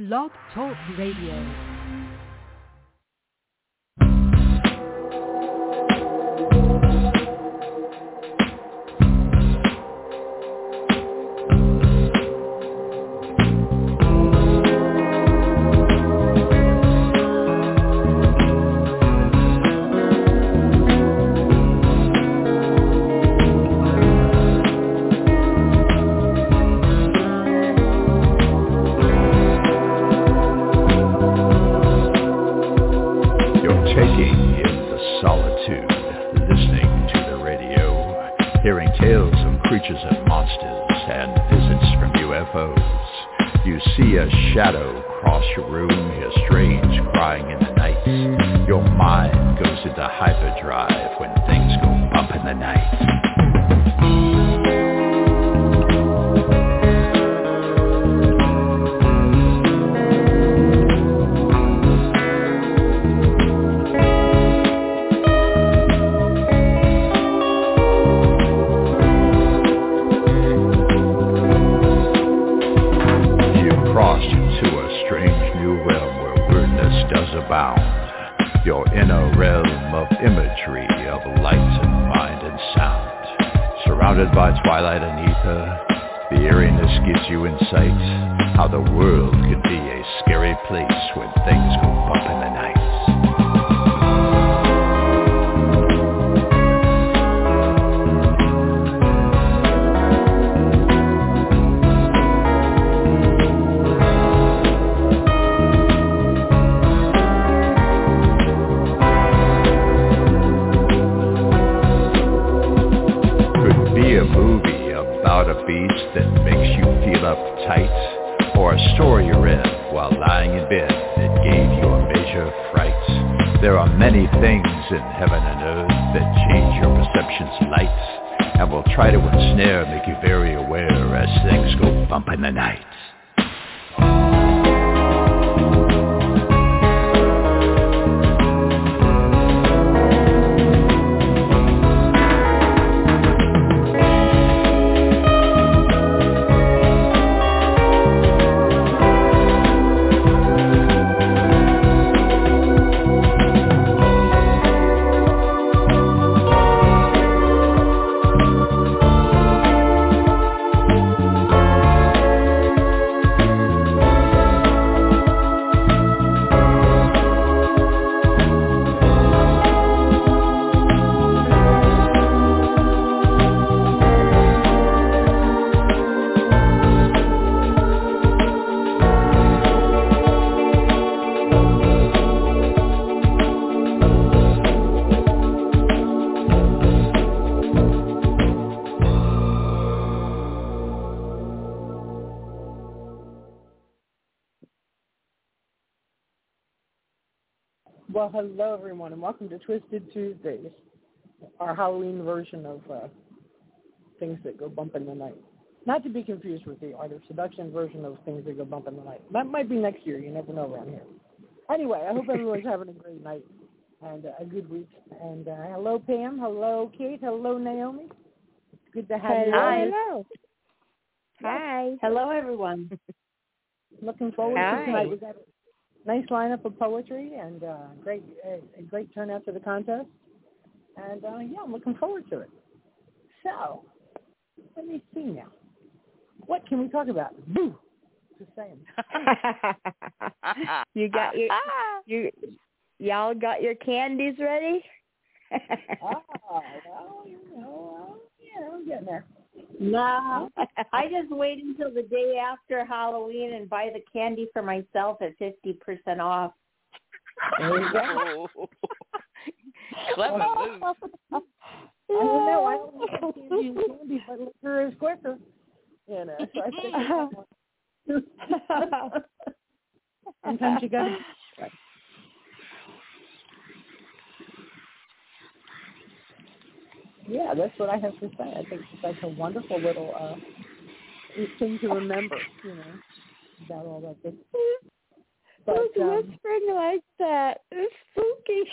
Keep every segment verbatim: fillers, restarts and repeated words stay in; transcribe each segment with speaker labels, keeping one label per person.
Speaker 1: Blog Talk Radio.
Speaker 2: Shadow cross your room, hear strange crying in the night. Your mind goes into hyperdrive when things go bump in the night. Your inner realm of imagery, of light and mind and sound. Surrounded by twilight and ether, the eeriness gives you insight how the world could be a scary place when things go bump in the night. A beast that makes you feel uptight, or a story you read while lying in bed that gave you a measure of fright. There are many things in heaven and earth that change your perception's light, and will try to ensnare, make you very aware as things go bump in the night.
Speaker 3: Well, hello, everyone, and welcome to Twisted Tuesdays, our Halloween version of uh, Things That Go Bump in the Night. Not to be confused with the Art of Seduction version of Things That Go Bump in the Night. That might be next year. You never know around here. Anyway, I hope everyone's having a great night and uh, a good week. And uh, hello, Pam. Hello, Kate. Hello, Naomi. It's good to have
Speaker 4: hello,
Speaker 3: you.
Speaker 4: Hello. Hi.
Speaker 5: Hello, everyone.
Speaker 3: Looking forward
Speaker 4: Hi.
Speaker 3: to tonight. We've got nice lineup of poetry and uh, great, uh, a great turnout to the contest. And, uh, yeah, I'm looking forward to it. So, let me see now. What can we talk about? Boo! Just saying.
Speaker 4: you got your, you, y'all got your candies ready?
Speaker 3: oh, well, you know, uh, yeah, I'm getting there.
Speaker 5: No, I just wait until the day after Halloween and buy the candy for myself at fifty percent off.
Speaker 3: There you go.
Speaker 6: Clever move.
Speaker 3: I don't know. I don't know candy is candy, but liquor is quicker. You know, so I think sometimes you got to. Yeah, that's what I have to say. I think that's a wonderful little uh, thing to remember, you know, about all that good. But,
Speaker 4: Who's
Speaker 3: um,
Speaker 4: whispering like that? It's spooky.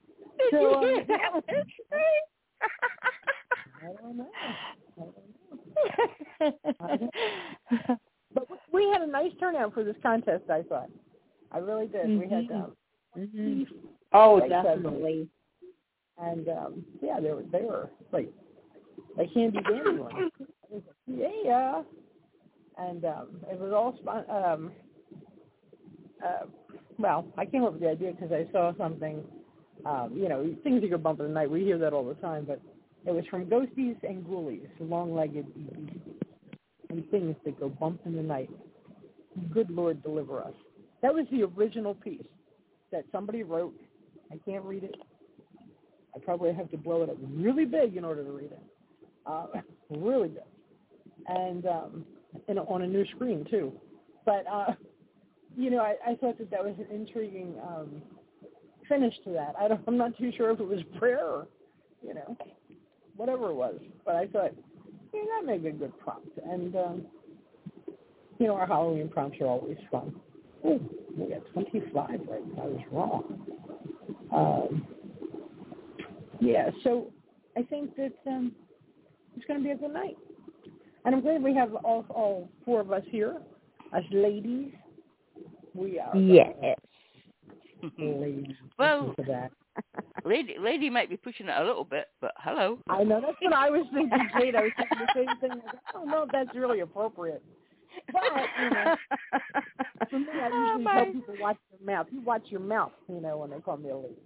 Speaker 3: so, um,
Speaker 4: yeah, it's
Speaker 3: I don't know. I don't know. But we had a nice turnout for this contest, I thought. I really did.
Speaker 4: Mm-hmm.
Speaker 3: We had um,
Speaker 4: Mm-hmm.
Speaker 5: Oh,
Speaker 3: like
Speaker 5: definitely.
Speaker 3: and um, yeah, they were they were like like handy dandy ones. Yeah, and um, it was all spon- um, uh, well, I came up with the idea because I saw something. Um, you know, things that go bump in the night. We hear that all the time, but it was from ghosties and ghoulies, long-legged beasties, and things that go bump in the night. Good Lord, deliver us. That was the original piece that somebody wrote. I can't read it. I probably have to blow it up really big in order to read it. Uh, really big. And um, in a, on a new screen, too. But, uh, you know, I, I thought that that was an intriguing um, finish to that. I don't, I'm not too sure if it was prayer or, you know, whatever it was. But I thought, yeah, that made a good prompt. And, um, you know, our Halloween prompts are always fun. Oh, we got twenty-five right. I was wrong. Um, yeah, so I think that um, it's going to be a good night. And I'm glad we have all, all four of us here as ladies. We are.
Speaker 4: Yes.
Speaker 3: Ladies.
Speaker 6: Well,
Speaker 3: For that.
Speaker 6: lady, lady might be pushing it a little bit, but hello.
Speaker 3: I know, that's what I was thinking, Kate. I was thinking the same thing. I don't know if that's really appropriate. But, you know, for me, I usually
Speaker 4: oh,
Speaker 3: tell people watch your mouth. You watch your mouth, you know, when they call me a lady.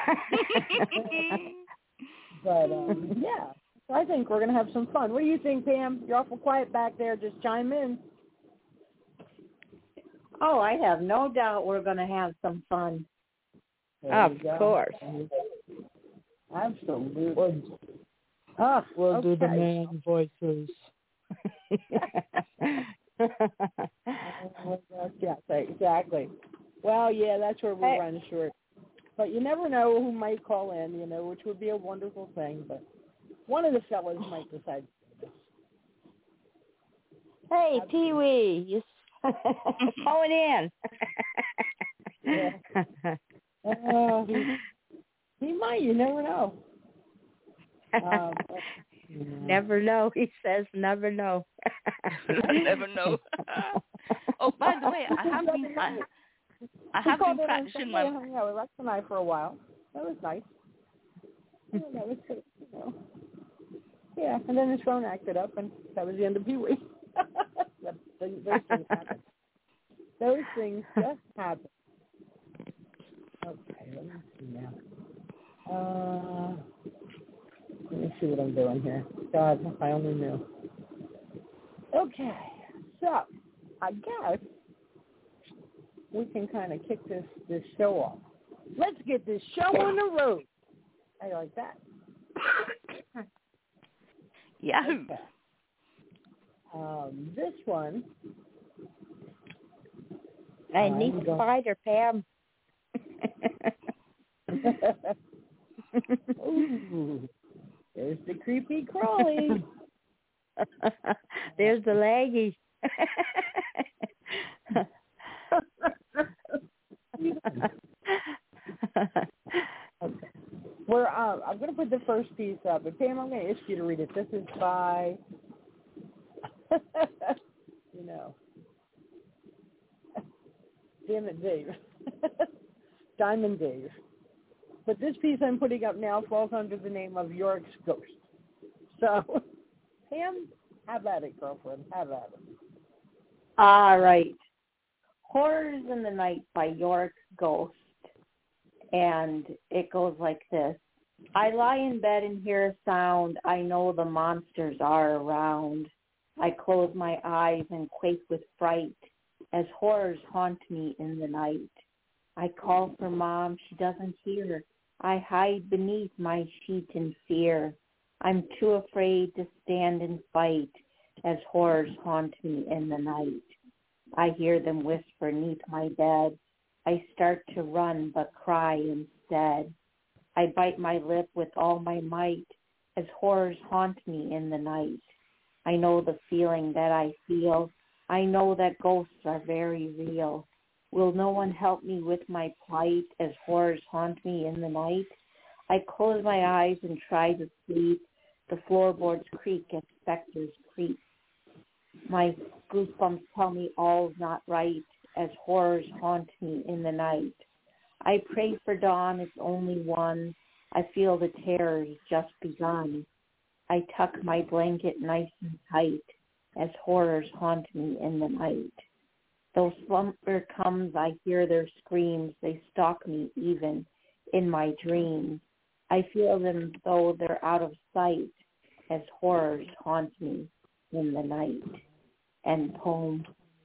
Speaker 3: But, um, yeah, so I think we're going to have some fun. What do you think, Pam? You're awful quiet back there. Just chime in.
Speaker 5: Oh, I have no doubt we're going to have some fun.
Speaker 3: There
Speaker 4: of
Speaker 3: you go.
Speaker 4: course.
Speaker 3: Absolutely. Ah,
Speaker 7: We'll
Speaker 3: okay.
Speaker 7: do the man voices.
Speaker 3: Yeah, exactly. Well, yeah, that's where we're
Speaker 4: Hey.
Speaker 3: running short. But you never know who might call in, you know, which would be a wonderful thing. But one of the fellas might decide.
Speaker 4: Hey, Pee Wee, you calling in?
Speaker 3: Yeah. Uh, he, he might. You never know. Um, but, you know.
Speaker 4: Never know. He says never know.
Speaker 6: Never know. Oh, by the way, I have been I, I have been practicing my.
Speaker 3: I hung out with Rex and I for a while. That was nice. Yeah, that was good, you know. Yeah, and then his phone acted up, and that was the end of Pee Wee. Those things happen. Those things just happen. Okay, let me see now. Uh, let me see what I'm doing here. God, if I only knew. Okay, so I guess we can kind of kick this, this show off. Let's get this show on the road. I like that.
Speaker 6: Yahoo!
Speaker 3: Okay. Um, this one.
Speaker 4: I
Speaker 3: I'm
Speaker 4: need to
Speaker 3: going-
Speaker 4: find her, Pam.
Speaker 3: Ooh, there's the creepy crawly.
Speaker 4: There's the laggy.
Speaker 3: Okay. We're, uh, I'm going to put the first piece up, but Pam, I'm going to ask you to read it. This is by, you know, damn it, Dave. Diamond Dave. But this piece I'm putting up now falls under the name of Yorick's Ghost. So, Pam, have at it, girlfriend. Have at it.
Speaker 5: All right. Horrors in the Night by Yorick's Ghost. And it goes like this. I lie in bed and hear a sound. I know the monsters are around. I close my eyes and quake with fright as horrors haunt me in the night. I call for Mom. She doesn't hear. I hide beneath my sheet in fear. I'm too afraid to stand and fight as horrors haunt me in the night. I hear them whisper neath my bed. I start to run but cry instead. I bite my lip with all my might as horrors haunt me in the night. I know the feeling that I feel. I know that ghosts are very real. Will no one help me with my plight as horrors haunt me in the night? I close my eyes and try to sleep. The floorboards creak as specters creep. My goosebumps tell me all's not right as horrors haunt me in the night. I pray for dawn, it's only one. I feel the terror's just begun. I tuck my blanket nice and tight as horrors haunt me in the night. Though slumber comes, I hear their screams. They stalk me even in my dreams. I feel them though they're out of sight as horrors haunt me in the night. End poem.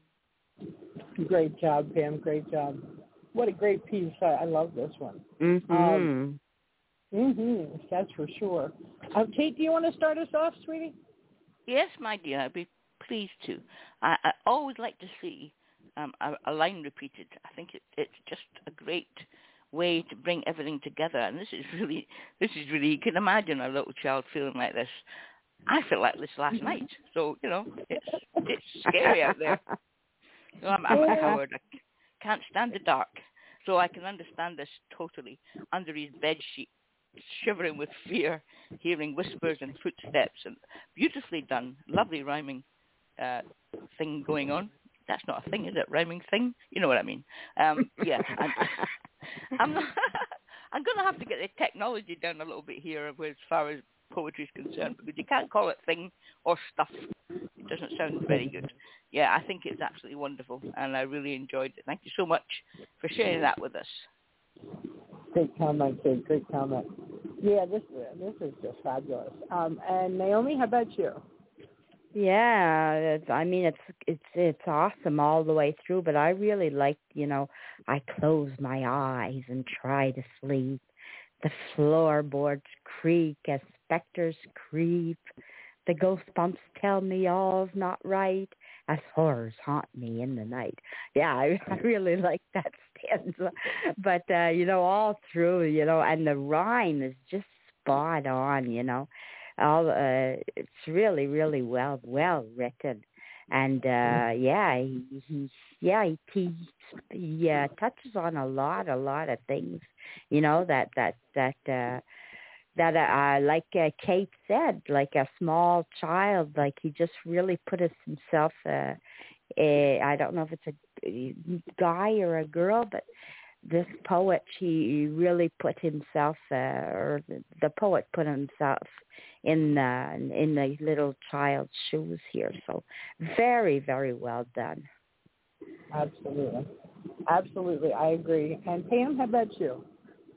Speaker 3: Great job, Pam. Great job. What a great piece. I, I love this one.
Speaker 4: Mm-hmm.
Speaker 3: Um, mm-hmm. That's for sure. Uh, Kate, do you want to start us off, sweetie?
Speaker 6: Yes, my dear, I'd be pleased to. I, I always like to see um, a, a line repeated. I think it, it's just a great way to bring everything together. And this is really, this is really, you can imagine a little child feeling like this. I felt like this last night. So, you know, it's it's scary out there. So I'm, I'm a coward. I can't stand the dark. So I can understand this totally. Under his bed sheet, shivering with fear, hearing whispers and footsteps, and beautifully done, lovely rhyming uh, thing going on. That's not a thing, is it? Rhyming thing? You know what I mean? Um, yeah. I'm, I'm, not, I'm going to have to get the technology down a little bit here as far as poetry is concerned, because you can't call it thing or stuff. It doesn't sound very good. Yeah, I think it's absolutely wonderful, and I really enjoyed it. Thank you so much for sharing that with us.
Speaker 3: Great comment, Kate. Great comment. Yeah, this this is just fabulous. Um, and Naomi, how about you?
Speaker 4: Yeah, it's, I mean, it's it's it's awesome all the way through, but I really like, you know, I close my eyes and try to sleep. The floorboards creak as specters creep. The ghost bumps tell me all's not right as horrors haunt me in the night. Yeah, I, I really like that stanza. But, uh, you know, all through, you know, and the rhyme is just spot on, you know. All uh, it's really, really well, well written. And, uh, yeah, he, he yeah, he, he, he uh, touches on a lot, a lot of things, you know, that, that, that, uh, that uh, like uh, Kate said, like a small child, like he just really put his, himself, uh, a, I don't know if it's a guy or a girl, but this poet, he really put himself, uh, or the, the poet put himself in uh, in the little child's shoes here. So very, very well done.
Speaker 3: Absolutely. Absolutely. I agree. And Pam, how about you?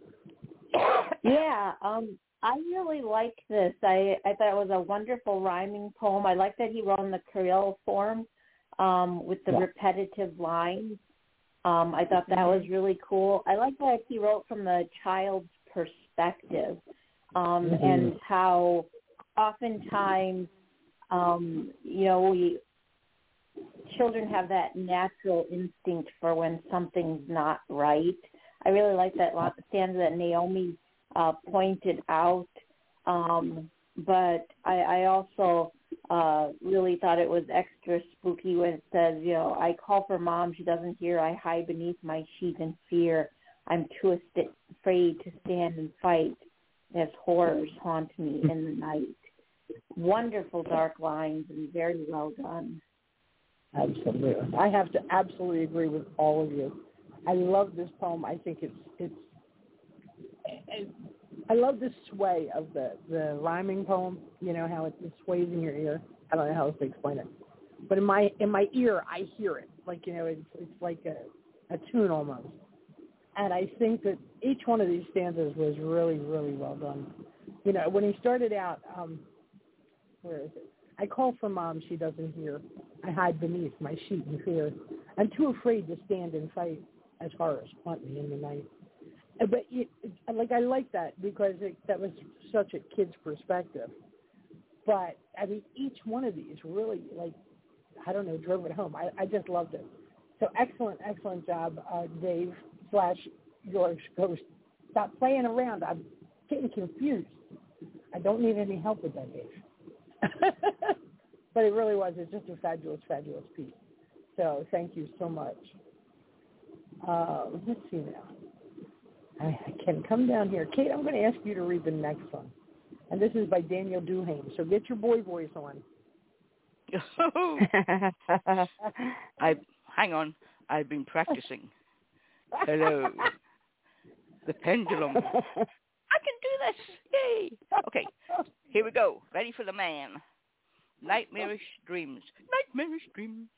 Speaker 5: Yeah, um, I really like this. I, I thought it was a wonderful rhyming poem. I like that he wrote in the Creole form um, with the yeah. repetitive lines. Um, I thought that was really cool. I like that he wrote from the child's perspective um, mm-hmm. and how oftentimes, um, you know, we children have that natural instinct for when something's not right. I really like that stanza that Naomi uh, pointed out, um, but I, I also uh, really thought it was extra spooky when it says, you know, I call for mom, she doesn't hear, I hide beneath my sheet in fear. I'm too ast- afraid to stand and fight as horrors haunt me in the night. Wonderful dark lines and very well done.
Speaker 3: Absolutely. I have to absolutely agree with all of you. I love this poem. I think it's, it's, it, I love the sway of the, the rhyming poem, you know, how it, it sways in your ear. I don't know how else to explain it. But in my in my ear, I hear it. Like, you know, it's, it's like a, a tune almost. And I think that each one of these stanzas was really, really well done. You know, when he started out, um, where is it? I call for mom, she doesn't hear. I hide beneath my sheet in fear. I'm too afraid to stand and fight as horrors haunt me in the night. But, it, like, I like that because it, that was such a kid's perspective. But, I mean, each one of these really, like, I don't know, drove it home. I, I just loved it. So excellent, excellent job, uh, Dave slash George Ghost. Stop playing around. I'm getting confused. I don't need any help with that, Dave. But it really was. It's just a fabulous, fabulous piece. So thank you so much. Uh, let's see now. I, I can come down here. Kate, I'm going to ask you to read the next one. And this is by Daniel Duhane. So get your boy voice on.
Speaker 6: I hang on. I've been practicing. Hello. The pendulum. I can do this. Yay. Okay. Here we go. Ready for the man. Nightmarish dreams. Nightmarish dreams.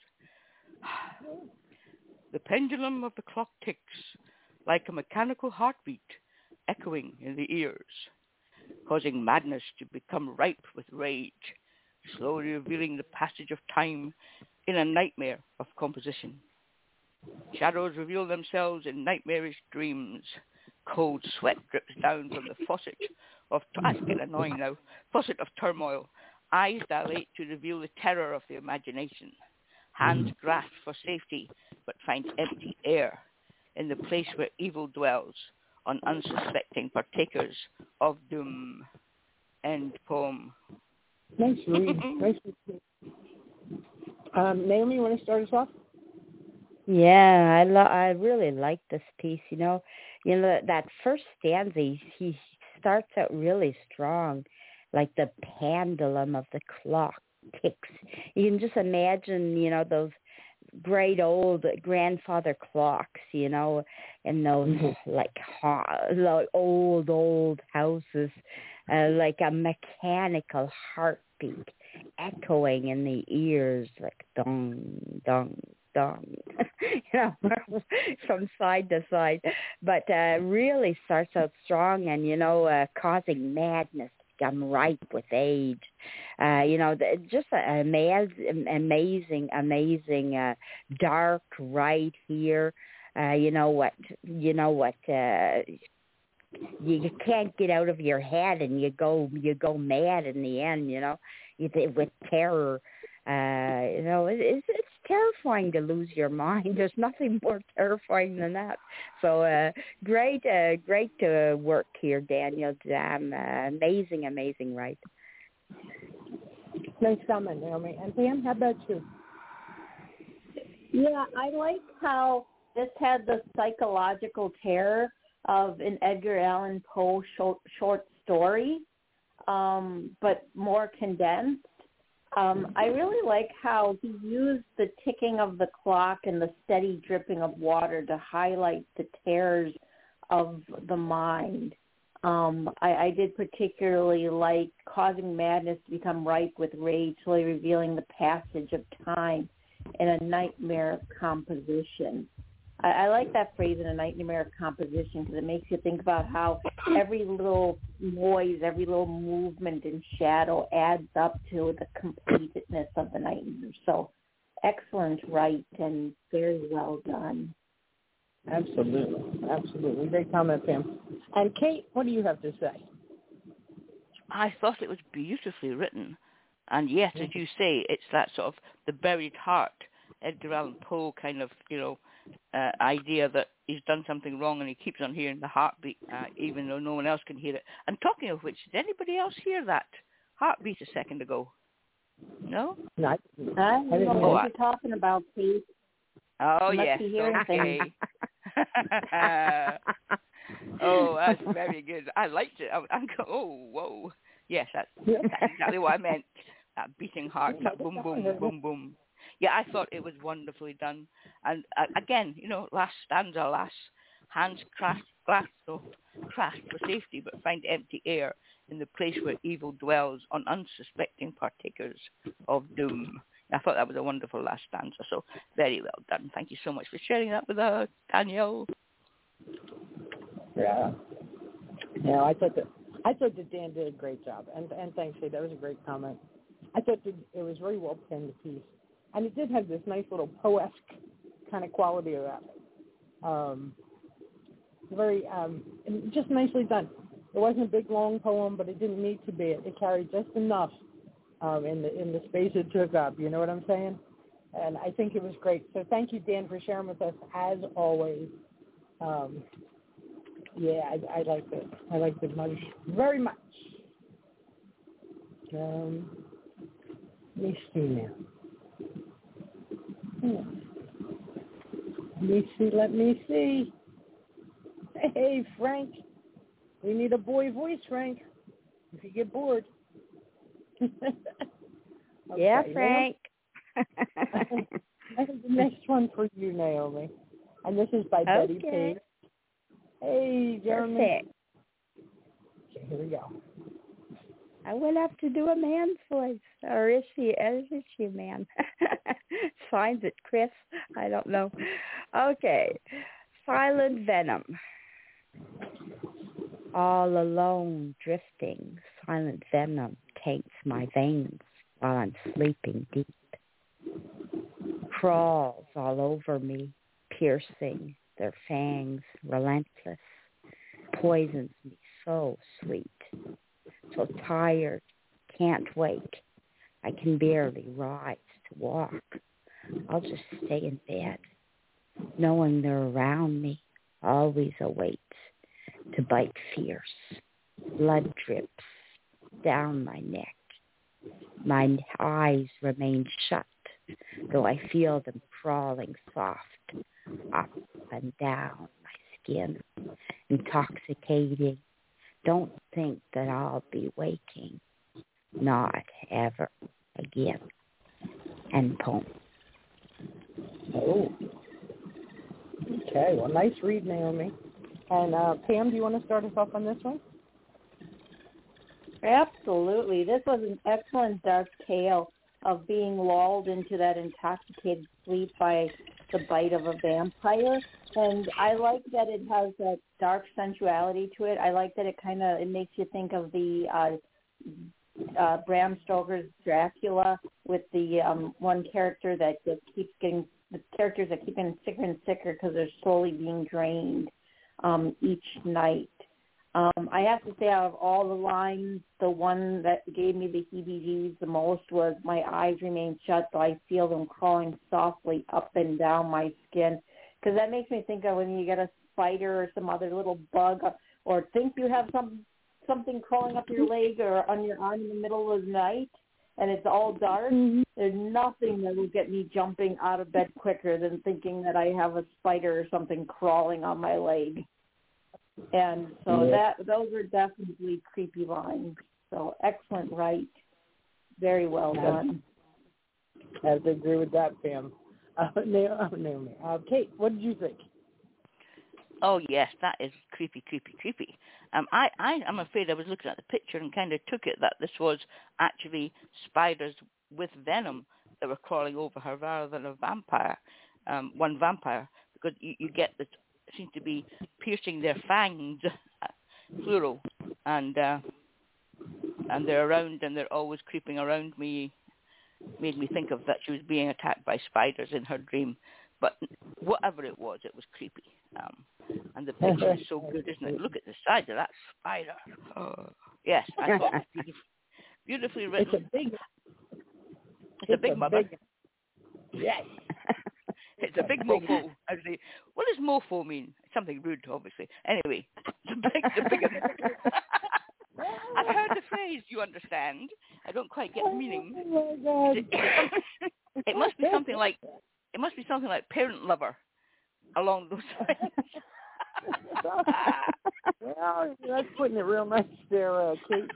Speaker 6: The pendulum of the clock ticks like a mechanical heartbeat echoing in the ears, causing madness to become ripe with rage, slowly revealing the passage of time in a nightmare of composition. Shadows reveal themselves in nightmarish dreams. Cold sweat drips down from the faucet of, that's getting annoying now, faucet of turmoil. Eyes dilate to reveal the terror of the imagination. Hands grasp for safety, but find empty air in the place where evil dwells on unsuspecting partakers of doom. End poem.
Speaker 3: Nice read. Nice read. Um, Naomi, you want to start us off?
Speaker 4: Yeah, I lo- I really like this piece. You know, you know that first stanza. He, he starts out really strong, like the pendulum of the clock ticks. You can just imagine, you know, those great old grandfather clocks, you know, and those mm-hmm. like, like old old houses, uh, like a mechanical heartbeat echoing in the ears, like dong dong. Dong, you know, from side to side, but uh, really starts out strong and, you know, uh, causing madness to become ripe with age. Uh, you know, the, just an amazing, amazing, amazing, uh, dark right here. Uh, you know what, you know what, uh, you can't get out of your head and you go, you go mad in the end, you know, with terror. Uh, you know, it, it's, it's terrifying to lose your mind. There's nothing more terrifying than that. So uh, great, uh, great uh, work here, Daniel. Um, uh, amazing, amazing, right?
Speaker 3: Nice comment, Naomi. And Pam, how about you?
Speaker 5: Yeah, I like how this had the psychological terror of an Edgar Allan Poe short, short story, um, but more condensed. Um, I really like how he used the ticking of the clock and the steady dripping of water to highlight the terrors of the mind. Um, I, I did particularly like causing madness to become ripe with rage, slowly revealing the passage of time in a nightmare of composition. I, I like that phrase, in a nightmare of composition, because it makes you think about how every little noise, every little movement and shadow adds up to the completeness of the nightmare. So excellent write and very well done.
Speaker 3: Absolutely. Absolutely. Great comment, Pam. And Kate, what do you have to say?
Speaker 6: I thought it was beautifully written. And yes, as you say, it's that sort of the buried heart, Edgar Allan Poe kind of, you know, uh, idea that he's done something wrong and he keeps on hearing the heartbeat, uh, even though no one else can hear it. And talking of which, did anybody else hear that heartbeat a second ago? No?
Speaker 3: No, I
Speaker 5: didn't know
Speaker 6: oh,
Speaker 5: what
Speaker 6: I,
Speaker 5: you're talking about, Pete.
Speaker 6: Oh, yes. Okay. Oh, that's very good. I liked it. I, I go, oh, whoa. Yes, that's, that's exactly what I meant. That beating heart, that boom, boom, boom, boom. Yeah, I thought it was wonderfully done. And uh, again, you know, last stanza, last hands crash, glass of crash for safety, but find empty air in the place where evil dwells on unsuspecting partakers of doom. I thought that was a wonderful last stanza. So very well done. Thank you so much for sharing that with us, Danielle.
Speaker 3: Yeah. Yeah, I thought that I thought that Dan did a great job, and and thanks, Kate. That was a great comment. I thought that it was very well penned, the piece, and it did have this nice little Poe-esque kind of quality about it. Um, very, um, just nicely done. It wasn't a big long poem, but it didn't need to be. It, it carried just enough um, in the in the space it took up. You know what I'm saying? And I think it was great. So thank you, Dan, for sharing with us as always. Um, yeah, I, I liked it. I liked it much, very much. Um, let me see now. Hmm. Let me see. Let me see. Hey, Frank. We need a boy voice, Frank. If you get bored. Okay,
Speaker 4: Yeah, Frank.
Speaker 3: I have the next one for you, Naomi. And this is by
Speaker 4: Okay.
Speaker 3: Betty Page. Hey, Jeremy.
Speaker 4: Perfect.
Speaker 3: Okay, here we go.
Speaker 4: I will have to do a man's voice. Or is she, is she a man? Finds it, Chris. I don't know. Okay. Silent venom. All alone, drifting, silent venom taints my veins while I'm sleeping deep. Crawls all over me, piercing their fangs, relentless. Poisons me so sweet. So tired, can't wake. I can barely rise to walk. I'll just stay in bed, knowing they're around me, always awaits to bite fierce. Blood drips down my neck. My eyes remain shut, though I feel them crawling soft up and down my skin, intoxicating. Don't think that I'll be waking, not ever again. End poem.
Speaker 3: Oh. Okay, well, nice read, Naomi. And uh, Pam, do you want to start us off on this one?
Speaker 5: Absolutely. This was an excellent dark tale of being lulled into that intoxicated sleep by the bite of a vampire. And I like that it has that dark sensuality to it. I like that it kind of, it makes you think of the uh, uh, Bram Stoker's Dracula with the um, one character that just keeps getting, the characters that keep getting sicker and sicker because they're slowly being drained um, each night. Um, I have to say, out of all the lines, the one that gave me the heebie-jeebies the most was "My eyes remain shut, though I feel them crawling softly up and down my skin." Because that makes me think of when you get a spider or some other little bug, or think you have some something crawling up your leg or on your arm in the middle of the night, and it's all dark. Mm-hmm. There's nothing that will get me jumping out of bed quicker than thinking that I have a spider or something crawling on my leg. And so that those are definitely creepy lines. So excellent write. Very well done.
Speaker 3: I have to agree with that, Pam. Uh, Naomi. Uh, Kate, what did you think?
Speaker 6: Oh, yes, that is creepy, creepy, creepy. Um, I, I, I'm afraid I was looking at the picture and kind of took it that this was actually spiders with venom that were crawling over her rather than a vampire, um, one vampire, because you, you get this, seem to be piercing their fangs, plural, and uh, and they're around and they're always creeping around me. Made me think of that she was being attacked by spiders in her dream. But whatever it was, it was creepy. Um, and the picture is so good, isn't it? Look at the size of that spider. Oh, yes, I thought it was beautiful, beautifully written.
Speaker 3: It's a big,
Speaker 6: it's, it's a big a mother.
Speaker 3: Big, yes.
Speaker 6: It's a big mofo. Actually, what does mofo mean? Something rude, obviously. Anyway, the big, the bigger. I've heard the phrase, you understand. I don't quite get the meaning.
Speaker 3: Oh my God.
Speaker 6: It, it must be something like, it must be something like parent lover, along those lines.
Speaker 3: Well, that's putting it real nice there, uh, Kate.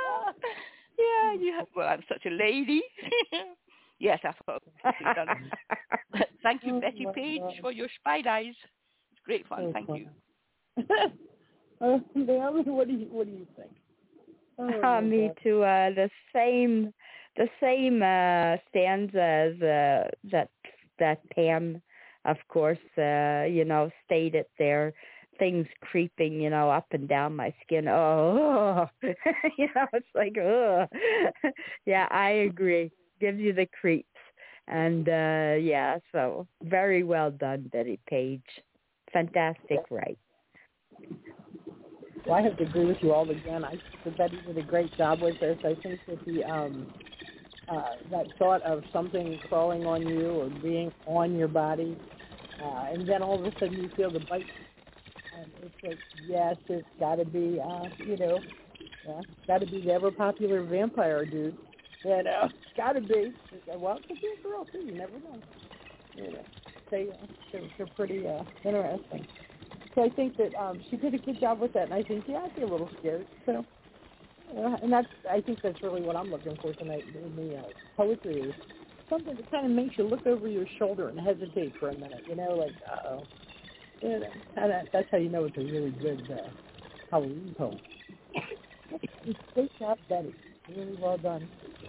Speaker 6: Yeah, you have. Well, I'm such a lady. Yes, I thought it was done. Thank you,
Speaker 3: Oh,
Speaker 6: Betty Page,
Speaker 3: God.
Speaker 6: for your spied eyes. It's great fun. Thank
Speaker 3: fun.
Speaker 6: you.
Speaker 3: uh, Naomi, what do you what do you think? Oh,
Speaker 4: uh, me
Speaker 3: God.
Speaker 4: too. Uh, the same, the same uh, stanza as uh, that that Pam, of course, uh, you know, stated there. Things creeping, you know, up and down my skin. Oh, you know, it's like, oh, yeah, I agree. Gives you the creeps. And, uh, yeah, so very well done, Betty Page. Fantastic, right?
Speaker 3: Well, I have to agree with you all again. I think that Betty did a great job with this. I think that the um, uh, that thought of something crawling on you or being on your body, uh, and then all of a sudden you feel the bite. And it's like, yes, it's got to be, uh, you know, yeah, it's got to be the ever-popular vampire dude. You know, it's got to be. Well, it could be a girl, too. You never know. You know, they, uh, they're, they're pretty uh, interesting. So I think that um, she did a good job with that. And I think, yeah, I'd be a little scared. So, Uh, and that's, I think that's really what I'm looking for tonight in the uh, poetry is something that kind of makes you look over your shoulder and hesitate for a minute, you know, like, uh-oh. Yeah, that, that's how you know it's a really good uh, Halloween poem. Great job, Betty. Really well done.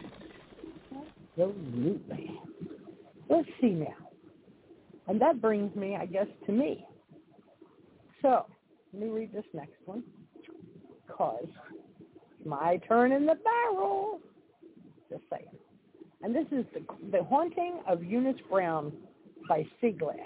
Speaker 3: Absolutely. Let's see now. And that brings me, I guess, to me. So, let me read this next one. Because it's my turn in the barrel. Just saying. And this is the, the Haunting of Eunice Brown by Seaglass.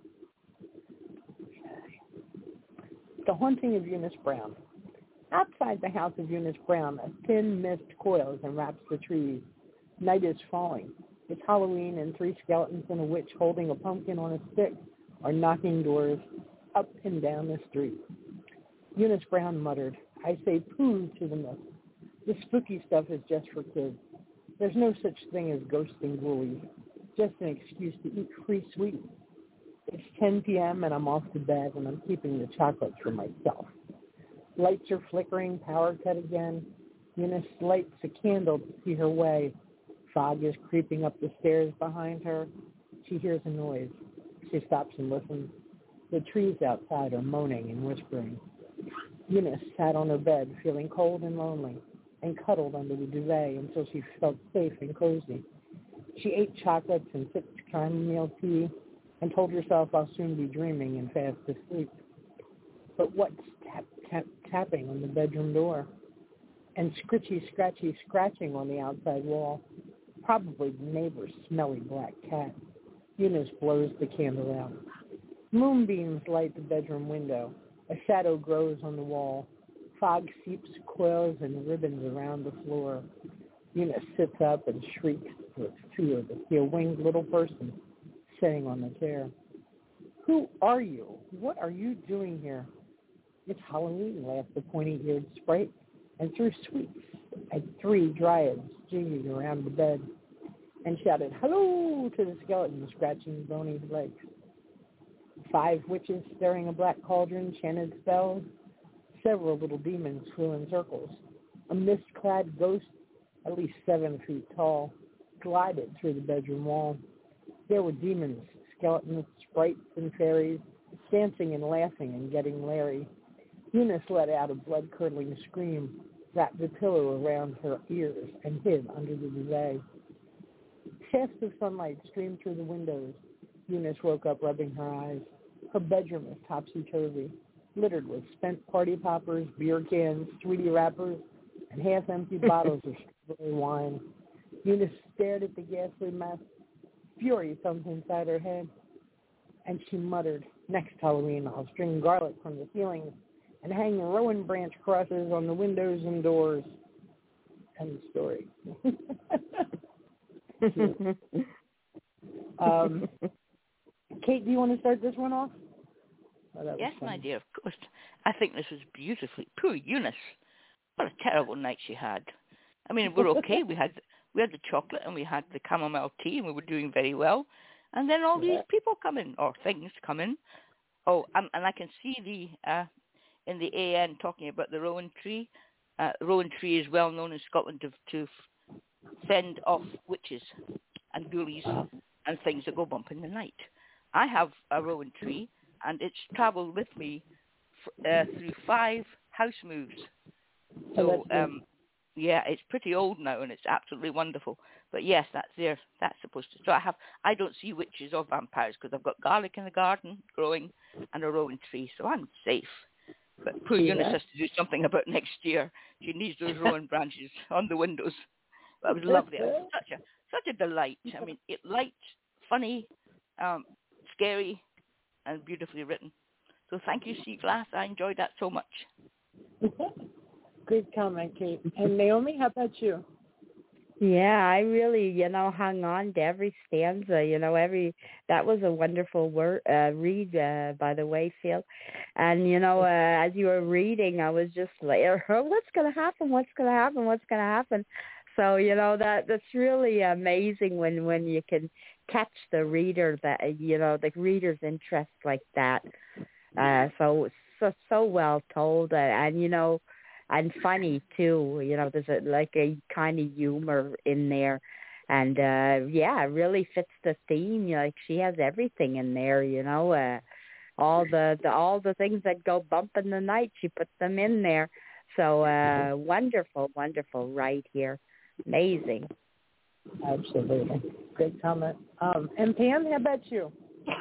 Speaker 3: Okay. The Haunting of Eunice Brown. Outside the house of Eunice Brown, a thin mist coils and wraps the trees. Night is falling. It's Halloween, and three skeletons and a witch holding a pumpkin on a stick are knocking doors up and down the street. Eunice Brown muttered, I say pooh to the mist. This spooky stuff is just for kids. There's no such thing as ghosts and ghoulies, just an excuse to eat free sweets. It's ten p.m. and I'm off to bed, and I'm keeping the chocolates for myself. Lights are flickering, power cut again. Eunice lights a candle to see her way. Fog is creeping up the stairs behind her. She hears a noise. She stops and listens. The trees outside are moaning and whispering. Eunice sat on her bed, feeling cold and lonely, and cuddled under the duvet until she felt safe and cozy. She ate chocolates and sipped chamomile tea and told herself I'll soon be dreaming and fast asleep. But what's tap, tap, tapping on the bedroom door? And scritchy, scratchy, scratching on the outside wall. Probably the neighbor's smelly black cat. Eunice blows the candle out. Moonbeams light the bedroom window. A shadow grows on the wall. Fog seeps coils and ribbons around the floor. Eunice sits up and shrieks to its fear to see a winged little person sitting on the chair. Who are you? What are you doing here? It's Halloween, laughed the pointy-eared sprite, and threw sweets at three dryads jigging around the bed, and shouted, hello, to the skeleton scratching bony legs. Five witches stirring a black cauldron chanted spells. Several little demons flew in circles. A mist-clad ghost, at least seven feet tall, glided through the bedroom wall. There were demons, skeletons, sprites, and fairies, dancing and laughing and getting Larry. Eunice let out a blood-curdling scream, wrapped the pillow around her ears, and hid under the duvet. Shafts of sunlight streamed through the windows. Eunice woke up, rubbing her eyes. Her bedroom was topsy-turvy, littered with spent party poppers, beer cans, sweetie wrappers, and half-empty bottles of strawberry wine. Eunice stared at the ghastly mess. Fury thumped inside her head, and she muttered, next Halloween I'll string garlic from the ceilings and hang rowan branch crosses on the windows and doors. End of story. um, Kate, do you want to start this one off? Oh,
Speaker 6: yes, my dear, of course. I think this was beautifully. Poor Eunice. What a terrible night she had. I mean, we're okay. we had we had the chocolate and we had the chamomile tea and we were doing very well. And then all these people come in, or things come in. Oh, um, and I can see the, uh, in the A N talking about the rowan tree. Uh, the rowan tree is well known in Scotland to, to fend off witches and ghoulies and things that go bump in the night. I have a rowan tree, and it's travelled with me uh, through five house moves. So, um, yeah, it's pretty old now, and it's absolutely wonderful. But yes, that's there. That's supposed to. So I have. I don't see witches or vampires because I've got garlic in the garden growing and a rowan tree, so I'm safe. But poor yeah. Eunice has to do something about next year. She needs those rowan branches on the windows. But it was lovely. It was such a such a delight. I mean, it light, funny, um, scary, and beautifully written. So thank you, Sea Glass. I enjoyed that so much.
Speaker 3: Good comment, Kate. And Naomi, how about you?
Speaker 4: Yeah, I really, you know, hung on to every stanza, you know, every, that was a wonderful word, uh, read, uh, by the way, Phil. And, you know, uh, as you were reading, I was just like, oh, what's going to happen? What's going to happen? What's going to happen? So, you know, that that's really amazing when, when you can catch the reader, that, you know, the reader's interest like that. Uh, so, so, so well told. Uh, and, you know, and funny too. You know, there's a, like a kind of humor in there, and uh yeah, it really fits the theme. Like she has everything in there. You know, uh, all the, the all the things that go bump in the night, she put them in there. So uh wonderful, wonderful, right here, amazing.
Speaker 3: Absolutely, great comment. Um, and Pam, how about you?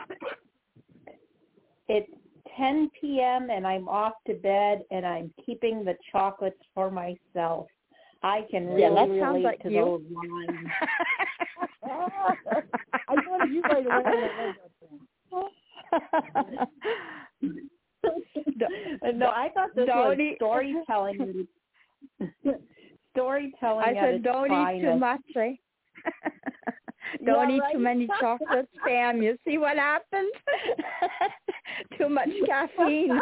Speaker 5: It's ten p.m. and I'm off to bed, and I'm keeping the chocolates for myself. I can really
Speaker 4: yeah, that
Speaker 5: relate
Speaker 4: sounds like
Speaker 5: to
Speaker 4: you.
Speaker 5: those lines.
Speaker 3: I thought of you right away.
Speaker 5: No, I thought this
Speaker 4: don't
Speaker 5: was
Speaker 4: eat.
Speaker 5: storytelling. storytelling
Speaker 4: I
Speaker 5: at
Speaker 4: said,
Speaker 5: its
Speaker 4: don't
Speaker 5: finest.
Speaker 4: eat too much, eh? Don't
Speaker 5: Yeah,
Speaker 4: eat
Speaker 5: right?
Speaker 4: too many chocolates, Pam. You see what happens? Too much caffeine.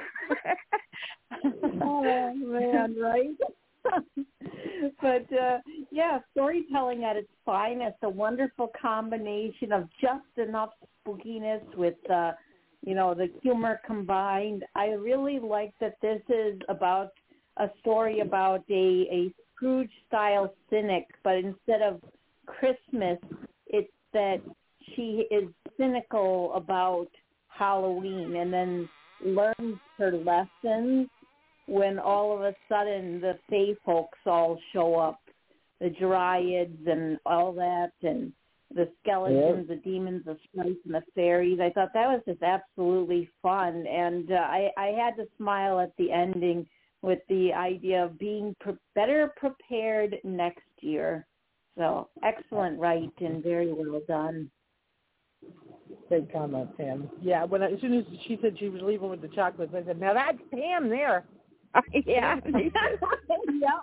Speaker 5: Oh, man, right? But, uh, yeah, storytelling at its finest, a wonderful combination of just enough spookiness with, uh, you know, the humor combined. I really like that this is about a story about a, a Scrooge-style cynic, but instead of Christmas, it's that she is cynical about Halloween and then learns her lessons when all of a sudden the fae folks all show up, the dryads and all that, and the skeletons, yeah. the demons, the sprites, and the fairies. I thought that was just absolutely fun, and uh, I, I had to smile at the ending with the idea of being pre- better prepared next year. So excellent write and very well done.
Speaker 3: Great comment, Pam. Yeah, when I, as soon as she said she was leaving with the chocolates, I said, now that's Pam there.
Speaker 4: Yeah.
Speaker 3: Yeah.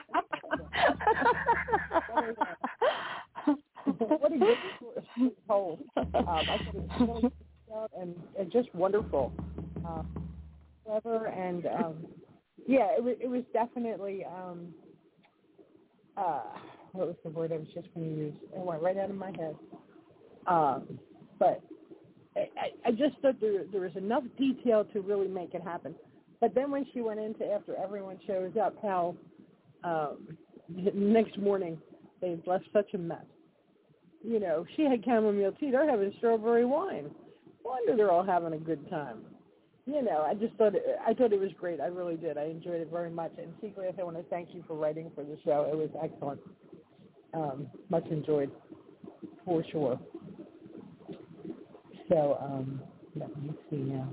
Speaker 3: What a good poll. Um, I thought it was really good and, and just wonderful. Uh, clever and, um, yeah, it was, it was definitely, um, uh, what was the word I was just going to use? It went right out of my head. Um, but I, I just thought there, there was enough detail to really make it happen. But then when she went into after everyone shows up, how um, the next morning they've left such a mess. You know, she had chamomile tea. They're having strawberry wine. Wonder they're all having a good time. You know, I just thought it, I thought it was great. I really did. I enjoyed it very much. And Seagrass, I want to thank you for writing for the show. It was excellent. Um, much enjoyed, for sure. So um, let me see now.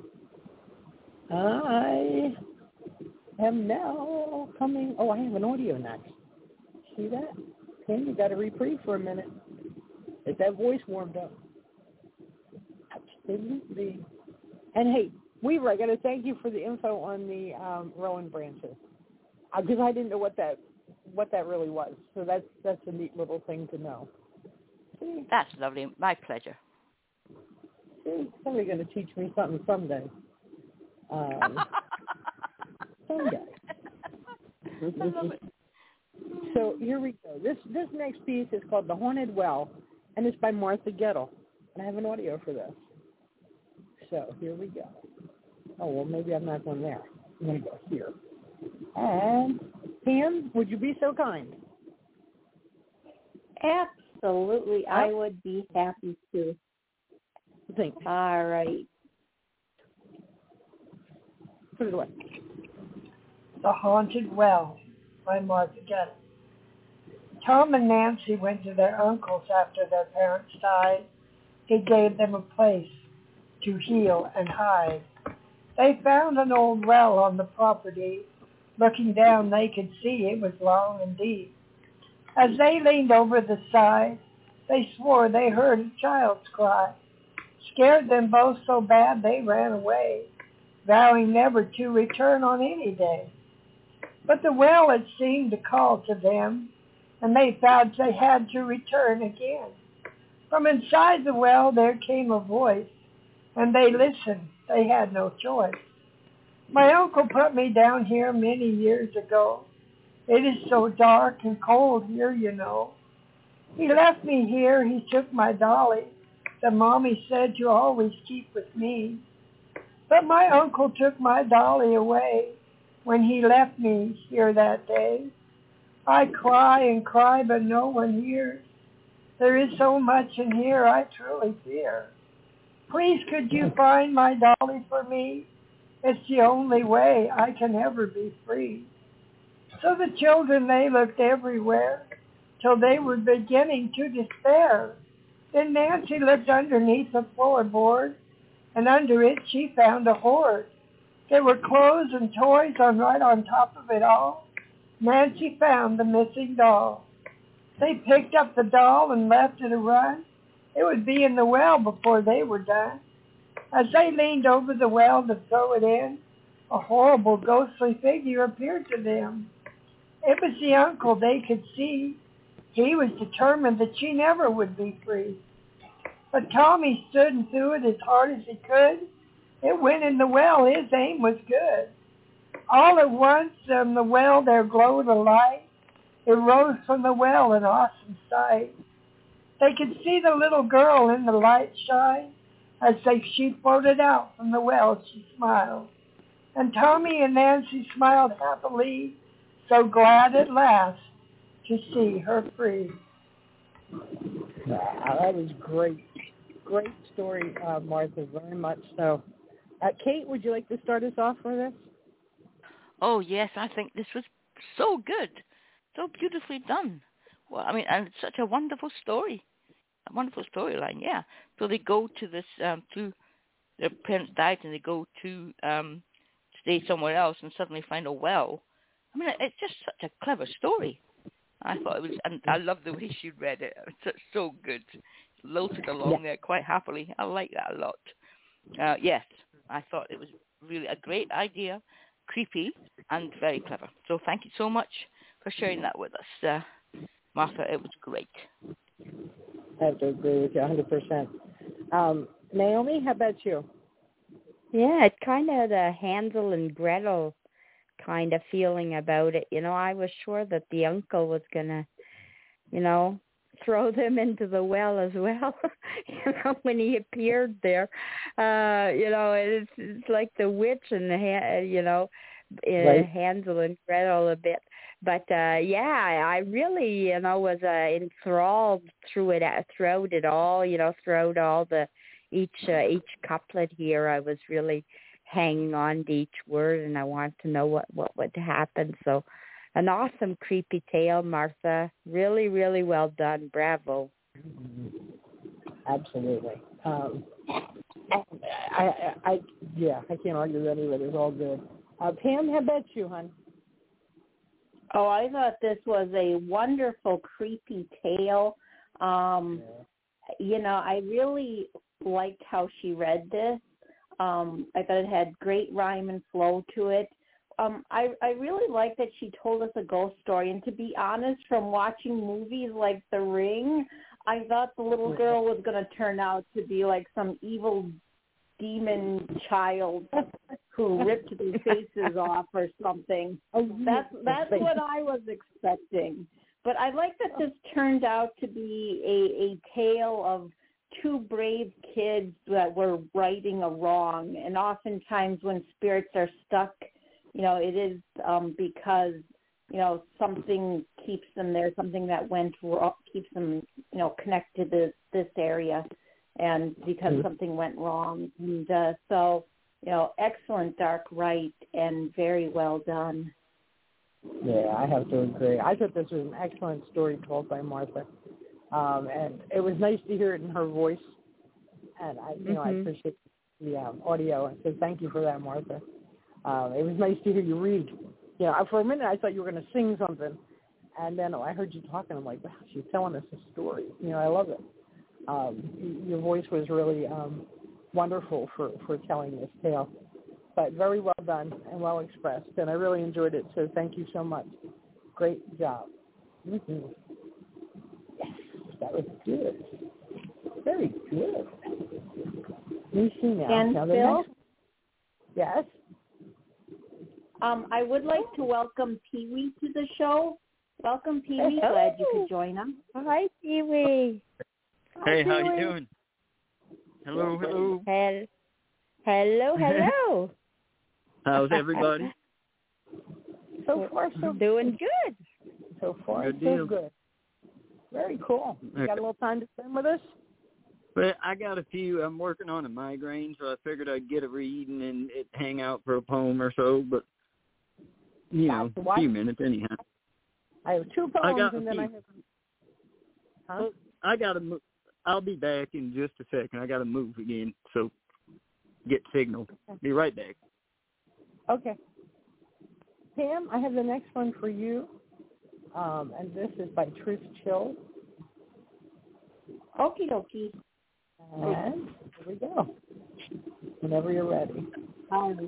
Speaker 3: I am now coming. Oh, I have an audio next. See that? Tim, you got to reprieve for a minute. Get that voice warmed up. Absolutely. And hey, Weaver, I got to thank you for the info on the um, Rowan branches, because uh, I didn't know what that what that really was. So that's that's a neat little thing to know. See?
Speaker 6: That's lovely. My pleasure.
Speaker 3: See, somebody's going to teach me something someday. Um, someday.
Speaker 6: I love it.
Speaker 3: So here we go. This this next piece is called The Haunted Well, and it's by Martha Gettle. And I have an audio for this. So here we go. Oh, well, maybe I'm not going there. I'm going to go here. And Pam, would you be so kind?
Speaker 5: Absolutely. I would be happy to.
Speaker 3: Thanks.
Speaker 5: All right.
Speaker 3: Put it away.
Speaker 8: The Haunted Well by Martha Gettle. Tom and Nancy went to their uncle's after their parents died. He gave them a place to heal and hide. They found an old well on the property. Looking down, they could see it was long and deep. As they leaned over the side, they swore they heard a child's cry. Scared them both so bad they ran away, vowing never to return on any day. But the well, it seemed to call to them, and they vowed they had to return again. From inside the well there came a voice, and they listened. They had no choice. My uncle put me down here many years ago. It is so dark and cold here, you know. He left me here. He took my dolly that Mommy said to always keep with me. But my uncle took my dolly away, when he left me here that day. I cry and cry, but no one hears. There is so much in here I truly fear. Please could you find my dolly for me? It's the only way I can ever be free. So the children, they looked everywhere till they were beginning to despair. Then Nancy looked underneath the floorboard, and under it she found a hoard. There were clothes and toys on right on top of it all. Nancy found the missing doll. They picked up the doll and left it a run. It would be in the well before they were done. As they leaned over the well to throw it in, a horrible ghostly figure appeared to them. It was the uncle they could see. He was determined that she never would be free. But Tommy stood and threw it as hard as he could. It went in the well. His aim was good. All at once from the well there glowed a light. It rose from the well, an awesome sight. They could see the little girl in the light shine. As they, she floated out from the well, she smiled. And Tommy and Nancy smiled happily, so glad at last to see her free.
Speaker 3: Wow, that was great. Great story, uh, Martha, very much so. Uh, Kate, would you like to start us off for this?
Speaker 6: Oh, yes, I think this was so good, so beautifully done. Well, I mean, and it's such a wonderful story, a wonderful storyline, yeah. So they go to this, um, to, their parents died and they go to um, stay somewhere else and suddenly find a well. I mean, it's just such a clever story. I thought it was, and I love the way she read it. It's so good. Lilted along yeah. there quite happily. I like that a lot. Uh, yes, I thought it was really a great idea, creepy, and very clever. So thank you so much for sharing that with us, uh, Martha. It was great.
Speaker 3: I have to agree with you one hundred percent. Um, Naomi, how about you?
Speaker 4: Yeah, it kind of had a Hansel and Gretel kind of feeling about it. You know, I was sure that the uncle was going to, you know, throw them into the well as well. You know, when he appeared there, uh, you know, it's, it's like the witch and the, you know, right. uh, Hansel and Gretel a bit. But uh, yeah, I really, you know, was uh, enthralled through it, throughout it all. You know, throughout all the each uh, each couplet here, I was really hanging on to each word, and I wanted to know what what would happen. So. An awesome, creepy tale, Martha. Really, really well done. Bravo.
Speaker 3: Absolutely. Um, I, I, I, yeah, I can't argue with any of it. It's all good. Uh, Pam, how about you, hon?
Speaker 5: Oh, I thought this was a wonderful, creepy tale. Um, yeah. You know, I really liked how she read this. Um, I thought it had great rhyme and flow to it. Um, I, I really like that she told us a ghost story. And to be honest, from watching movies like The Ring, I thought the little girl was going to turn out to be like some evil demon child who ripped their faces off or something. That's, that's what I was expecting. But I like that this turned out to be a, a tale of two brave kids that were righting a wrong. And oftentimes when spirits are stuck, you know, it is um, because, you know, something keeps them there, something that went wrong, keeps them, you know, connected to this area, and because mm-hmm. something went wrong. And uh, so, you know, excellent dark right and very well done.
Speaker 3: Yeah, I have to agree. I thought this was an excellent story told by Martha. Um, and it was nice to hear it in her voice. And, I, you know, mm-hmm. I appreciate the um, audio. And so thank you for that, Martha. Um, it was nice to hear you read. You know, for a minute I thought you were going to sing something, and then I heard you talking. I'm like, wow, she's telling us a story. You know, I love it. Um, your voice was really um, wonderful for, for telling this tale, but very well done and well expressed, and I really enjoyed it, so thank you so much. Great job. Mm-hmm. Yes, that was good. Very good. Let me see now.
Speaker 5: And
Speaker 3: now
Speaker 5: Phil?
Speaker 3: Next... Yes?
Speaker 5: Um, I would like to welcome Pee-wee to the show. Welcome, Pee-wee. Oh. Glad you could join us.
Speaker 4: Hi, Pee-wee.
Speaker 9: Hey,
Speaker 5: Hi,
Speaker 9: how
Speaker 5: Pee-wee.
Speaker 9: you doing? Hello, hello.
Speaker 4: Hello, hello. hello.
Speaker 9: How's everybody?
Speaker 3: So far, so
Speaker 4: doing good.
Speaker 3: So far,
Speaker 9: Good
Speaker 3: so
Speaker 9: deal.
Speaker 3: good. Very cool. You
Speaker 9: Okay.
Speaker 3: got a little time to spend with us?
Speaker 9: But I got a few. I'm working on a migraine, so I figured I'd get a read and then it hang out for a poem or so. But you know,
Speaker 3: That's
Speaker 9: a
Speaker 3: what?
Speaker 9: few minutes anyhow.
Speaker 3: I have two
Speaker 9: I
Speaker 3: poems,
Speaker 9: got a
Speaker 3: and then
Speaker 9: few.
Speaker 3: I have. Huh?
Speaker 9: Well, I gotta move. I'll be back in just a second. I gotta move again, so get signal. Be right back.
Speaker 3: Okay. Pam, I have the next one for you, um, and this is by Truth Chill.
Speaker 5: Okie dokie.
Speaker 3: And here we go. Whenever you're ready.
Speaker 5: Um,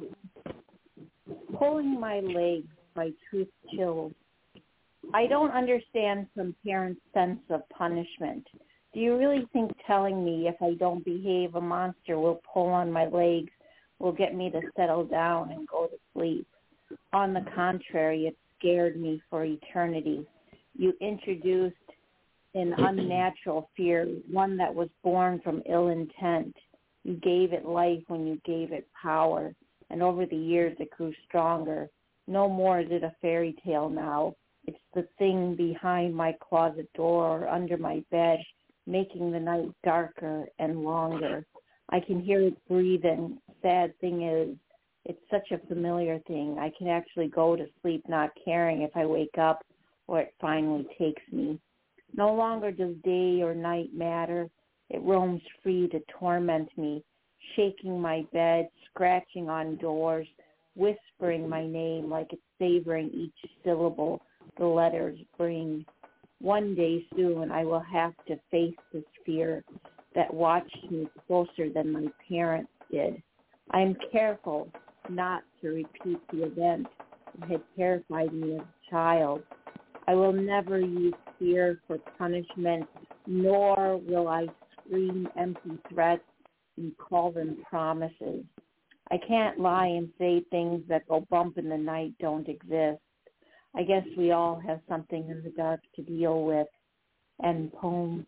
Speaker 5: Pulling My Leg by Truth Chills. I don't understand some parents' sense of punishment. Do you really think telling me if I don't behave, a monster will pull on my legs, will get me to settle down and go to sleep? On the contrary, it scared me for eternity. You introduced an unnatural fear, one that was born from ill intent. You gave it life when you gave it power, and over the years it grew stronger. No more is it a fairy tale now. It's the thing behind my closet door or under my bed, making the night darker and longer. I can hear it breathing. Sad thing is, it's such a familiar thing. I can actually go to sleep not caring if I wake up or it finally takes me. No longer does day or night matter. It roams free to torment me, shaking my bed, scratching on doors, whispering my name like it's savoring each syllable the letters bring. One day soon I will have to face this fear that watched me closer than my parents did. I am careful not to repeat the event that had terrified me as a child. I will never use fear for punishment, nor will I scream empty threats and call them promises. I can't lie and say things that go bump in the night don't exist. I guess we all have something in the dark to deal with. And poem.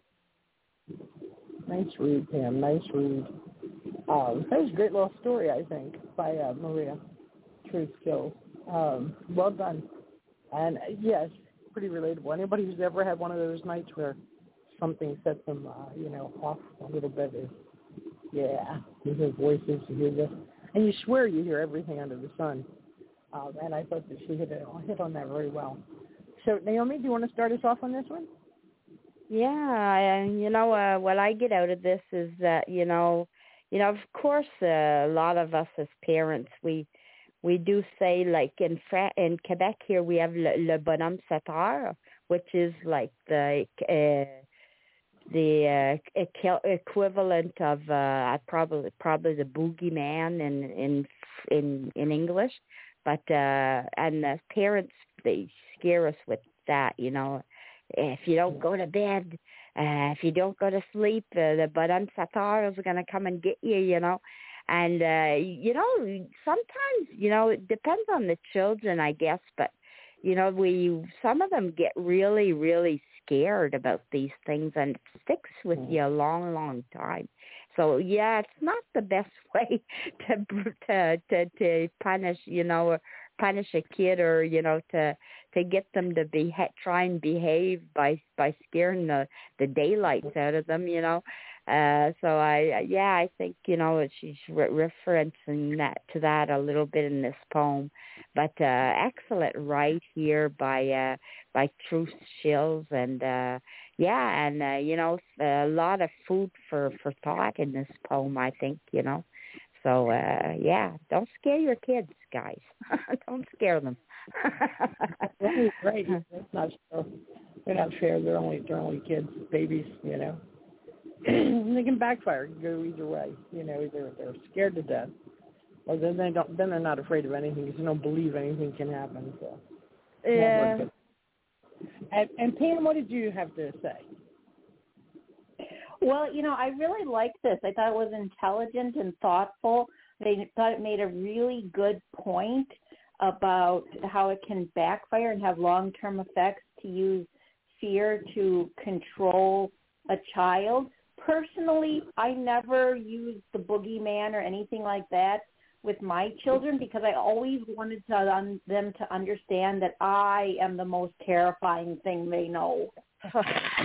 Speaker 3: Nice read, Pam. Nice read. Um, that was a great little story, I think, by uh, Maria Truth Kills. Um, well done. And uh, yes, pretty relatable. Anybody who's ever had one of those nights where something sets them, uh, you know, off a little bit is, yeah, you hear voices, you hear this, and you swear you hear everything under the sun. Um, and I thought that she hit, it, hit on that very well. So, Naomi, do you want to start us off on this one?
Speaker 4: Yeah, and you know, uh, what I get out of this is that, you know, you know, of course, uh, a lot of us as parents, we we do say, like in Fra- in Quebec here, we have le, le bonhomme sept heures, which is like the uh, the uh, equ- equivalent of uh, probably probably the boogeyman in in in in English, but uh, and the parents, they scare us with that, you know. If you don't go to bed, uh, if you don't go to sleep, uh, the bonhomme sept heures are going to come and get you, you know. And, uh, you know, sometimes, you know, it depends on the children, I guess, but, you know, we some of them get really, really scared about these things, and it sticks with you a long, long time. So, yeah, it's not the best way to to to, to punish, you know, or punish a kid, or, you know, to to get them to be try and behave by by scaring the the daylights out of them, you know. Uh, so I yeah I think, you know, she's re- referencing that to that a little bit in this poem, but uh, excellent right here by uh, by Truth Chills, and uh, yeah, and uh, you know, a lot of food for for thought in this poem, I think, you know. So, uh, yeah, don't scare your kids, guys. Don't scare them.
Speaker 3: Right, right. That's not fair. They're not fair. They're only, they're only kids, babies, you know. They can backfire, go either way. You know, either they're scared to death, or then they don't. Then they're not afraid of anything because they don't believe anything can happen. So,
Speaker 4: yeah.
Speaker 3: And, and Pam, what did you have to say?
Speaker 5: Well, you know, I really liked this. I thought it was intelligent and thoughtful. They thought it made a really good point about how it can backfire and have long-term effects to use fear to control a child. Personally, I never used the boogeyman or anything like that, with my children because I always wanted to un- them to understand that I am the most terrifying thing they know. So.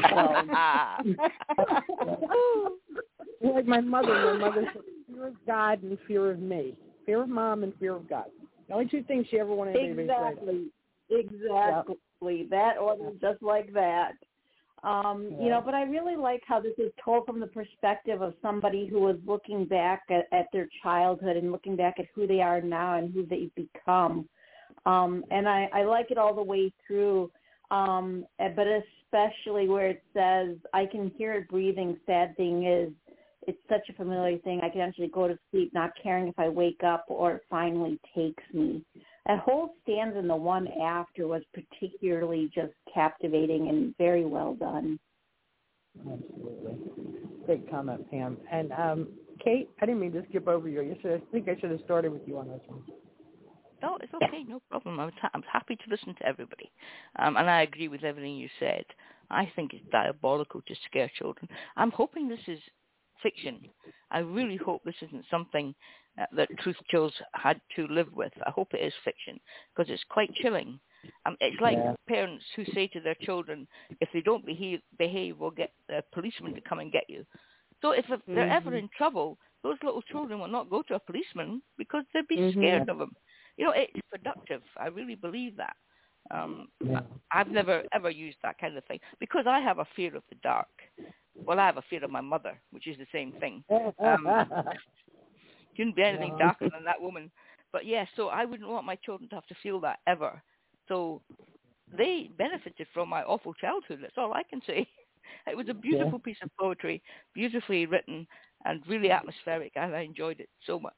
Speaker 3: Like my mother, my mother said, fear of God and fear of me. Fear of mom and fear of God. The only two things she ever wanted anybody to say.
Speaker 5: Exactly. Exactly. Yep. That order, just like that. Um, yeah. You know, but I really like how this is told from the perspective of somebody who was looking back at, at their childhood and looking back at who they are now and who they've become. Um, and I, I like it all the way through, um, but especially where it says, I can hear it breathing. Sad thing is, it's such a familiar thing. I can actually go to sleep not caring if I wake up or it finally takes me. That whole stanza and the one after was particularly just captivating and very well done.
Speaker 3: Absolutely. Great comment, Pam. And um, Kate, I didn't mean to skip over you. you should, I think I should have started with you on this one.
Speaker 6: No, it's okay. No problem. I'm, ta- I'm happy to listen to everybody. Um, and I agree with everything you said. I think it's diabolical to scare children. I'm hoping this is fiction. I really hope this isn't something uh, that Truth Kills had to live with. I hope it is fiction because it's quite chilling. Um, it's like yeah. parents who say to their children, if they don't behave, behave, we'll get a policeman to come and get you. So if mm-hmm. they're ever in trouble, those little children will not go to a policeman because they'd be mm-hmm. scared of him. You know, it's productive. I really believe that. Um, yeah. I've never, ever used that kind of thing because I have a fear of the dark. Well, I have a fear of my mother, which is the same thing. Um, couldn't be anything darker than that woman. But, yeah, so I wouldn't want my children to have to feel that ever. So they benefited from my awful childhood. That's all I can say. It was a beautiful yeah. piece of poetry, beautifully written, and really atmospheric, and I enjoyed it so much.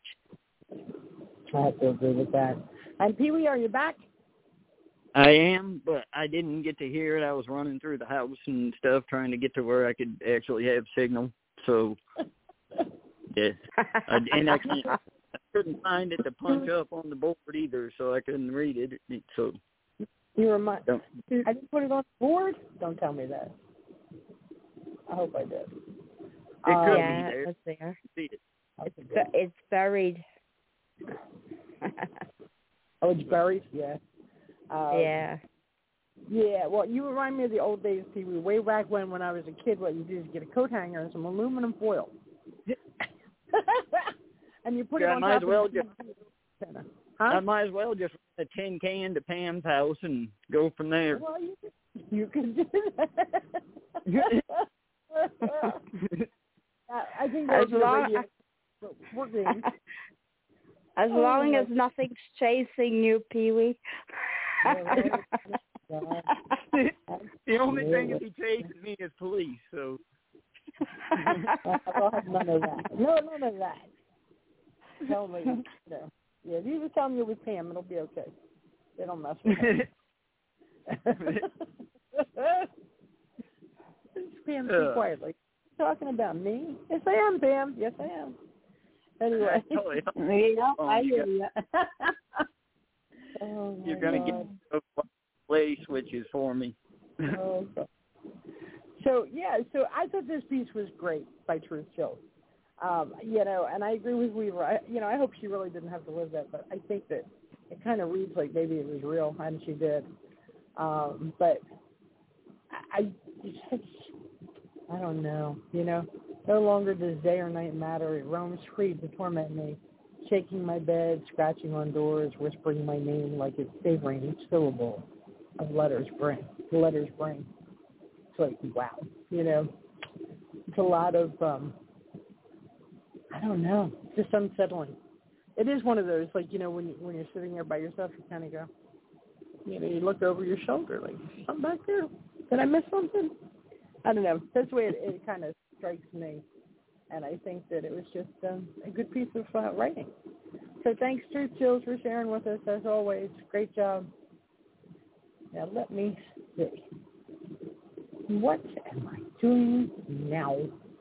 Speaker 3: I have to agree with that. And Pee-wee, are you back?
Speaker 9: I am, but I didn't get to hear it. I was running through the house and stuff trying to get to where I could actually have signal. So, yeah. I, and I, can't, I couldn't find it to punch up on the board either, so I couldn't read it. So
Speaker 3: You remind I didn't put it on the board? Don't tell me that. I hope I did.
Speaker 9: It could
Speaker 4: um,
Speaker 9: be
Speaker 4: yeah,
Speaker 9: there.
Speaker 4: It's there.
Speaker 9: It.
Speaker 4: It's, it's buried.
Speaker 3: Oh, it's buried? Yeah. Um,
Speaker 4: yeah.
Speaker 3: Yeah, well, you remind me of the old days, Pee Wee. Way back when, when I was a kid, what you do is get a coat hanger and some aluminum foil. And you put
Speaker 9: yeah,
Speaker 3: it on
Speaker 9: I might
Speaker 3: top
Speaker 9: as well
Speaker 3: of
Speaker 9: just,
Speaker 3: huh?
Speaker 9: I might as well just run a tin can to Pam's house and go from there.
Speaker 3: Well, you, you can do that. I think that would be a radio. We're good.
Speaker 4: As long as nothing's chasing you, Pee-wee.
Speaker 9: The only thing that be chasing me is police, so.
Speaker 3: I'll have none of that. No, none of that. Tell me. No. Yeah, if you just tell me you're with Pam, it'll be okay. They don't mess with me. Pam, speak quietly. Talking about me? Yes, I am, Pam. Yes, I am. Anyway.
Speaker 5: Yeah, I hear you.
Speaker 3: Oh,
Speaker 9: you're going to get those play switches for me.
Speaker 3: Oh, God. So, yeah, so I thought this piece was great by Truth Kills. Um, you know, and I agree with Weaver. I, you know, I hope she really didn't have to live that, but I think that it kind of reads like maybe it was real, and she did. Um, but I, I, I don't know, you know. No longer does day or night matter. It roams free to torment me, shaking my bed, scratching on doors, whispering my name like it's savoring each syllable of letters bring. The letters bring. It's like, wow, you know. It's a lot of, um, I don't know, just unsettling. It is one of those, like, you know, when, you, when you're sitting there by yourself, you kind of go, you know, you look over your shoulder, like, something back there? Did I miss something? I don't know. That's the way it, it kind of strikes me. And I think that it was just um, a good piece of uh, writing. So thanks, Truth Kills, for sharing with us, as always. Great job. Now let me see. What am I doing now?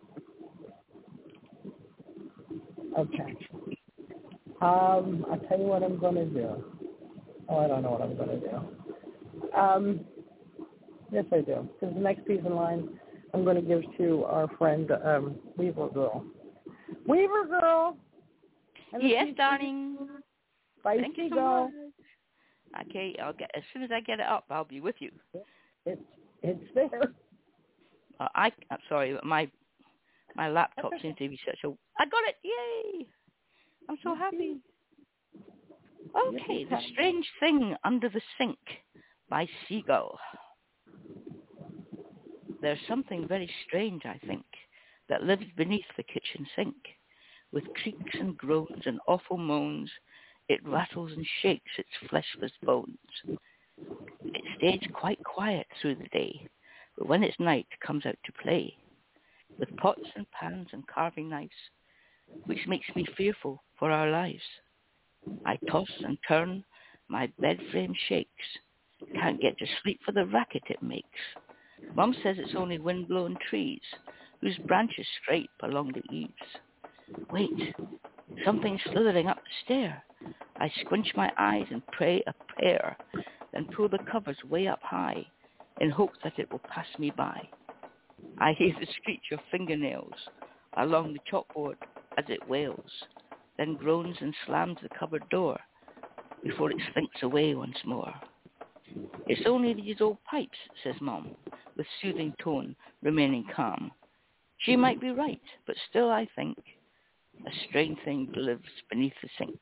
Speaker 3: Okay. Um, I'll tell you what I'm going to do. Oh, I don't know what I'm going to do. Um, yes, I do. Because the next piece in line I'm going to give to our friend um, Weaver Girl. Weaver Girl, And the
Speaker 6: Yes,
Speaker 3: piece
Speaker 6: darling.
Speaker 3: by
Speaker 6: Thank you so
Speaker 3: Seagull.
Speaker 6: much. Okay, I'll get as soon as I get it up, I'll be with you.
Speaker 3: It's it's there.
Speaker 6: Uh, I I'm sorry, but my my laptop seems to be such a. I got it! Yay! I'm so happy. Okay, The Strange Thing Under the Sink by Seagull. There's something very strange, I think, that lives beneath the kitchen sink. With creaks and groans and awful moans, it rattles and shakes its fleshless bones. It stays quite quiet through the day, but when it's night, comes out to play. With pots and pans and carving knives, which makes me fearful for our lives. I toss and turn, my bed frame shakes. Can't get to sleep for the racket it makes. Mum says it's only wind-blown trees, whose branches scrape along the eaves. Wait, something's slithering up the stair. I squinch my eyes and pray a prayer, then pull the covers way up high, in hopes that it will pass me by. I hear the screech of fingernails along the chalkboard as it wails, then groans and slams the cupboard door before it slinks away once more. It's only these old pipes, says Mum, with soothing tone, remaining calm. She might be right, but still I think a strange thing lives beneath the sink.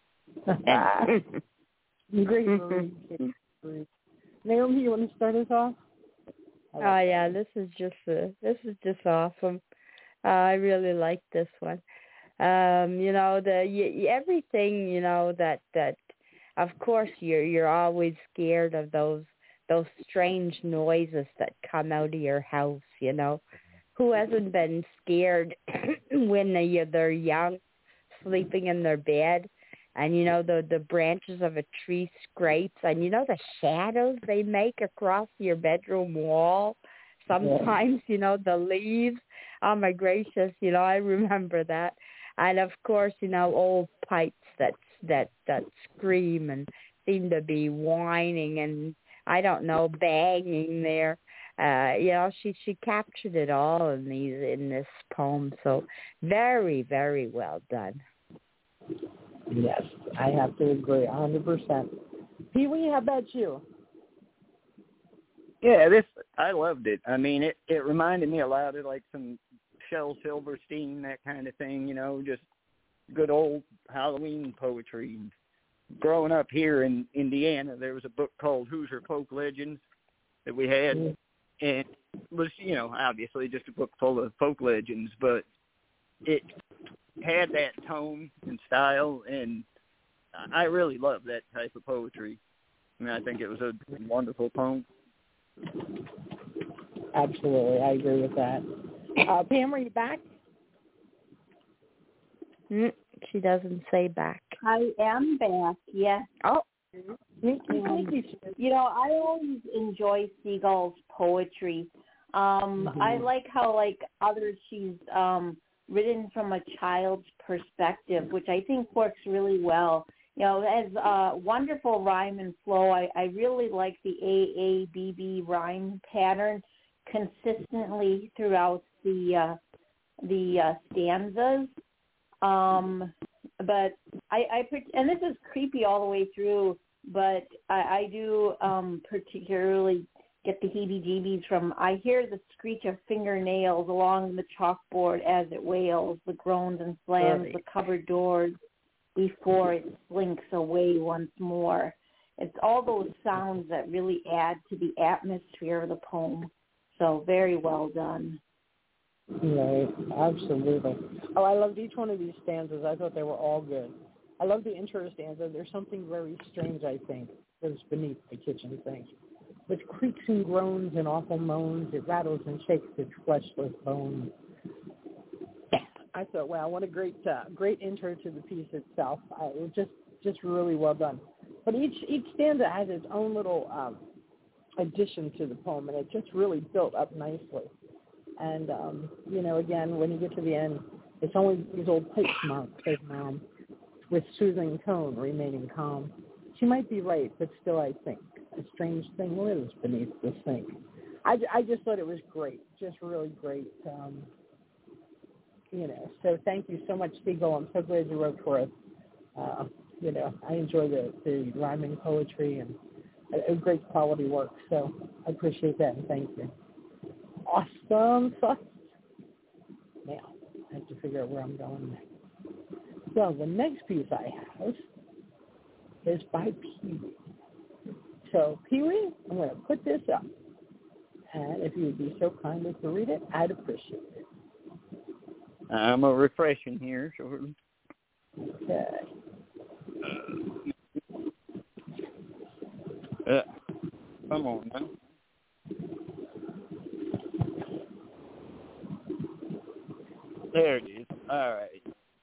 Speaker 3: Great movie. Naomi, you want to start us off?
Speaker 4: Oh like yeah, this is just uh, this is just awesome. Uh, I really like this one. Um, you know, the y- everything. You know that that. Of course, you're you're always scared of those those strange noises that come out of your house. You know, who hasn't been scared when they, they're young, sleeping in their bed, and you know the the branches of a tree scrapes, and you know the shadows they make across your bedroom wall. Sometimes, you know, the leaves. Oh my gracious, you know, I remember that. And of course, you know, old pipes that that that scream and seem to be whining and I don't know, banging there. Uh, you know, she she captured it all in these in this poem. So very, very well done.
Speaker 3: Yes, I have to agree, a hundred percent. Pee Wee, how about you?
Speaker 9: Yeah, this I loved it. I mean, it it reminded me a lot of like some Shel Silverstein, that kind of thing. You know, just good old Halloween poetry. Growing up here in Indiana, there was a book called Hoosier Folk Legends that we had, mm. and it was, you know, obviously just a book full of folk legends, but it had that tone and style, and I really love that type of poetry. I mean, I think it was a wonderful poem.
Speaker 3: Absolutely, I agree with that. Uh, Pam, are you back?
Speaker 4: Mm, she doesn't say back.
Speaker 5: I am back, yes.
Speaker 4: Oh.
Speaker 5: Um, you know, I always enjoy Seagull's poetry. Um, mm-hmm. I like how, like others, she's um, written from a child's perspective, which I think works really well. You know, as uh, wonderful rhyme and flow, I, I really like the A A B B rhyme pattern consistently throughout the uh, the uh, stanzas. Um, but I, I, and this is creepy all the way through, but I, I do um, particularly get the heebie-jeebies from, I hear the screech of fingernails along the chalkboard as it wails, the groans and slams, really? The cupboard doors before it slinks away once more. It's all those sounds that really add to the atmosphere of the poem. So very well done.
Speaker 3: Right, absolutely. Oh, I loved each one of these stanzas. I thought they were all good. I love the intro stanza. There's something very strange, I think, that's beneath the kitchen sink. With creaks and groans and awful moans, it rattles and shakes its fleshless bones. I thought, wow, what a great, uh, great intro to the piece itself. Uh, it was just, just really well done. But each each stanza has its own little um, addition to the poem, and it just really built up nicely. And, um, you know, again, when you get to the end, it's only these old pipes, Mom, says Mom, with soothing tone, remaining calm. She might be right, but still I think a strange thing lives beneath the sink. I, I just thought it was great, just really great. Um, you know, so thank you so much, Siegel. I'm so glad you wrote for us. Uh, you know, I enjoy the, the rhyming poetry and a, a great quality work, so I appreciate that, and thank you. Awesome sauce. Now, I have to figure out where I'm going next. So the next piece I have is by Pee-wee. So, Pee-wee, I'm going to put this up. And if you would be so kind as to read it, I'd appreciate it.
Speaker 9: I'm a refreshing here, shortly.
Speaker 3: Okay.
Speaker 9: Uh, come on now. There it is. All right.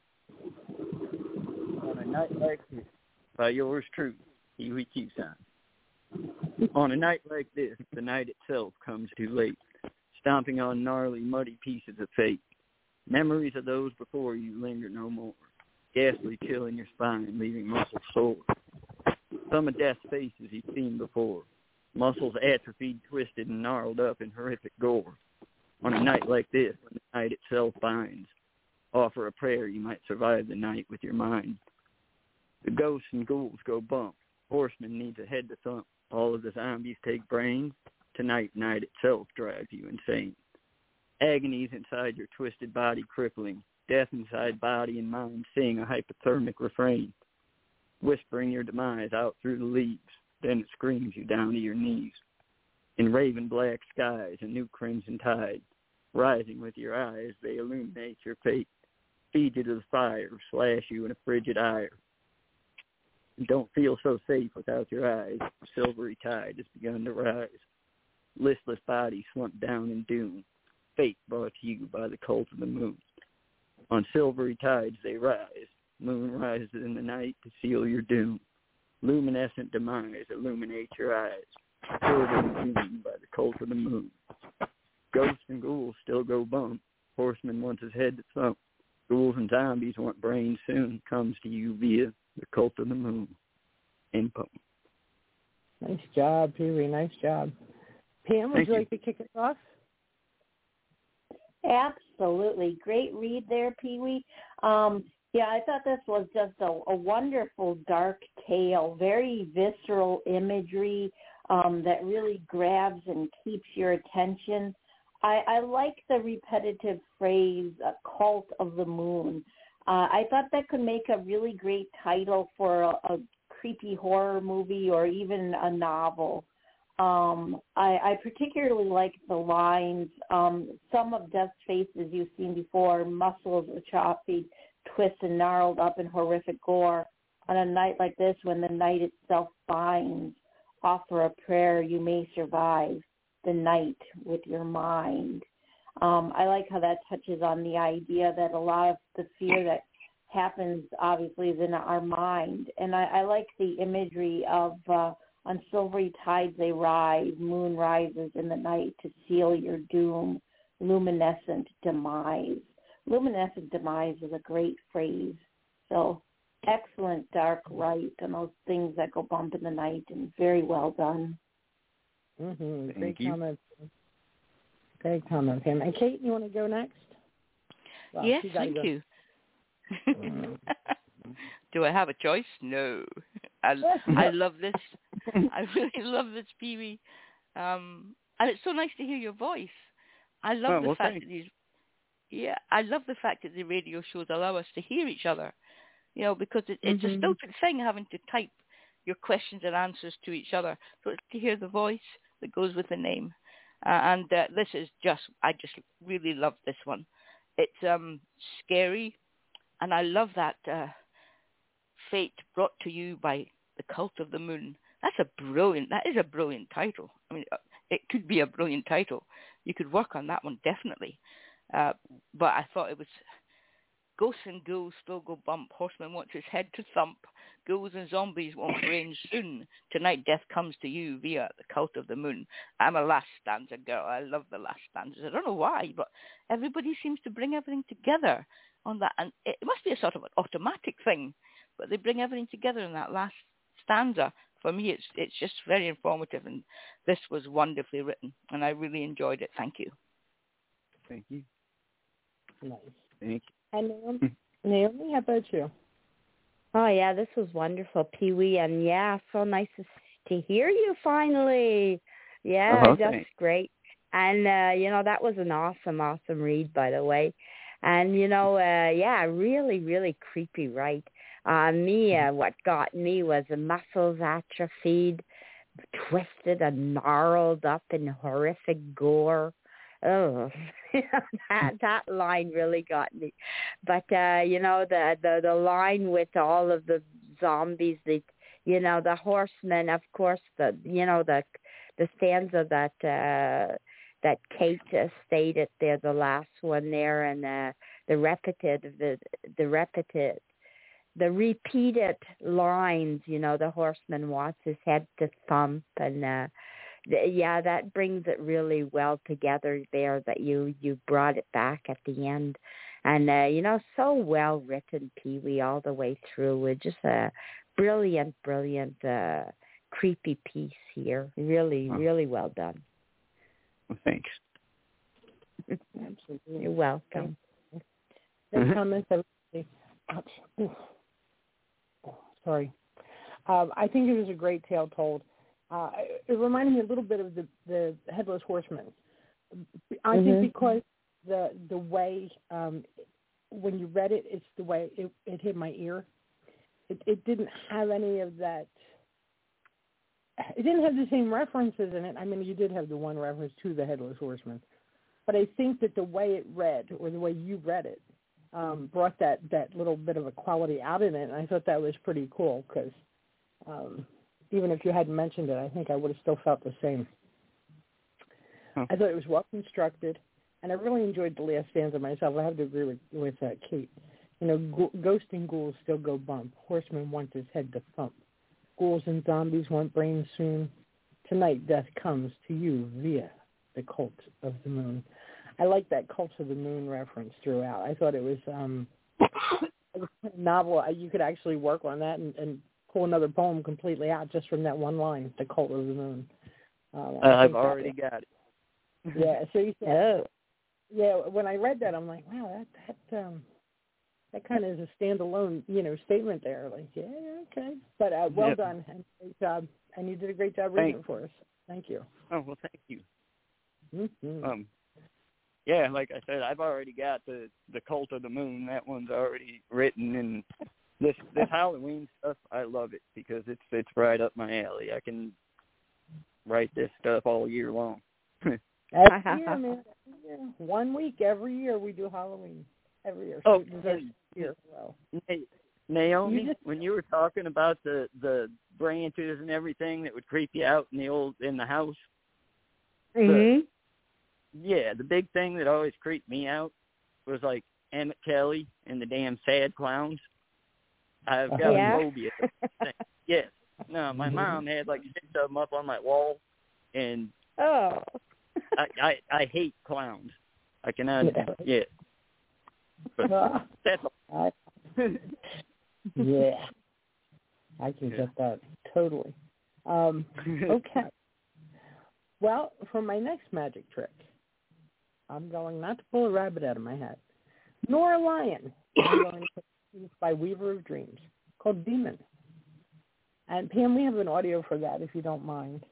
Speaker 9: On a night like this, by yours truly, Pee-wee Keepside. On a night like this, the night itself comes too late, stomping on gnarly, muddy pieces of fate. Memories of those before you linger no more, ghastly chill in your spine, leaving muscles sore. Some of death's faces you've seen before, muscles atrophied, twisted, and gnarled up in horrific gore. On a night like this, when the night itself binds, offer a prayer you might survive the night with your mind. The ghosts and ghouls go bump, horseman needs a head to thump, all of the zombies take brains, tonight night itself drives you insane. Agonies inside your twisted body crippling, death inside body and mind sing a hypothermic refrain, whispering your demise out through the leaves, then it screams you down to your knees. In raven black skies, a new crimson tide, rising with your eyes, they illuminate your fate, feed you to the fire, slash you in a frigid ire. You don't feel so safe without your eyes, silvery tide has begun to rise. Listless bodies slumped down in doom, fate brought to you by the cult of the moon. On silvery tides they rise, moon rises in the night to seal your doom. Luminescent demise illuminates your eyes, filled in doom by the cult of the moon. Ghosts and ghouls still go bump, horseman wants his head to thump. Ghouls and zombies want brains soon, comes to you via the cult of the moon. End poem.
Speaker 3: Nice job, Pee-wee, nice job. Pam, would
Speaker 9: Thank
Speaker 3: you
Speaker 9: you.
Speaker 3: like to kick us off?
Speaker 5: Absolutely. Great read there, Pee-wee. Um, yeah, I thought this was just a, a wonderful dark tale, very visceral imagery um, that really grabs and keeps your attention. I, I like the repetitive phrase, uh, cult of the moon. Uh, I thought that could make a really great title for a, a creepy horror movie or even a novel. Um, I, I particularly like the lines, um, some of Death's faces you've seen before, muscles are choppy, twisted and gnarled up in horrific gore. On a night like this, when the night itself binds, offer a prayer you may survive the night with your mind. Um, I like how that touches on the idea that a lot of the fear that happens obviously is in our mind. And I, I like the imagery of uh, on silvery tides they rise, moon rises in the night to seal your doom, luminescent demise. Luminescent demise is a great phrase. So excellent dark right on those things that go bump in the night, and very well done.
Speaker 3: Mm-hmm.
Speaker 9: Thank
Speaker 3: Great
Speaker 9: you.
Speaker 3: comment. Great comment, Pam. And Kate, you want to go next? Well,
Speaker 6: yes,
Speaker 3: you gotta
Speaker 6: thank
Speaker 3: go.
Speaker 6: you.
Speaker 3: Mm.
Speaker 6: Do I have a choice? No. I, I love this. I really love this, Pee-wee. Um, and it's so nice to hear your voice. I love
Speaker 9: Oh,
Speaker 6: the
Speaker 9: well,
Speaker 6: fact
Speaker 9: thanks.
Speaker 6: that these, yeah, I love the fact that the radio shows allow us to hear each other. You know, because it, it's
Speaker 3: Mm-hmm.
Speaker 6: a stupid thing having to type your questions and answers to each other. So it's to hear the voice that goes with the name. Uh, and uh, this is just, I just really love this one. It's um, scary, and I love that uh, fate brought to you by the cult of the moon. That's a brilliant, that is a brilliant title. I mean, it could be a brilliant title. You could work on that one, definitely. Uh, but I thought it was ghosts and ghouls still go bump. Horseman wants his head to thump. Ghouls and zombies want brains soon. Tonight death comes to you via the cult of the moon. I'm a last stanza girl. I love the last stanzas. I don't know why, but everybody seems to bring everything together on that. And it must be a sort of an automatic thing, but they bring everything together in that last stanza. For me, it's it's just very informative, and this was wonderfully written, and I really enjoyed it. Thank you.
Speaker 9: Thank you.
Speaker 3: Nice.
Speaker 9: Thank you.
Speaker 3: And Naomi, Naomi, how about you?
Speaker 4: Oh, yeah, this was wonderful, Pee-wee. And, yeah, so nice to, to hear you finally. Yeah,
Speaker 9: Oh,
Speaker 4: that's
Speaker 9: thanks.
Speaker 4: great. And, uh, you know, that was an awesome, awesome read, by the way. And, you know, uh, yeah, really, really creepy, right? Uh, me, uh, what got me was the muscles atrophied, twisted and gnarled up in horrific gore. Oh, that that line really got me. But uh, you know, the, the the line with all of the zombies, the you know, the horsemen, of course, the you know the the stanza that uh, that Kate uh, stated there, the last one there, and uh, the repetitive the the repetitive. The repeated lines, you know, the horseman wants his head to thump, and uh, th- yeah, that brings it really well together there. That you you brought it back at the end, and uh, you know, so well written, Pee-wee, all the way through. It's just a brilliant, brilliant, uh, creepy piece here. Really,
Speaker 9: oh.
Speaker 4: really well done.
Speaker 9: Well, thanks.
Speaker 3: Absolutely.
Speaker 4: You're welcome.
Speaker 3: Any comments? Everybody? Oof. Sorry. Um, I think it was a great tale told. Uh, it reminded me a little bit of the, the Headless Horseman. I
Speaker 4: Mm-hmm.
Speaker 3: think because the the way, um, when you read it, it's the way it, it hit my ear. It, it didn't have any of that. It didn't have the same references in it. I mean, you did have the one reference to the Headless Horseman. But I think that the way it read, or the way you read it, Um, brought that, that little bit of a quality out in it, and I thought that was pretty cool because um, even if you hadn't mentioned it, I think I would have still felt the same.
Speaker 9: Huh.
Speaker 3: I thought it was well constructed, and I really enjoyed the last stanza myself. I have to agree with, with uh, Kate. You know, go- ghosts and ghouls still go bump. Horseman wants his head to thump. Ghouls and zombies want brains soon. Tonight death comes to you via the cult of the moon. I like that Cult of the Moon reference throughout. I thought it was, um, it was a novel. You could actually work on that and, and pull another poem completely out just from that one line, the Cult of the Moon. Um,
Speaker 9: uh, I've already
Speaker 3: was,
Speaker 9: got it.
Speaker 3: Yeah, so you said,
Speaker 4: Oh.
Speaker 3: yeah, when I read that, I'm like, wow, that that um, that kind of is a standalone, you know, statement there. Like, yeah, okay. But uh, well
Speaker 9: Yep.
Speaker 3: done, and great job. And you did a great job reading
Speaker 9: Thanks.
Speaker 3: it for us. Thank you.
Speaker 9: Oh, well, thank you.
Speaker 3: Mm-hmm.
Speaker 9: Um, yeah, like I said, I've already got the the Cult of the Moon. That one's already written, and this this Halloween stuff, I love it because it's it's right up my alley. I can write this stuff all year long.
Speaker 3: Every year, man. Every year. One week every year we do Halloween. Every year.
Speaker 9: Oh,
Speaker 3: so there's year. Well,
Speaker 9: Naomi,
Speaker 3: you just,
Speaker 9: when you were talking about the the branches and everything that would creep you out in the old in the house,
Speaker 4: Mm-hmm.
Speaker 9: the, yeah, the big thing that always creeped me out was like Emmett Kelly and the damn sad clowns. I've got
Speaker 4: Yeah.
Speaker 9: a phobia. Yes. No, my mom had like six of them up on my wall, and
Speaker 4: Oh.
Speaker 9: I, I I hate clowns. I cannot. Yeah. But
Speaker 3: Ah,
Speaker 9: that's all.
Speaker 3: I, yeah. I can
Speaker 9: Yeah.
Speaker 3: get that totally. Um, okay. Well, for my next magic trick, I'm going not to pull a rabbit out of my hat, nor a lion. I'm going to put a piece by Weaver of Dreams called Demon. And Pam, we have an audio for that if you don't mind.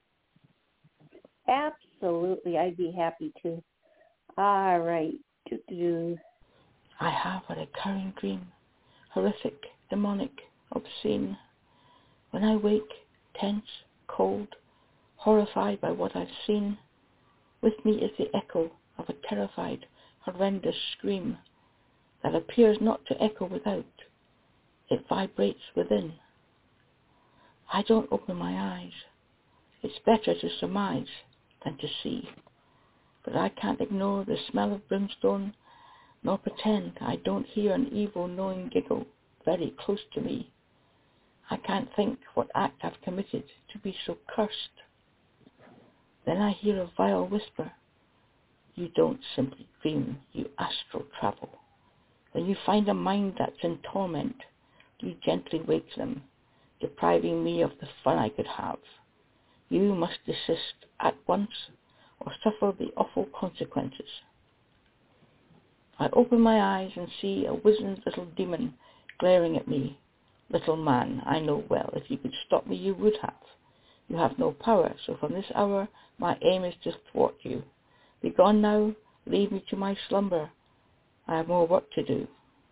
Speaker 5: Absolutely, I'd be happy to. All right. Doo-doo-doo.
Speaker 10: I have a recurring dream, horrific, demonic, obscene. When I wake, tense, cold, horrified by what I've seen, with me is the echo of a terrified, horrendous scream that appears not to echo without. It vibrates within. I don't open my eyes. It's better to surmise than to see. But I can't ignore the smell of brimstone, nor pretend I don't hear an evil knowing giggle very close to me. I can't think what act I've committed to be so cursed. Then I hear a vile whisper. You don't simply dream, you astral travel. When you find a mind that's in torment, you gently wake them, depriving me of the fun I could have. You must desist at once or suffer the awful consequences. I open my eyes and see a wizened little demon glaring at me. Little man, I know well, if you could stop me, you would have. You have no power, so from this hour my aim is to thwart you. Be gone now, leave me to my slumber. I have more work to do.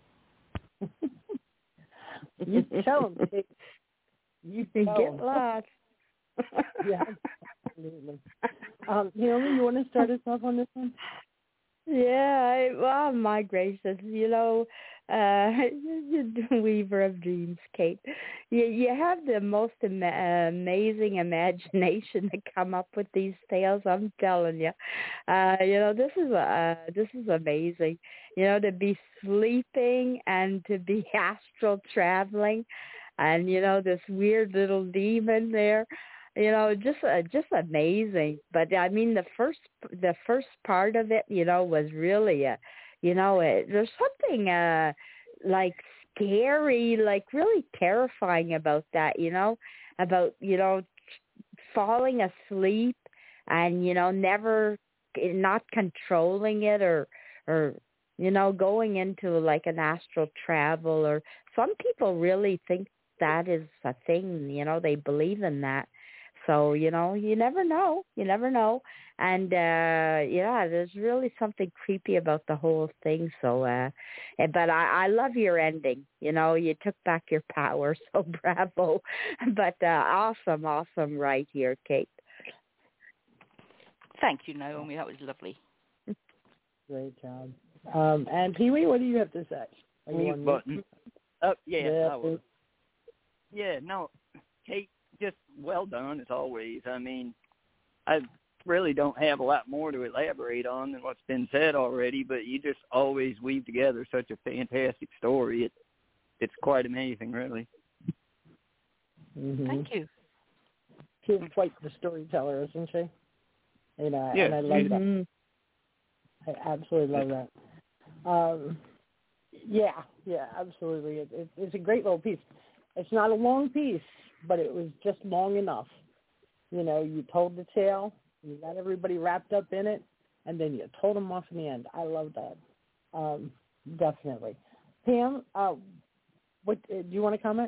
Speaker 3: You tell him. You tell
Speaker 4: Get
Speaker 3: him.
Speaker 4: lost.
Speaker 3: Yeah, absolutely. Um, Naomi, you want to start us off on this one?
Speaker 4: Yeah, I, well, my gracious, you know, uh, weaver of dreams, Kate. You you have the most ama- amazing imagination to come up with these tales. I'm telling you, uh, you know, this is uh, this is amazing. You know, to be sleeping and to be astral traveling, and you know, this weird little demon there. You know, just uh, just amazing. But I mean, the first the first part of it, you know, was really, uh, you know, it, there's something uh, like scary, like really terrifying about that. You know, about you know falling asleep and you know never not controlling it or or you know going into like an astral travel. Or some people really think that is a thing. You know, they believe in that. So, you know, you never know. You never know. And, uh, yeah, there's really something creepy about the whole thing. So, uh, but I, I love your ending. You know, you took back your power. So bravo. But uh, awesome, awesome right here, Kate.
Speaker 6: Thank you, Naomi. That was lovely.
Speaker 3: Great job. Um, and Pee-wee, what do you have to say? Are you
Speaker 9: Mute
Speaker 3: on
Speaker 9: button.
Speaker 3: mute?
Speaker 9: Oh, yeah,
Speaker 3: Yeah,
Speaker 9: I was. Yeah, no, Kate, just well done as always. I mean, I really don't have a lot more to elaborate on than what's been said already, but you just always weave together such a fantastic story. It, it's quite amazing, really.
Speaker 3: Mm-hmm.
Speaker 6: Thank you.
Speaker 3: She's quite the storyteller, isn't she? You know,
Speaker 9: Yeah.
Speaker 3: and I love
Speaker 4: Mm-hmm.
Speaker 3: that. I absolutely love that. Um, yeah, yeah, absolutely. It, it, it's a great little piece. It's not a long piece, but it was just long enough. You know, you told the tale, you got everybody wrapped up in it, and then you told them off in the end. I love that. Um, definitely. Pam, uh, what uh, do you want to comment?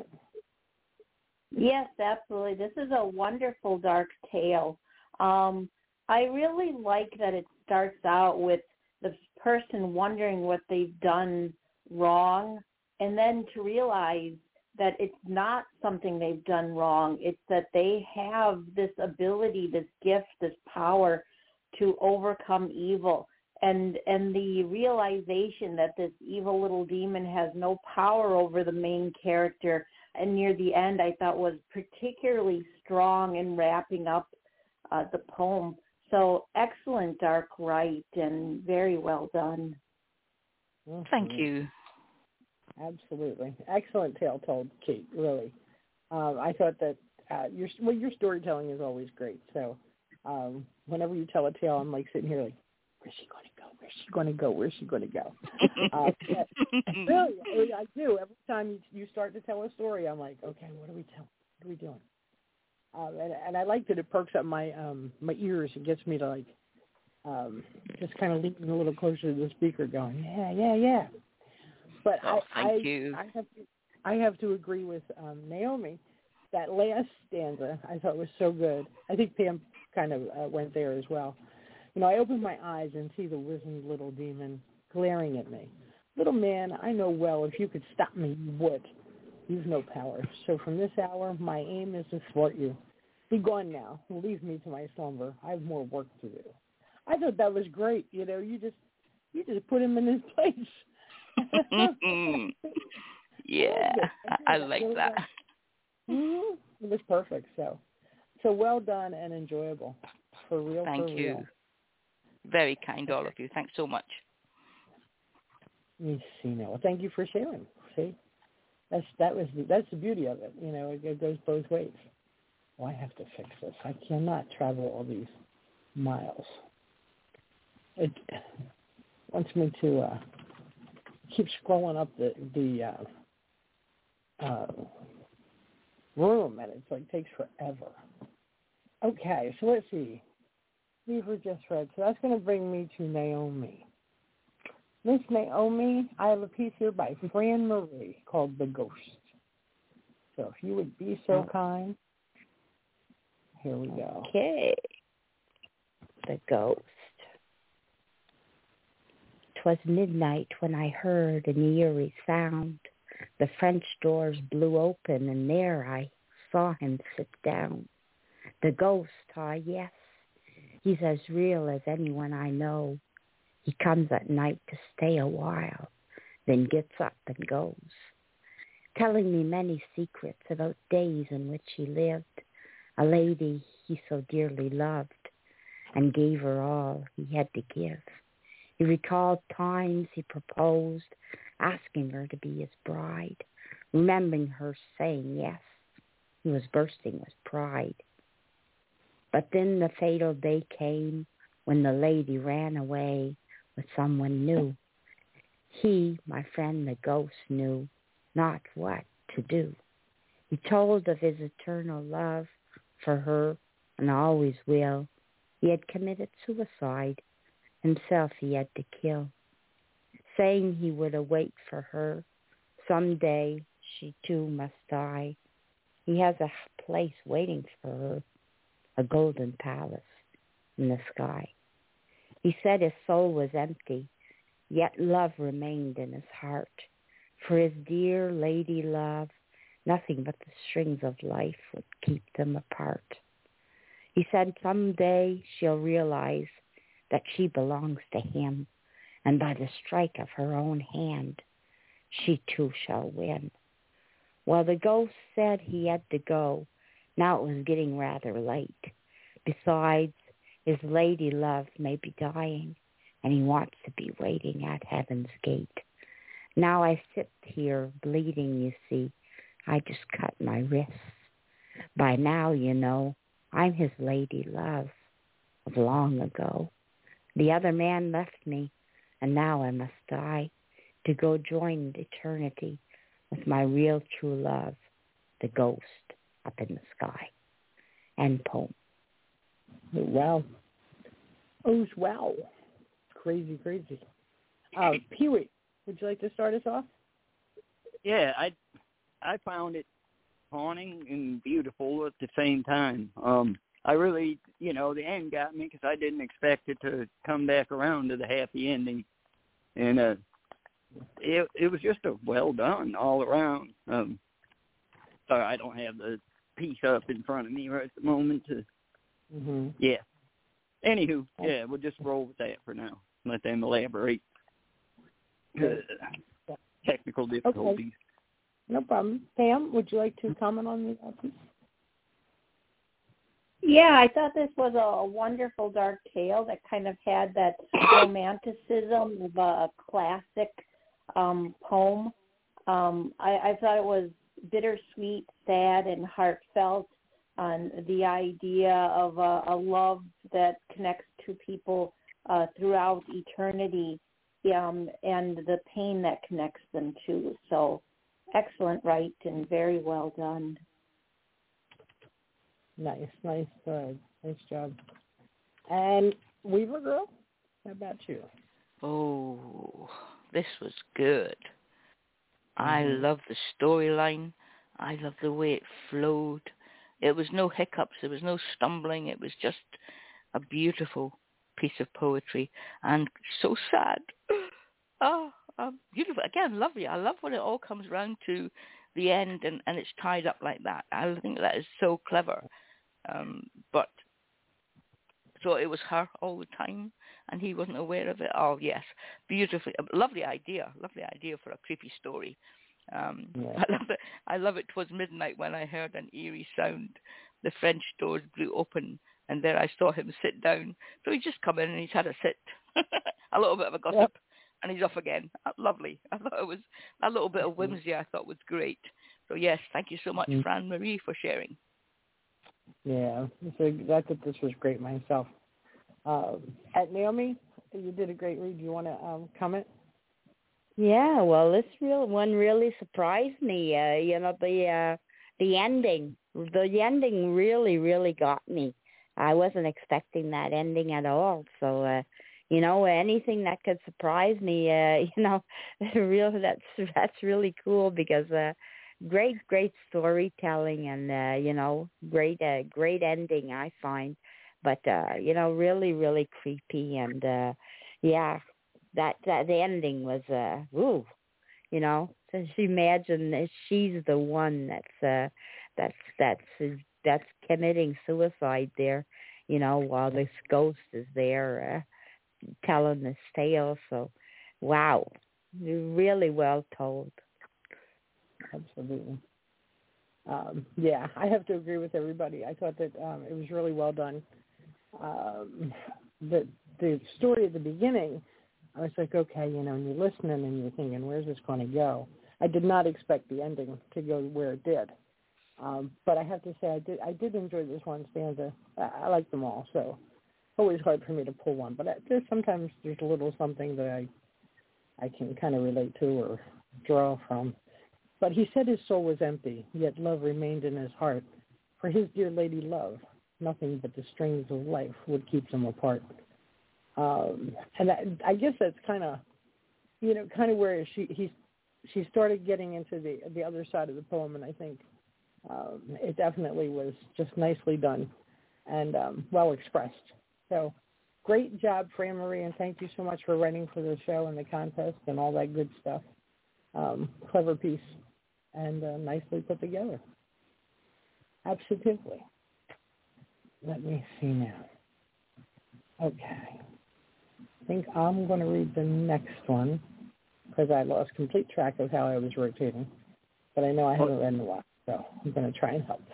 Speaker 5: Yes, absolutely. This is a wonderful dark tale. Um, I really like that it starts out with the person wondering what they've done wrong, and then to realize that it's not something they've done wrong. It's that they have this ability, this gift, this power to overcome evil. And and the realization that this evil little demon has no power over the main character, and near the end I thought was particularly strong in wrapping up uh, the poem. So excellent dark right and very well done.
Speaker 3: Mm-hmm.
Speaker 6: Thank you.
Speaker 3: Absolutely. Excellent tale told, Kate, really. Um, I thought that uh, your well, your storytelling is always great. So um, whenever you tell a tale, I'm like sitting here like, where's she going to go? Where's she going to go? Where's she going to go? uh, really, I do. Every time you, you start to tell a story, I'm like, okay, what are we telling? What are we doing? Um, and, and I like that it perks up my um, my ears. It gets me to like um, just kind of leaning a little closer to the speaker going, yeah, yeah, yeah. But
Speaker 6: oh,
Speaker 3: I,
Speaker 6: thank
Speaker 3: I,
Speaker 6: you.
Speaker 3: I have to, I have to agree with um, Naomi. That last stanza I thought was so good. I think Pam kind of uh, went there as well. You know, I open my eyes and see the wizened little demon glaring at me. Little man, I know well if you could stop me, you would. You've no power. So from this hour, my aim is to thwart you. Be gone now. Leave me to my slumber. I have more work to do. I thought that was great. You know, you just, you just put him in his place.
Speaker 6: Yeah, I, I like that.
Speaker 3: Mm-hmm. It was perfect. So, so well done and enjoyable. For real.
Speaker 6: Thank
Speaker 3: for
Speaker 6: you.
Speaker 3: Real.
Speaker 6: Very kind, all of you. Thanks so much.
Speaker 3: You see, now, well, thank you for sharing. See, that's that was the, that's the beauty of it. You know, it, it goes both ways. Well, I have to fix this. I cannot travel all these miles. It wants me to uh, keep scrolling up the the uh, uh, room, and it's like takes forever. Okay, so let's see. Weaver just read. So that's going to bring me to Naomi. Miss Naomi, I have a piece here by Fran Marie called The Ghost. So if you would be so oh. kind, here we go.
Speaker 4: Okay. The Ghost. 'Twas midnight when I heard an eerie sound. The French doors blew open, and there I saw him sit down. The ghost, ah, yes, he's as real as anyone I know. He comes at night to stay a while, then gets up and goes, telling me many secrets about days in which he lived, a lady he so dearly loved, and gave her all he had to give. He recalled times he proposed, asking her to be his bride, remembering her saying yes. He was bursting with pride. But then the fatal day came when the lady ran away with someone new. He, my friend the ghost, knew not what to do. He told of his eternal love for her and always will. He had committed suicide. Himself he had to kill, saying he would await for her. Someday she too must die. He has a place waiting for her, a golden palace in the sky. He said his soul was empty, yet love remained in his heart. For his dear lady love, nothing but the strings of life would keep them apart. He said someday she'll realize that she belongs to him, and by the strike of her own hand, she too shall win. Well, the ghost said he had to go. Now it was getting rather late. Besides, his lady love may be dying, and he wants to be waiting at heaven's gate. Now I sit here bleeding, you see. I just cut my wrists. By now, you know, I'm his lady love of long ago. The other man left me, and now I must die to go join eternity with my real true love, the ghost up in the sky. End poem.
Speaker 3: Oh, wow. Oh, wow. Crazy, crazy. Uh, Pee-wee, would you like to start us off?
Speaker 9: Yeah, I I found it haunting and beautiful at the same time. Um, I really, you know, the end got me because I didn't expect it to come back around to the happy ending. And uh, it it was just a well done all around. Um, sorry, I don't have the piece up in front of me right at the moment. To,
Speaker 3: mm-hmm.
Speaker 9: Yeah. Anywho, yeah, we'll just roll with that for now. Let them elaborate. Uh, technical difficulties.
Speaker 3: Okay. No problem. Pam, would you like to comment on the piece?
Speaker 5: Yeah, I thought this was a wonderful dark tale that kind of had that romanticism of a classic um, poem. Um, I, I thought it was bittersweet, sad, and heartfelt on the idea of a, a love that connects to people uh, throughout eternity, um, and the pain that connects them too. So excellent write and very well done.
Speaker 3: Nice, nice, uh, nice job. And Weaver Girl, how about you?
Speaker 6: Oh, this was good. Mm-hmm. I love the storyline. I love the way it flowed. It was no hiccups. There was no stumbling. It was just a beautiful piece of poetry and so sad. Oh, uh, beautiful. Again, lovely. I love when it all comes round to the end and, and it's tied up like that. I think that is so clever. Um, but so it was her all the time and he wasn't aware of it. Oh, yes. Beautifully. Lovely idea. Lovely idea for a creepy story. Um, yeah. I love it. I love it. 'Twas midnight when I heard an eerie sound. The French doors blew open, and there I saw him sit down. So he's just come in and he's had a sit, a little bit of a gossip, yep. and he's off again. Lovely. I thought it was a little bit of whimsy. I thought was great. So yes, thank you so much, mm-hmm. Fran Marie, for sharing.
Speaker 3: Yeah, so I thought this was great myself. Uh, at Naomi, you did a great read. Do you want to um, comment?
Speaker 4: Yeah, well, this real one really surprised me. Uh, you know, the uh, the ending, the ending really, really got me. I wasn't expecting that ending at all. So, uh, you know, anything that could surprise me, uh, you know, real that's that's really cool because uh, great great storytelling and uh, you know, great uh, great ending I find, but uh, you know, really really creepy and uh, yeah, that, that the ending was uh, ooh, you know, just imagine that she's the one that's uh, that's that's that's committing suicide there, you know, while this ghost is there. Uh, telling this tale. So, wow, really well told.
Speaker 3: Absolutely. Um, yeah, I have to agree with everybody. I thought that um, it was really well done. Um, the the story at the beginning, I was like, okay, you know, and you're listening and you're thinking, where's this going to go? I did not expect the ending to go where it did. Um, but I have to say, I did I did enjoy this one stanza. I, I like them all, so. Always hard for me to pull one, but there's sometimes there's a little something that I I can kind of relate to or draw from. But he said his soul was empty, yet love remained in his heart. For his dear lady love, nothing but the strings of life would keep them apart. Um, and that, I guess that's kind of, you know, kind of where she he she started getting into the the other side of the poem, and I think um, it definitely was just nicely done and um, well expressed. So great job, Fran Marie, and thank you so much for writing for the show and the contest and all that good stuff. Um, clever piece and uh, nicely put together. Absolutely. Let me see now. Okay. I think I'm going to read the next one because I lost complete track of how I was rotating. But I know I haven't read in a while, so I'm going to try and help.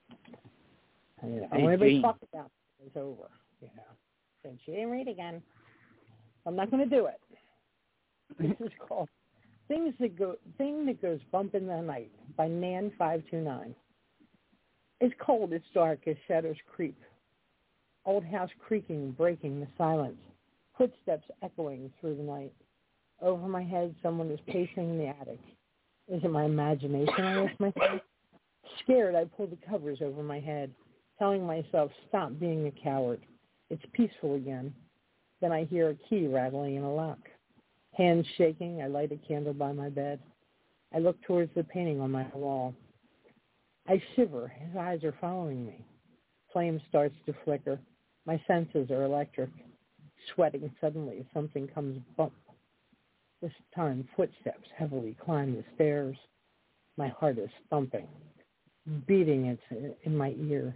Speaker 3: And, you know,
Speaker 9: hey,
Speaker 3: when everybody
Speaker 9: Gene.
Speaker 3: talks about it, it's over. You know, and she didn't read again. I'm not going to do it. This is called "Things That Go Thing That Goes Bump in the Night" by Nan five two nine. It's cold. It's dark as shadows creep. Old house creaking, breaking the silence. Footsteps echoing through the night. Over my head, someone is pacing the attic. Is it my imagination? I ask myself. Scared, I pull the covers over my head, telling myself, "Stop being a coward. It's peaceful again." Then I hear a key rattling in a lock. Hands shaking, I light a candle by my bed. I look towards the painting on my wall. I shiver. His eyes are following me. Flame starts to flicker. My senses are electric. Sweating suddenly, something comes bump. This time, footsteps heavily climb the stairs. My heart is thumping, beating it in my ear.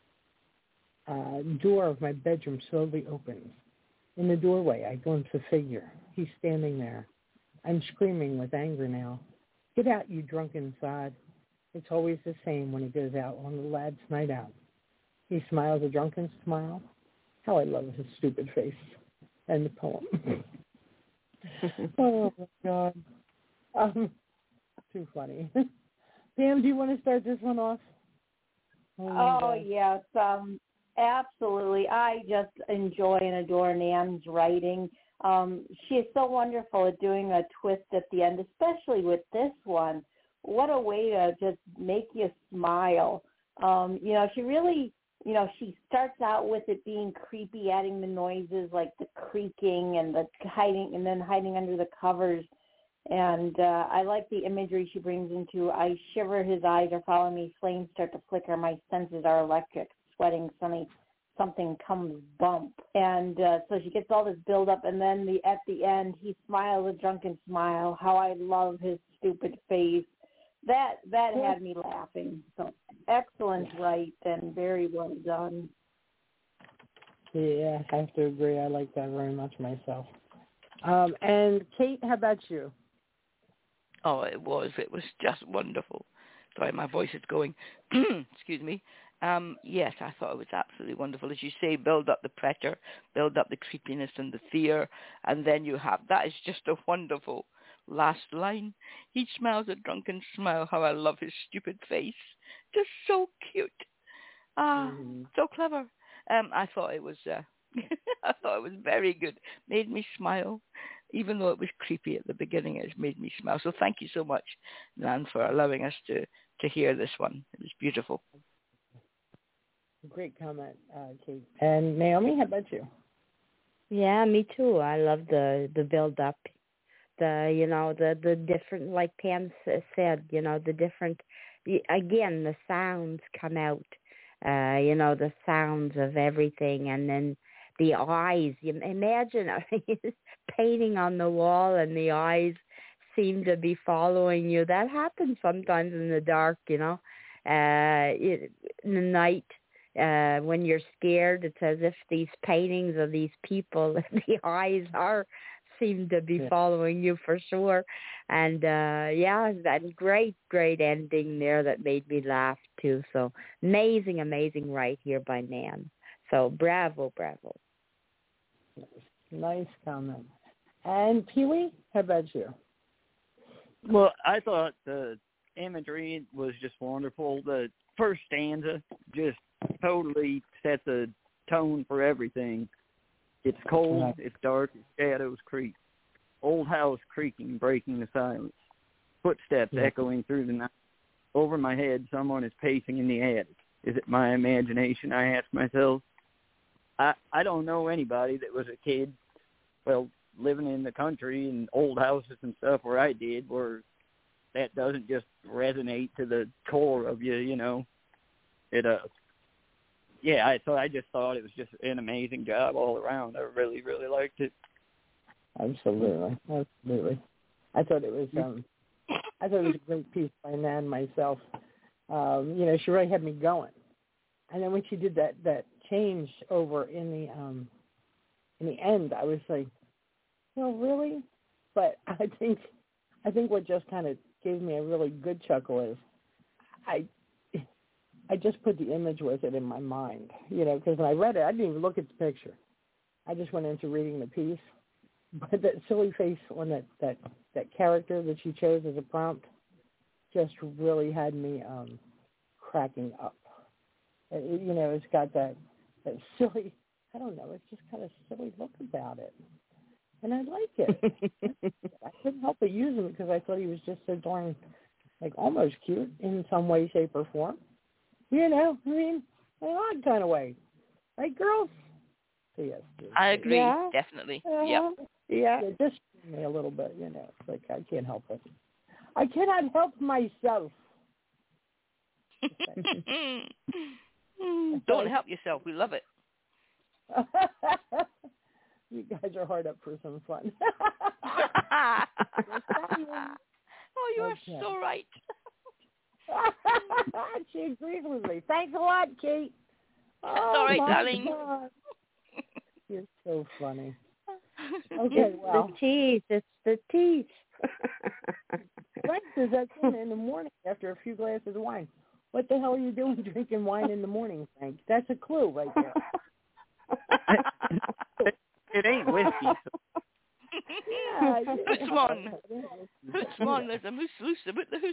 Speaker 3: Uh, door of my bedroom slowly opens. In the doorway, I glimpse a figure. He's standing there. I'm screaming with anger now. Get out, you drunken sod. It's always the same when he goes out on the lad's night out. He smiles a drunken smile. How I love his stupid face. End the poem. Oh, my God. Um, too funny. Pam, do you want to start this one off?
Speaker 5: Oh, oh yes. Um, absolutely. I just enjoy and adore Nan's writing. Um, she is so wonderful at doing a twist at the end, especially with this one. What a way to just make you smile. Um, you know, she really, you know, she starts out with it being creepy, adding the noises like the creaking and the hiding, and then hiding under the covers. And uh, I like the imagery she brings into, I shiver, his eyes are following me, flames start to flicker, my senses are electric, sweating, sunny, something comes bump. And uh, so she gets all this build up, and then the at the end, he smiles a drunken smile. How I love his stupid face. That that had me laughing. So excellent write and very well done.
Speaker 3: Yeah, I have to agree. I like that very much myself. Um, and Kate, how about you?
Speaker 6: Oh, it was. It was just wonderful. Sorry, my voice is going. Excuse me. Um, yes, I thought it was absolutely wonderful. As you say, build up the pressure, build up the creepiness and the fear, and then you have, that is just a wonderful last line. He smiles a drunken smile. How I love his stupid face. Just so cute. Ah, mm-hmm. So clever. Um, I thought it was, uh, I thought it was very good. Made me smile. Even though it was creepy at the beginning, it made me smile. So thank you so much, Nan, for allowing us to, to hear this one. It was beautiful.
Speaker 3: Great comment, uh, Kate. And Naomi, how about you?
Speaker 4: Yeah, me too. I love the the build up, the you know the the different, like Pam s- said, you know the different. y- Again, the sounds come out. Uh, you know the sounds of everything, and then the eyes. You imagine painting on the wall, and the eyes seem to be following you. That happens sometimes in the dark. You know, uh, it, in the night. Uh, when you're scared, it's as if these paintings of these people, the eyes are seem to be
Speaker 3: Yeah.
Speaker 4: following you for sure. And uh, yeah, that great, great ending there that made me laugh too. So amazing, amazing right here by Nan. So bravo, bravo.
Speaker 3: Nice comment. And Pee-wee, how about you?
Speaker 9: Well, I thought the imagery was just wonderful. The first stanza just totally set the tone for everything. It's cold,
Speaker 3: Right.
Speaker 9: it's dark, shadows creep. Old house creaking, breaking the silence. Footsteps
Speaker 3: Yeah.
Speaker 9: echoing through the night. Over my head, someone is pacing in the attic. Is it my imagination, I ask myself? I, I don't know anybody that was a kid, well, living in the country and old houses and stuff where I did, where that doesn't just resonate to the core of you, you know. It, uh, yeah, I, so I just thought it was just an amazing job all around. I really, really liked it.
Speaker 3: Absolutely, absolutely. I thought it was um, I thought it was a great piece by Nan myself. Um, you know, she really had me going. And then when she did that that change over in the um, in the end, I was like, well, really? But I think I think what just kind of gave me a really good chuckle is I I just put the image with it in my mind, you know, because when I read it, I didn't even look at the picture. I just went into reading the piece. But that silly face on that, that, that character that she chose as a prompt just really had me um, cracking up. It, you know, it's got that, that silly, I don't know, it's just kind of silly look about it. And I like it. I couldn't help but use him because I thought he was just so darn, like, almost cute in some way, shape, or form. You know, I mean, in an odd kind of way. Right, girls? So yes. yes
Speaker 6: I agree,
Speaker 4: Yeah.
Speaker 6: definitely.
Speaker 3: Uh,
Speaker 6: Yep.
Speaker 3: Yeah, it just me a little bit, you know. It's like I can't help it. I cannot help myself.
Speaker 6: Don't help yourself. We love it.
Speaker 3: You guys are hard up for some fun.
Speaker 6: Oh, you are
Speaker 3: Okay.
Speaker 6: so right.
Speaker 3: She agrees with me. Thanks a lot, Kate. Oh,
Speaker 6: all right,
Speaker 3: my
Speaker 6: darling.
Speaker 3: God. You're so funny. Okay, well.
Speaker 4: The teeth. It's the teeth.
Speaker 3: Frank says that's in, in the morning after a few glasses of wine. What the hell are you doing drinking wine in the morning, Frank? That's a clue right there.
Speaker 9: it, it ain't whiskey. So.
Speaker 3: Yeah, yeah.
Speaker 6: Hoots mon. Hoots mon. There's a moose loose about the hoose.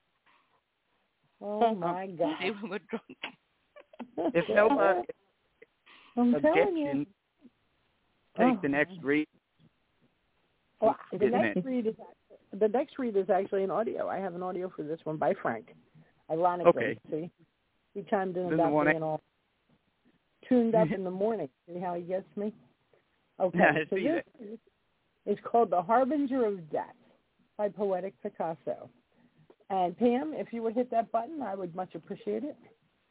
Speaker 3: Oh, my God.
Speaker 6: Say when we're drunk.
Speaker 9: If nobody
Speaker 3: I'm telling you.
Speaker 9: objection, take
Speaker 3: Oh.
Speaker 9: the next read.
Speaker 3: Well, the
Speaker 9: Isn't
Speaker 3: next
Speaker 9: it?
Speaker 3: read is the next read is actually an audio. I have an audio for this one by Frank. Ironically,
Speaker 9: Okay.
Speaker 3: see, he chimed in
Speaker 9: Then the
Speaker 3: about
Speaker 9: one I-
Speaker 3: being all tuned up in the morning. See how he gets me? Okay,
Speaker 9: I
Speaker 3: so
Speaker 9: see
Speaker 3: this is, is called "The Harbinger of Death" by Poetic Picasso. And Pam, if you would hit that button, I would much appreciate it.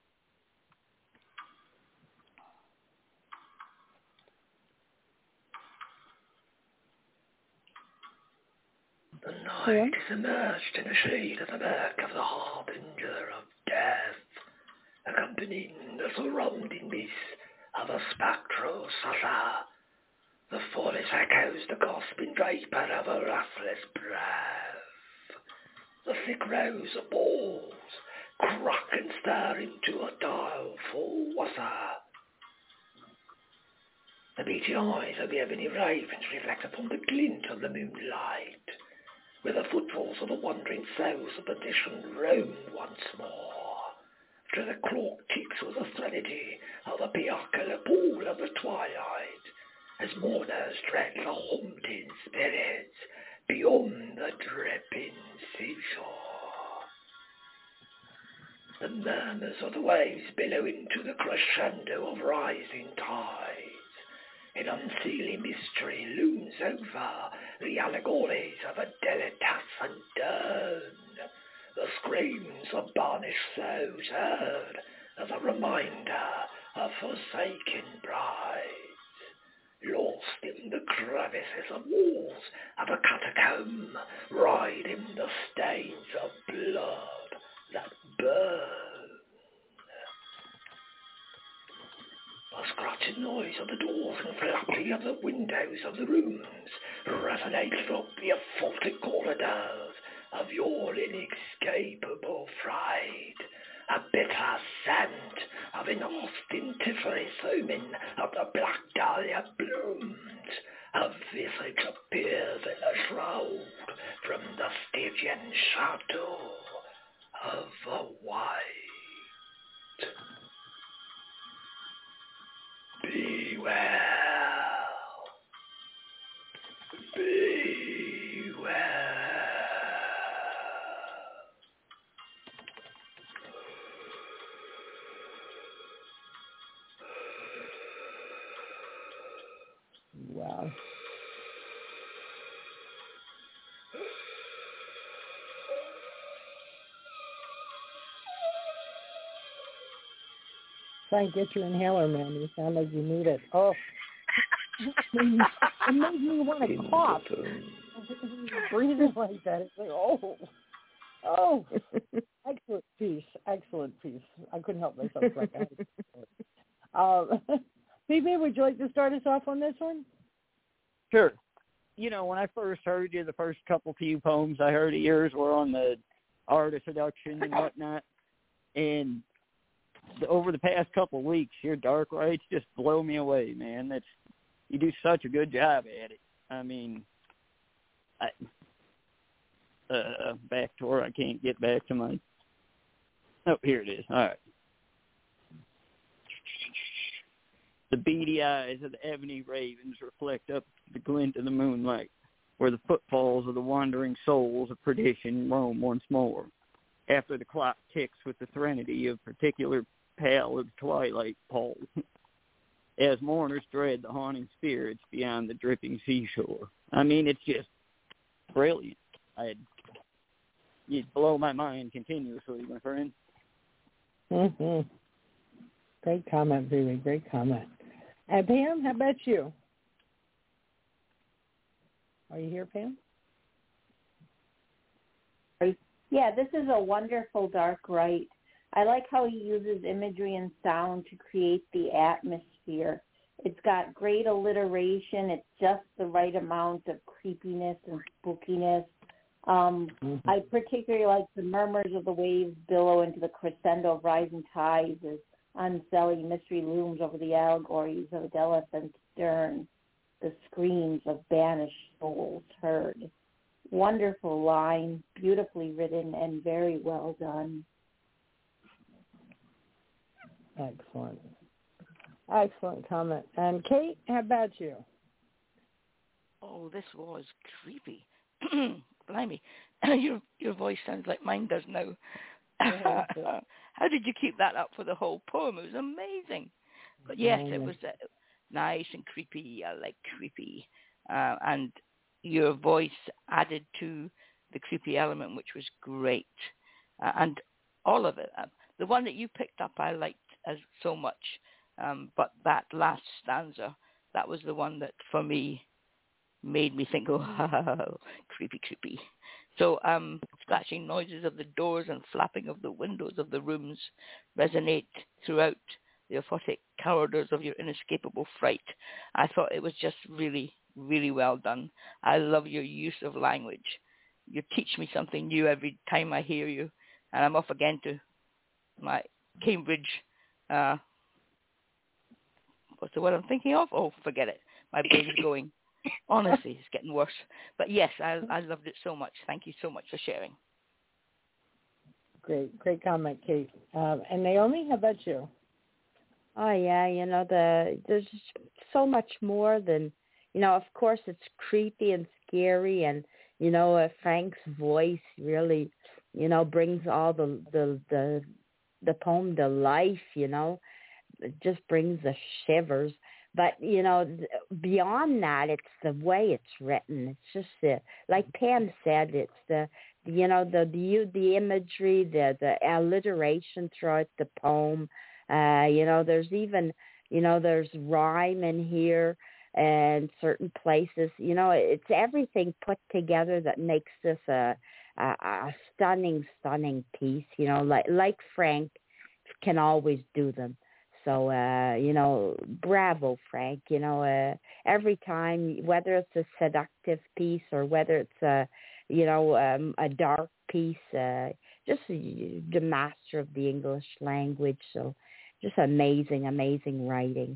Speaker 11: The night is immersed in the shade of the murk of the harbinger of death, accompanying the surrounding mist of a spectral sutter. The forest echoes the gasping vapor of a restless breath. The thick rows of balls crack and stir into a direful water. The beating eyes of the ebony ravens reflect upon the glint of the moonlight, where the footfalls of the wandering souls of perdition roam once more, after the clock ticks with the serenity of the piacular pool of the twilight, as mourners dread the haunting spirits beyond the dripping seashore. The murmurs of the waves billow into the crescendo of rising tides, in unseelie mystery looms over the allegories of a deletas undone. The screams of banished souls heard as a reminder of forsaken brides, lost in the crevices of walls of a catacomb, riding the stains of blood that burn. The scratching noise of the doors and flapping of the windows of the rooms resonated up the asphaltic corridors of your inescapable fright. A bitter scent of inhospitatory foaming of the black dahlia blooms. A visage appears in a shroud from the Stygian shadow of a white. Beware. Beware.
Speaker 3: Wow. Try and get your inhaler, man. You sound like you need it. Oh. It made me want to cough. Breathing like that. It's like, oh. Oh. Excellent piece. Excellent piece. I couldn't help myself like that. Um, P B, would you like to start us off on this one?
Speaker 9: Sure. You know, when I first heard you, the first couple few poems I heard of yours were on the art of seduction and whatnot. And over the past couple of weeks, your dark rites just blow me away, man. That's you do such a good job at it. I mean, I, uh, back to where I can't get back to my. Oh, here it is. All right. The beady eyes of the ebony ravens reflect up the glint of the moonlight, where the footfalls of the wandering souls of perdition roam once more, after the clock ticks with the serenity of particular pale of twilight pall, as mourners dread the haunting spirits beyond the dripping seashore. I mean, it's just brilliant. I'd, you'd blow my mind continuously, my friend.
Speaker 3: Mm-hmm. Great comment, Billy. Great comment. And Pam, how about you? Are you here, Pam?
Speaker 5: Yeah, this is a wonderful dark rite. I like how he uses imagery and sound to create the atmosphere. It's got great alliteration. It's just the right amount of creepiness and spookiness. Um, mm-hmm. I particularly like the murmurs of the waves billow into the crescendo of rising tides as unselling mystery looms over the allegories of the elephant stern, the screams of banished souls heard. Wonderful line, beautifully written, and very well done.
Speaker 3: Excellent. Excellent comment. And Kate, how about you?
Speaker 6: Oh, this was creepy. Blimey. your your voice sounds like mine does now. How did you keep that up for the whole poem? It was amazing. But yes, it was uh, nice and creepy. I like creepy. Uh, and your voice added to the creepy element, which was great. Uh, and all of it. Uh, the one that you picked up I liked as so much. Um, but that last stanza, that was the one that, for me, made me think, oh, creepy, creepy. So um, scratching noises of the doors and flapping of the windows of the rooms resonate throughout the aphotic corridors of your inescapable fright. I thought it was just really, really well done. I love your use of language. You teach me something new every time I hear you. And I'm off again to my Cambridge, uh, what's the word I'm thinking of? Oh, forget it. My brain's going. Honestly, it's getting worse. But yes, I, I loved it so much. Thank you so much for sharing.
Speaker 3: Great, great comment, Kate. Um, and Naomi, how about you?
Speaker 4: Oh yeah, you know the there's so much more than you know. Of course, it's creepy and scary, and you know uh, Frank's voice really, you know, brings all the the the the poem to life. You know, it just brings the shivers. But, you know, th- beyond that, it's the way it's written. It's just, the, like Pam said, it's the, you know, the the, the imagery, the, the alliteration throughout the poem. Uh, you know, there's even, you know, there's rhyme in here and certain places. You know, it's everything put together that makes this a, a, a stunning, stunning piece, you know, like like Frank can always do them. So, uh, you know, bravo, Frank. You know, uh, every time, whether it's a seductive piece or whether it's a, you know, um, a dark piece, uh, just the master of the English language. So just amazing, amazing writing.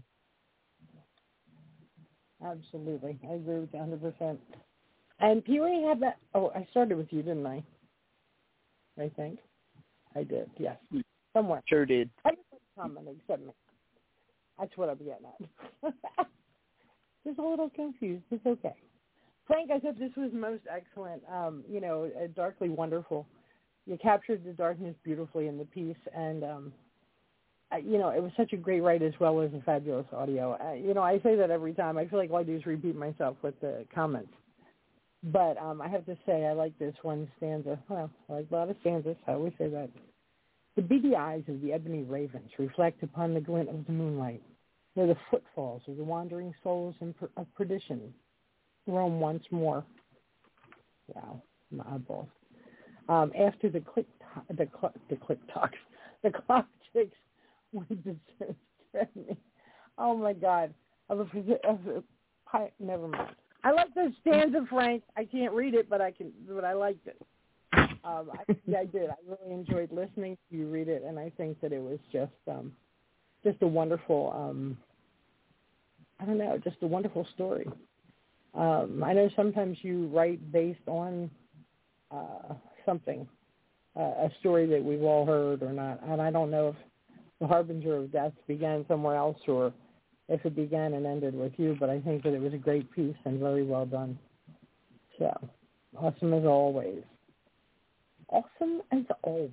Speaker 3: Absolutely. I agree with you one hundred percent. And Pee-wee had that, oh, I started with you, didn't I? I think. I did, yes. Somewhere.
Speaker 9: Sure did.
Speaker 3: Common except me. That's what I'm getting at. Just a little confused. It's okay. Frank, I thought this was most excellent. Um, you know, uh, darkly wonderful. You captured the darkness beautifully in the piece, and um, I, you know, it was such a great write as well as a fabulous audio. Uh, you know, I say that every time. I feel like all I do is repeat myself with the comments. But um, I have to say, I like this one stanza. Well, I like a lot of stanzas. I always say that. The beady eyes of the ebony ravens reflect upon the glint of the moonlight, where the footfalls of the wandering souls in per- of perdition roam once more. Wow, my eyeballs. Um, after the click, to- the cl- the click talks, the clock ticks with the me. Oh my God! Of a, of a pi- never mind. I like the stanza, Frank. I can't read it, but I can. But I liked it. Um, I, yeah, I did. I really enjoyed listening to you read it, and I think that it was just, um, just a wonderful, um, I don't know, just a wonderful story. Um, I know sometimes you write based on uh, something, uh, a story that we've all heard or not, and I don't know if The Harbinger of Death began somewhere else or if it began and ended with you, but I think that it was a great piece and very well done. So, awesome as always. Awesome as always.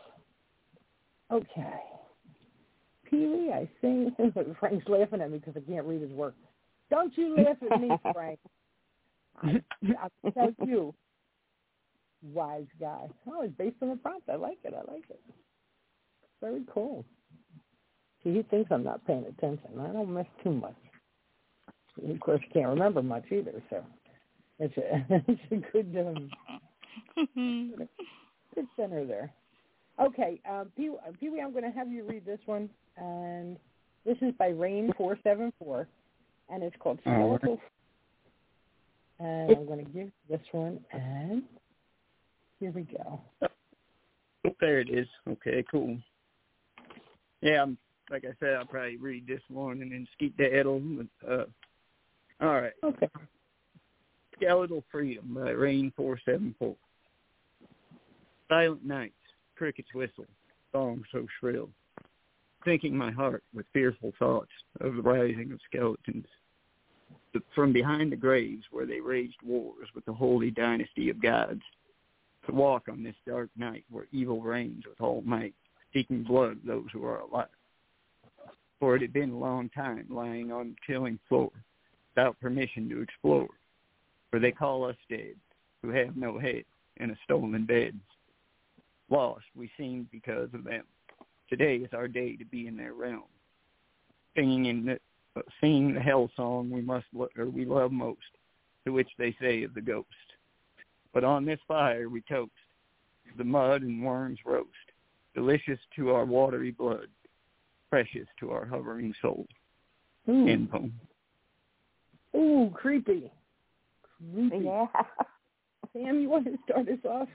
Speaker 3: Okay. Pee-wee, I think. Frank's laughing at me because I can't read his work. Don't you laugh at me, Frank. I, I'll tell you. Wise guy. Oh, it's based on the prompt. I like it. I like it. Very cool. See, he thinks I'm not paying attention. I don't miss too much. He, of course, can't remember much either, so it's a, it's a good... Um, good center there. Okay, um, Pee- Pee-wee, I'm going to have you read this one, and this is by Rain four seven four, and it's called Skeletal. Right. And I'm going to give this one, and here we go.
Speaker 9: Oh, there it is. Okay, cool. Yeah, I'm, like I said, I'll probably read this one and then skedaddle. Uh, all right.
Speaker 3: Okay.
Speaker 9: Skeletal Freedom by Rain four seven four. Silent nights, crickets whistle, song so shrill, sinking my heart with fearful thoughts of the rising of skeletons. From behind the graves where they waged wars with the holy dynasty of gods, to walk on this dark night where evil reigns with all might, seeking blood of those who are alive. For it had been a long time lying on the chilling floor, without permission to explore, for they call us dead, who have no head, in a stolen bed. Lost we seemed because of them. Today is our day to be in their realm, singing in the, uh, singing the hell song we must lo- or we love most, to which they say of the ghost. But on this fire we toast, the mud and worms roast, delicious to our watery blood, precious to our hovering soul.
Speaker 3: Ooh.
Speaker 9: End poem.
Speaker 3: Ooh, creepy. Creepy.
Speaker 4: Yeah.
Speaker 3: Sam, you want to start us off?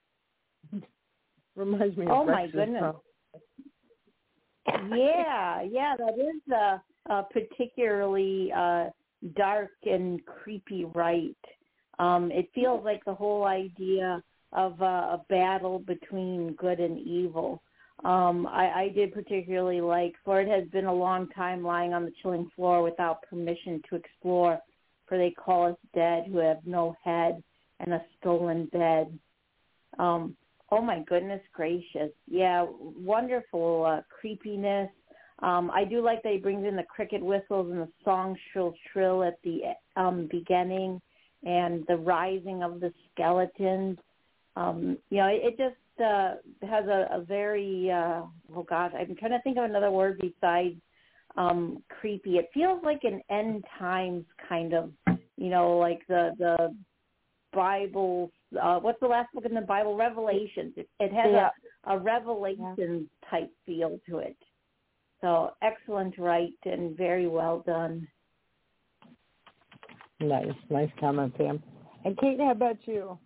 Speaker 3: Reminds me of
Speaker 5: Oh, my
Speaker 3: Rex's
Speaker 5: goodness.
Speaker 3: song.
Speaker 5: Yeah, yeah, that is a, a particularly uh, dark and creepy write. Um, it feels like the whole idea of uh, a battle between good and evil. Um, I, I did particularly like, for it has been a long time lying on the chilling floor without permission to explore, for they call us dead who have no head and a stolen bed. Um, oh, my goodness gracious. Yeah, wonderful uh, creepiness. Um, I do like that he brings in the cricket whistles and the song shrill shrill at the um, beginning and the rising of the skeletons. Um, you know, it, it just uh, has a, a very, uh, oh gosh, I'm trying to think of another word besides um, creepy. It feels like an end times kind of, you know, like the, the Bible, uh, what's the last book in the Bible? Revelations. It, it has yeah. a, a Revelation yeah. type feel to it. So excellent write and very well done.
Speaker 3: Nice, nice comment, Pam. And Kate, how about you?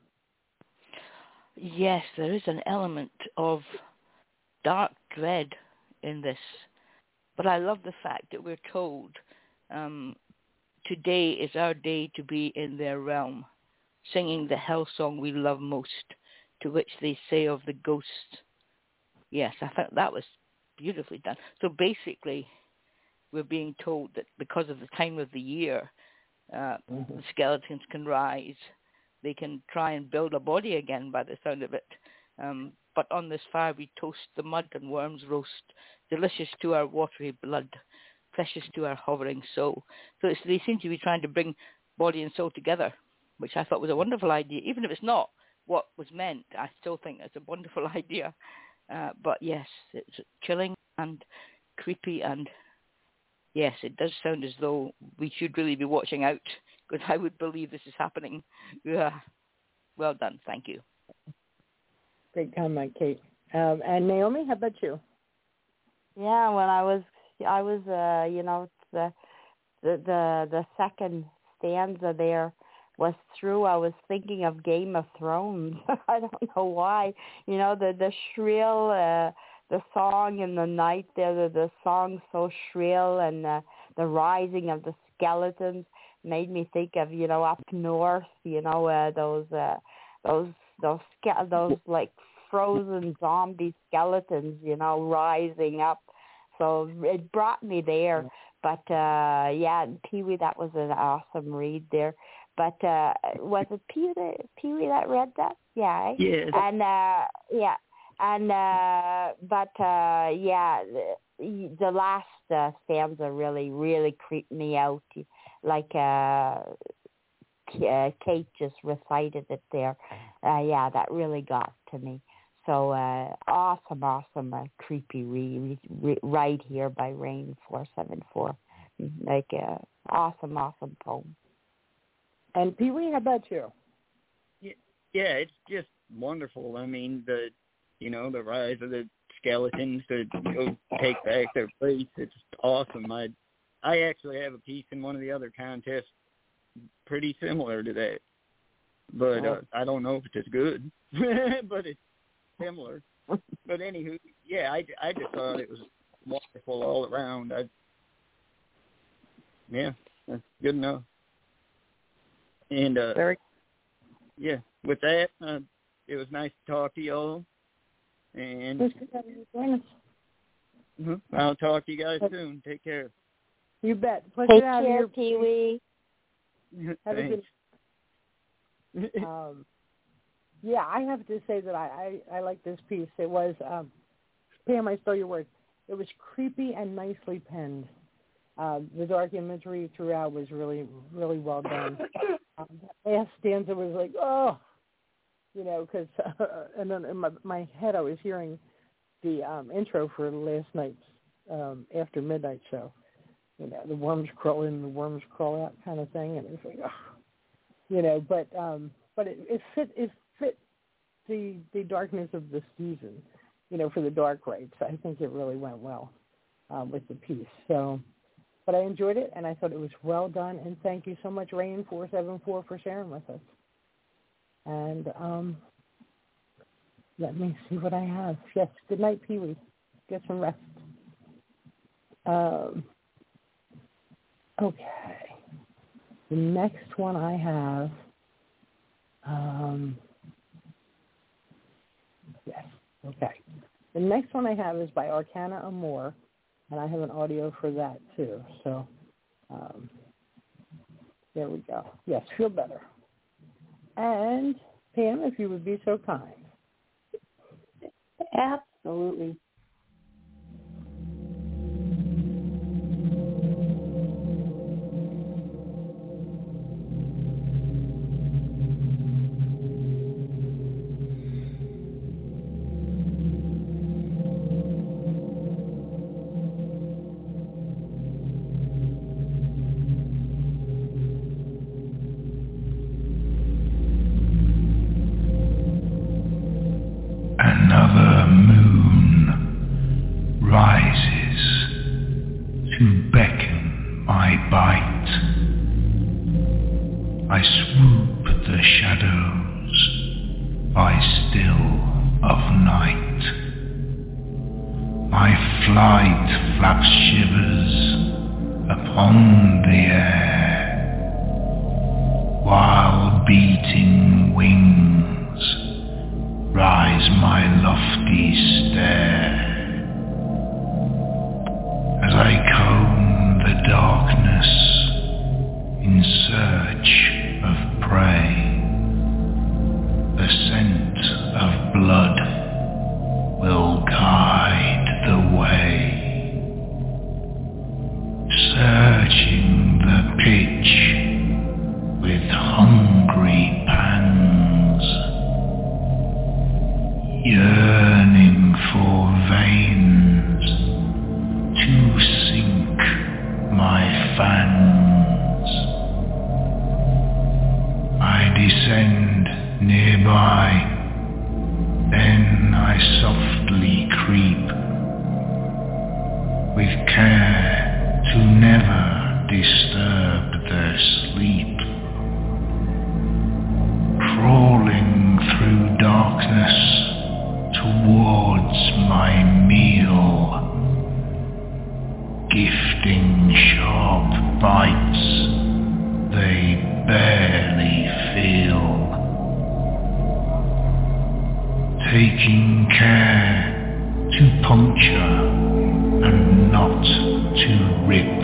Speaker 6: Yes, there is an element of dark dread in this, but I love the fact that we're told um, today is our day to be in their realm, singing the hell song we love most, to which they say of the ghost. Yes, I thought that was beautifully done. So basically, we're being told that because of the time of the year, uh, mm-hmm. the skeletons can rise. They can try and build a body again by the sound of it. Um, but on this fire we toast the mud and worms roast, delicious to our watery blood, precious to our hovering soul. So it's, they seem to be trying to bring body and soul together, which I thought was a wonderful idea. Even if it's not what was meant, I still think it's a wonderful idea. Uh, but yes, it's chilling and creepy, and yes, it does sound as though we should really be watching out, because I would believe this is happening. Yeah. Well done. Thank you.
Speaker 3: Great comment, Kate. Um, and Naomi, how about you?
Speaker 4: Yeah, when I was, I was, uh, you know, the, the the the second stanza there was through, I was thinking of Game of Thrones. I don't know why. You know, the the shrill, uh, the song in the night there, the, the song so shrill, and the, the rising of the skeletons made me think of, you know, up north, you know, uh, those uh, those those ske- those like frozen zombie skeletons, you know, rising up. So it brought me there. But uh, yeah, Pee-wee, that was an awesome read there. But uh, was it Pee that, Pee-wee that read that? Yeah. Eh?
Speaker 9: Yes.
Speaker 4: And uh, yeah, and uh, but uh, yeah, the, the last uh, stanza really, really creeped me out. Like uh, uh, Kate just recited it there. Uh, yeah, that really got to me. So uh, awesome, awesome, uh, creepy read re- right here by Rain four seven four. Like uh, awesome, awesome poem.
Speaker 3: And Pee-wee, how about you?
Speaker 9: Yeah, yeah, it's just wonderful. I mean, the you know the rise of the skeletons to go take back their place. It's awesome. I I actually have a piece in one of the other contests pretty similar to that, but uh, I don't know if it's as good, but it's similar. But anywho, yeah, I, I just thought it was wonderful all around. I yeah, that's good enough. And, uh,
Speaker 3: Very.
Speaker 9: yeah, with that, uh, it was nice to talk to y'all. And mm-hmm, I'll talk to you guys soon. Take care.
Speaker 3: You bet. Put
Speaker 4: Take
Speaker 3: it out
Speaker 4: care,
Speaker 3: here,
Speaker 4: Pee-wee.
Speaker 3: Have a good. um, yeah, I have to say that I, I, I like this piece. It was, um, Pam, I stole your word. It was creepy and nicely penned. Uh, the dark imagery throughout was really, really well done. Um, that last stanza was like, oh, you know, because, uh, and then in my, my head I was hearing the um, intro for last night's um, After Midnight show. You know, the worms crawl in, the worms crawl out kind of thing, and it was like, oh, you know, but um, but it, it fit it fit the the darkness of the season, you know, for the dark rites. I think it really went well um, with the piece. So. But I enjoyed it, and I thought it was well done, and thank you so much, Rain four seven four, for sharing with us. And um, let me see what I have. Yes, good night, Pee-wee. Get some rest. Um, okay. The next one I have, um, yes, okay. The next one I have is by Arcana Amore. And I have an audio for that, too. So um, there we go. Yes, feel better. And, Pam, if you would be so kind.
Speaker 5: Absolutely.
Speaker 12: rises to beckon my bite. I swoop at the shadows by still of night. My flight flaps shivers upon the air, while beating wings rise my lofty stair. As I comb the darkness in search of prey, the scent of blood will guide the way. Searching the pitch with hungry pangs, yearning for veins to sink my fangs. I descend nearby, then I softly creep, with care to never disturb their sleep. Crawling through darkness towards my meal, gifting sharp bites they barely feel. Taking care to puncture and not to rip,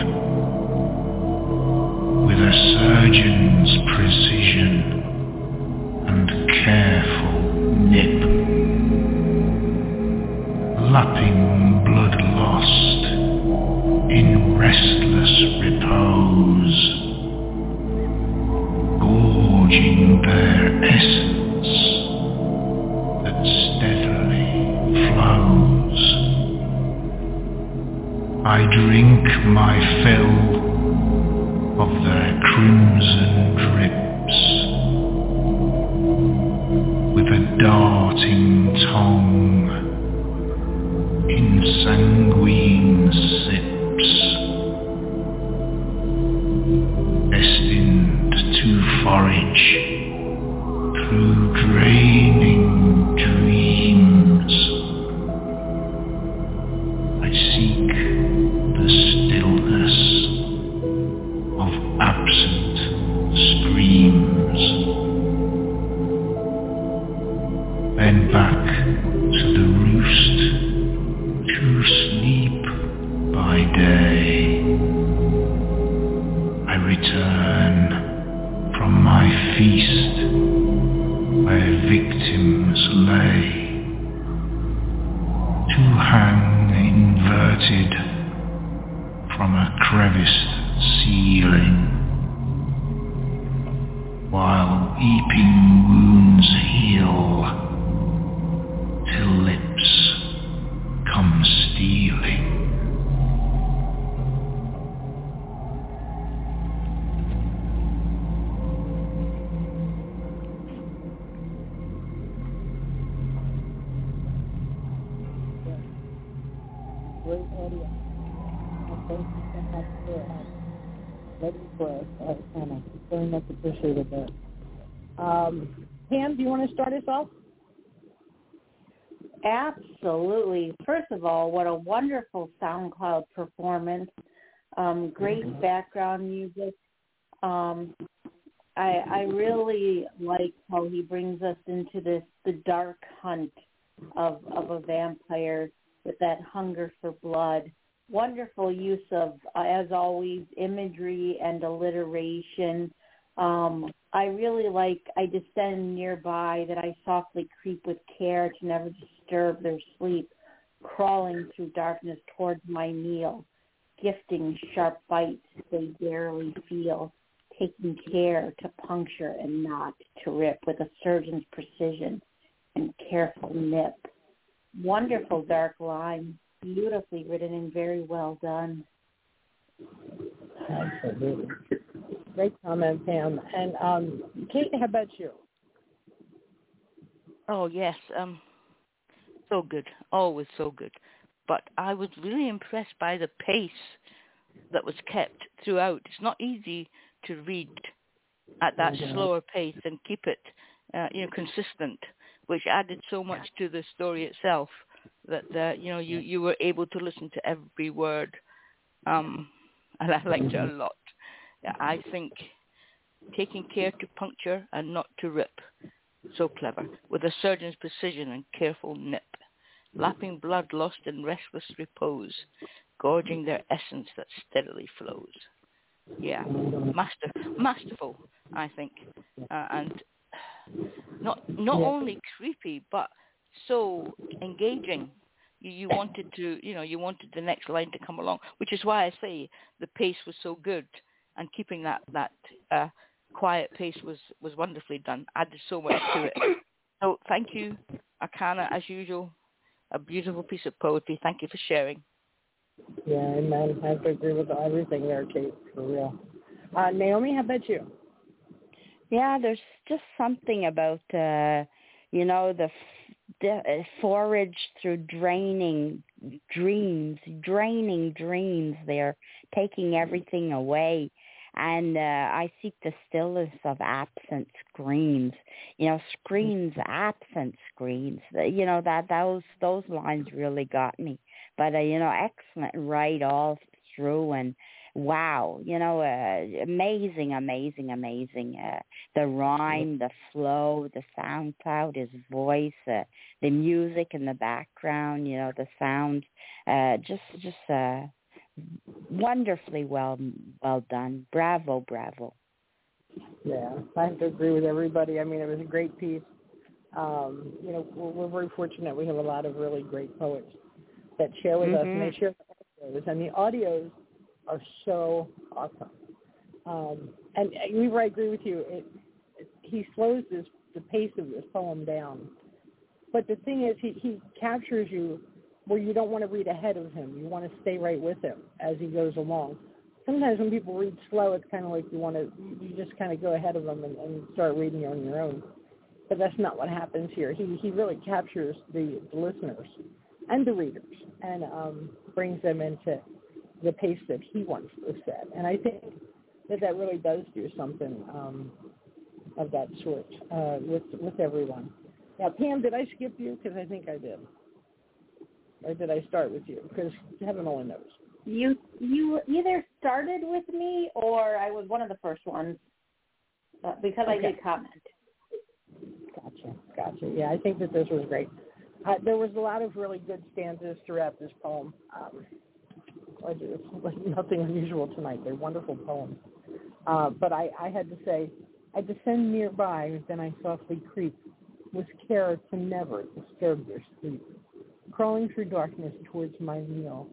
Speaker 12: with a surgeon's precision and careful nip. Lapping blood lost in restless repose, gorging their essence that steadily flows. I drink my fill of their crimson drips, with a darting tongue in sanguine sips, destined to forage through draining dreams. I seek the stillness of absent streams, then back to the roost to sleep by day. I return from my feast where victims lay, to hang inverted from a creviced ceiling, while eeping wounds heal till lips come stealing.
Speaker 3: Great audio. And thank you so much for uh, letting for us, uh, Hannah. Very much appreciated that. Um, Pam, do you want to start us off?
Speaker 5: Absolutely. First of all, what a wonderful SoundCloud performance. Um, great background music. Um, I, I really like how he brings us into this the dark hunt of, of a vampire with that hunger for blood. Wonderful use of, uh, as always, imagery and alliteration. Um, I really like, I descend nearby, that I softly creep with care to never disturb their sleep, crawling through darkness towards my meal, gifting sharp bites they barely feel, taking care to puncture and not to rip, with a surgeon's precision and careful nip. Wonderful dark line, beautifully written and very well done.
Speaker 3: Absolutely. Great comment, Pam. And um, Kate, how about you?
Speaker 6: Oh, yes. Um, so good. Always so good. but I was really impressed by the pace that was kept throughout. It's not easy to read at that
Speaker 3: Mm-hmm.
Speaker 6: slower pace and keep it, uh, you know, consistent, which added so much to the story itself that, uh, you know, you, you were able to listen to every word, um, and I liked it a lot. I think taking care to puncture and not to rip, so clever, with a surgeon's precision and careful nip, lapping blood lost in restless repose, gorging their essence that steadily flows. Yeah, master, masterful, I think, uh, and not not
Speaker 3: Yeah.
Speaker 6: only creepy but so engaging. You, you wanted to, you know, you wanted the next line to come along, which is why I say the pace was so good, and keeping that that uh, quiet pace was was wonderfully done. Added so much to it. So thank you, Akana, as usual. A beautiful piece of poetry. Thank you for sharing.
Speaker 3: Yeah, amen. I have to agree with everything there, Kate, for real. Uh, Naomi, how about you?
Speaker 4: Yeah, there's just something about, uh, you know, the, the uh, forage through draining dreams, draining dreams. They're taking everything away. And uh, I seek the stillness of absent screams. You know, screams, absent screams. You know, that those those lines really got me. But, uh, you know, excellent right all through, and wow, you know, uh, amazing, amazing, amazing. Uh, the rhyme, the flow, the sound cloud, his voice, uh, the music in the background, you know, the sound, uh, just, just uh, wonderfully well, well done. Bravo, bravo.
Speaker 3: Yeah, I have to agree with everybody. I mean, it was a great piece. Um, you know, we're, we're very fortunate. We have a lot of really great poets that share with
Speaker 4: mm-hmm.
Speaker 3: us, and they share the audios, and the audios are so awesome. Um, and Weaver, I agree with you. It, it, he slows this, the pace of this poem down. But the thing is, he, he captures you where you don't want to read ahead of him. You want to stay right with him as he goes along. Sometimes when people read slow, it's kind of like you want to, you just kind of go ahead of them and, and start reading on your own. But that's not what happens here. He he really captures the, the listeners and the readers, and um, brings them into the pace that he wants to set. And I think that that really does do something um, of that sort uh, with with everyone. Now, Pam, did I skip you? Because I think I did. Or did I start with you? Because heaven only knows.
Speaker 5: You you either started with me or I was one of the first ones, uh, because okay. I did comment.
Speaker 3: Gotcha, gotcha. Yeah, I think that this was great. Uh, there was a lot of really good stanzas throughout this poem. Um, it's nothing unusual tonight. They're wonderful poems. Uh, but I, I had to say, I descend nearby, then I softly creep, with care to never disturb their sleep, crawling through darkness towards my meal,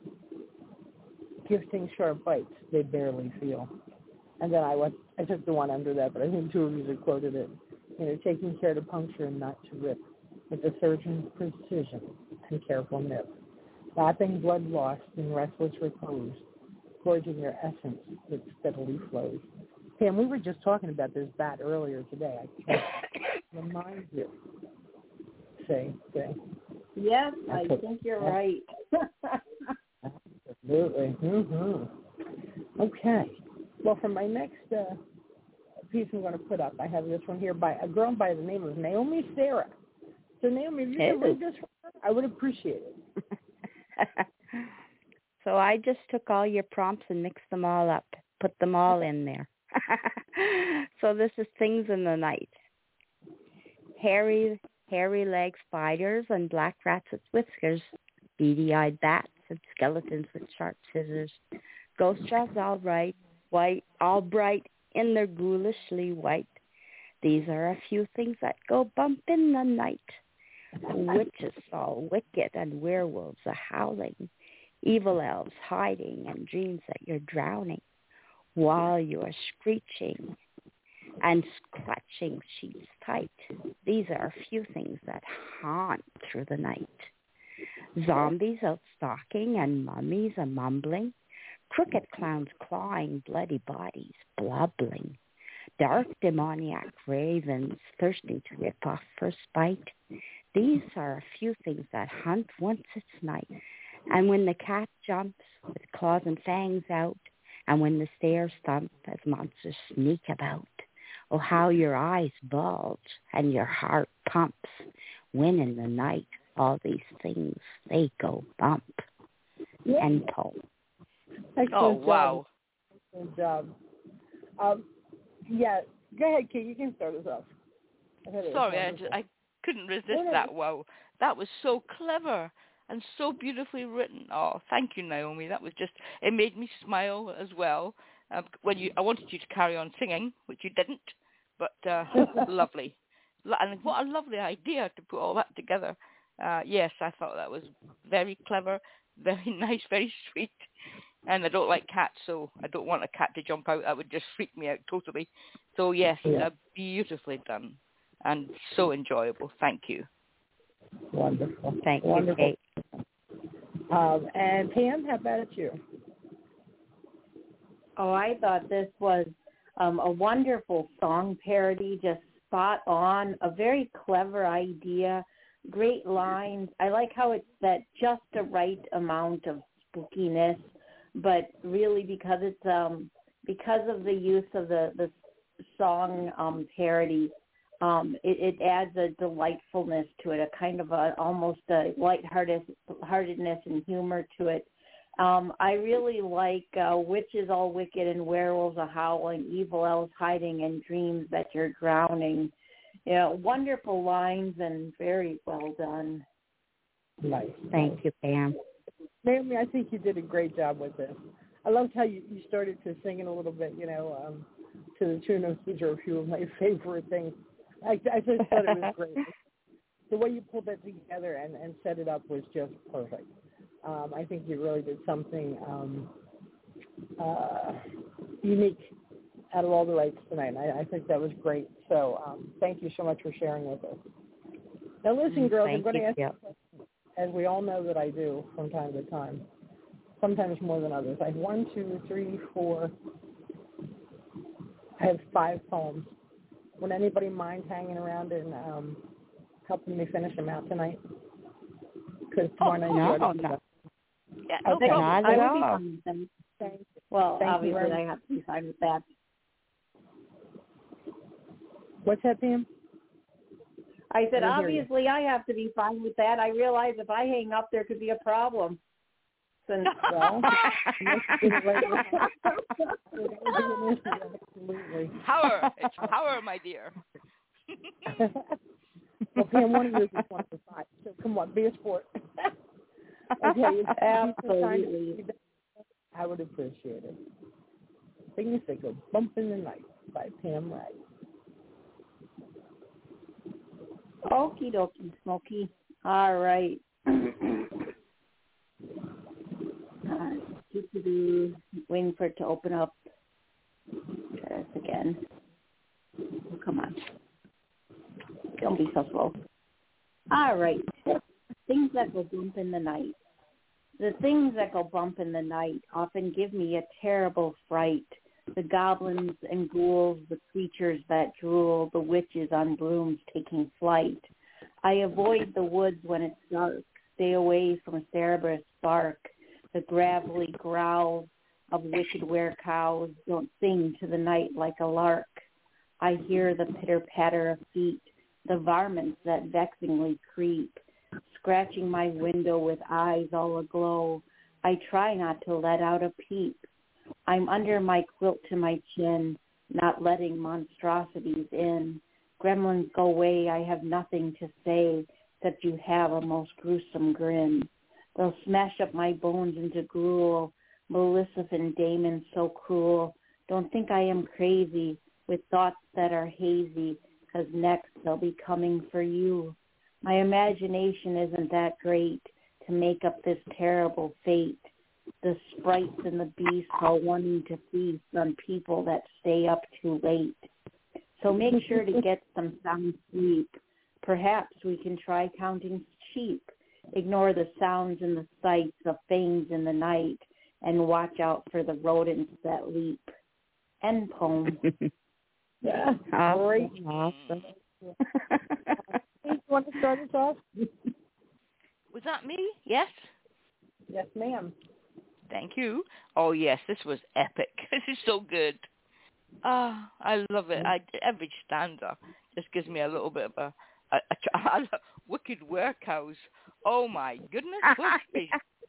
Speaker 3: gifting sharp bites they barely feel. And then I went, I took the one under that, but I think two of you had quoted it. You know, taking care to puncture and not to rip, with the surgeon's precision and careful nip, lapping blood lost in restless repose, gorging their essence that steadily flows. Pam, we were just talking about this bat earlier today. I can't remind you. Say, say.
Speaker 5: Yes, I think it. you're right.
Speaker 3: Absolutely. Mm-hmm. Okay. Well, for my next uh, piece I'm going to put up, I have this one here by a girl by the name of Naomi Sarah. So, Naomi, if you could read this for her, I would appreciate it.
Speaker 4: So I just took all your prompts and mixed them all up, put them all in there. So this is Things in the Night. Hairy, hairy-legged spiders and black rats with whiskers, beady-eyed bats and skeletons with sharp scissors, ghost jobs all right, white, all bright in their ghoulishly white. These are a few things that go bump in the night. Witches all wicked and werewolves a howling, evil elves hiding and dreams that you're drowning while you are screeching and clutching sheets tight. These are a few things that haunt through the night. Zombies out stalking and mummies a mumbling, crooked clowns clawing bloody bodies, blubbling, dark demoniac ravens thirsting to rip off for spite. These are a few things that hunt once it's night, And when the cat jumps with claws and fangs out, and when the stairs thump as monsters sneak about, oh, how your eyes bulge and your heart pumps, when in the night all these things, they go bump.
Speaker 3: Yeah.
Speaker 4: End poem.
Speaker 3: Excellent
Speaker 6: oh,
Speaker 3: job.
Speaker 6: wow.
Speaker 3: Excellent job. Um, yeah, go ahead, Kate. You can start us off. I
Speaker 6: Sorry, I, just, I couldn't resist
Speaker 3: no, no.
Speaker 6: that. Wow. That was so clever and so beautifully written. Oh, thank you, Naomi. That was just, it made me smile as well. Um, when you, I wanted you to carry on singing, which you didn't, but uh, lovely. And what a lovely idea to put all that together. Uh, yes, I thought that was very clever, very nice, very sweet. And I don't like cats, so I don't want a cat to jump out. That would just freak me out totally. So, yes,
Speaker 3: yeah.
Speaker 6: uh, beautifully done and so enjoyable. Thank you.
Speaker 3: Wonderful.
Speaker 4: Thank
Speaker 3: Wonderful.
Speaker 4: you, Kate.
Speaker 3: Um, and Pam, how about you?
Speaker 5: Oh, I thought this was um, a wonderful song parody, just spot on, a very clever idea, great lines. I like how it's that just the right amount of spookiness, but really because it's um, because of the use of the, the song um, parody, um, it, it adds a delightfulness to it, a kind of a almost a lighthearted heartedness and humor to it. Um, I really like uh, witches all wicked and werewolves a howling, evil elves hiding in dreams that you're drowning. You know, wonderful lines and very well done.
Speaker 3: Nice.
Speaker 4: Thank you, Pam.
Speaker 3: Naomi, I think you did a great job with this. I loved how you, you started to sing it a little bit, you know, um, to the tune of "These are a few of my favorite things." I, I just thought it was great. The way you pulled that together and, and set it up was just perfect. Um, I think you really did something um, uh, unique out of all the rights tonight. I, I think that was great. So um, thank you so much for sharing with us. Now listen, girls,
Speaker 4: Thank
Speaker 3: I'm going to
Speaker 4: you.
Speaker 3: ask
Speaker 4: Yep.
Speaker 3: you a question, as we all know that I do from time to time, sometimes more than others. I have one, two, three, four. I have five poems. Would anybody mind hanging around and um, helping me finish them out tonight? Because tomorrow night
Speaker 4: no,
Speaker 3: you're
Speaker 4: no.
Speaker 3: no.
Speaker 6: Yeah, no
Speaker 3: Okay.
Speaker 6: problem.
Speaker 4: Not
Speaker 5: I
Speaker 4: at
Speaker 5: would be
Speaker 4: all.
Speaker 5: fine with them.
Speaker 3: Thank you.
Speaker 5: Well,
Speaker 3: Thank you
Speaker 5: obviously
Speaker 3: very
Speaker 5: I have to be fine with that.
Speaker 3: What's that, Pam?
Speaker 5: I said,
Speaker 3: I didn't hear you.
Speaker 5: obviously I have to be fine with that. I realize if I hang up, there could be a problem. Since,
Speaker 3: well, absolutely.
Speaker 6: Power. It's power, my dear.
Speaker 3: Well, Pam, one of yours is one to five, so come on, be a sport. Okay, it's
Speaker 5: absolutely.
Speaker 3: I would appreciate it. Things that go bump in the night by Pam Wright.
Speaker 5: Okie dokie, Smokey. All right. Uh, waiting for it to open up. Try this again. Oh, come on. Don't be so slow. All right. Things that go bump in the night. The things that go bump in the night often give me a terrible fright. The goblins and ghouls, the creatures that drool, the witches on brooms taking flight. I avoid the woods when it's dark, stay away from Cerberus bark. The gravelly growls of wicked were-cows don't sing to the night like a lark. I hear the pitter-patter of feet, the varmints that vexingly creep, scratching my window with eyes all aglow. I try not to let out a peep. I'm under my quilt to my chin, not letting monstrosities in. Gremlins go away, I have nothing to say, except you have a most gruesome grin. They'll smash up my bones into gruel, Melissa and Damon so cruel. Don't think I am crazy with thoughts that are hazy, 'cause next they'll be coming for you. My imagination isn't that great to make up this terrible fate. The sprites and the beasts are wanting to feast on people that stay up too late. So make sure to get some sound sleep. Perhaps we can try counting sheep. Ignore the sounds and the sights of things in the night and watch out for the rodents that leap. End poem.
Speaker 3: Yeah,
Speaker 4: Awesome.
Speaker 3: great.
Speaker 4: Awesome.
Speaker 3: Hey, you want to start us off?
Speaker 6: Was that me? Yes?
Speaker 3: Yes, ma'am.
Speaker 6: Thank you. Oh, yes, this was epic. This is so good. Ah, I love it. I, every stanza just gives me a little bit of a, a, a, a wicked warehouse. Oh, my goodness. What is,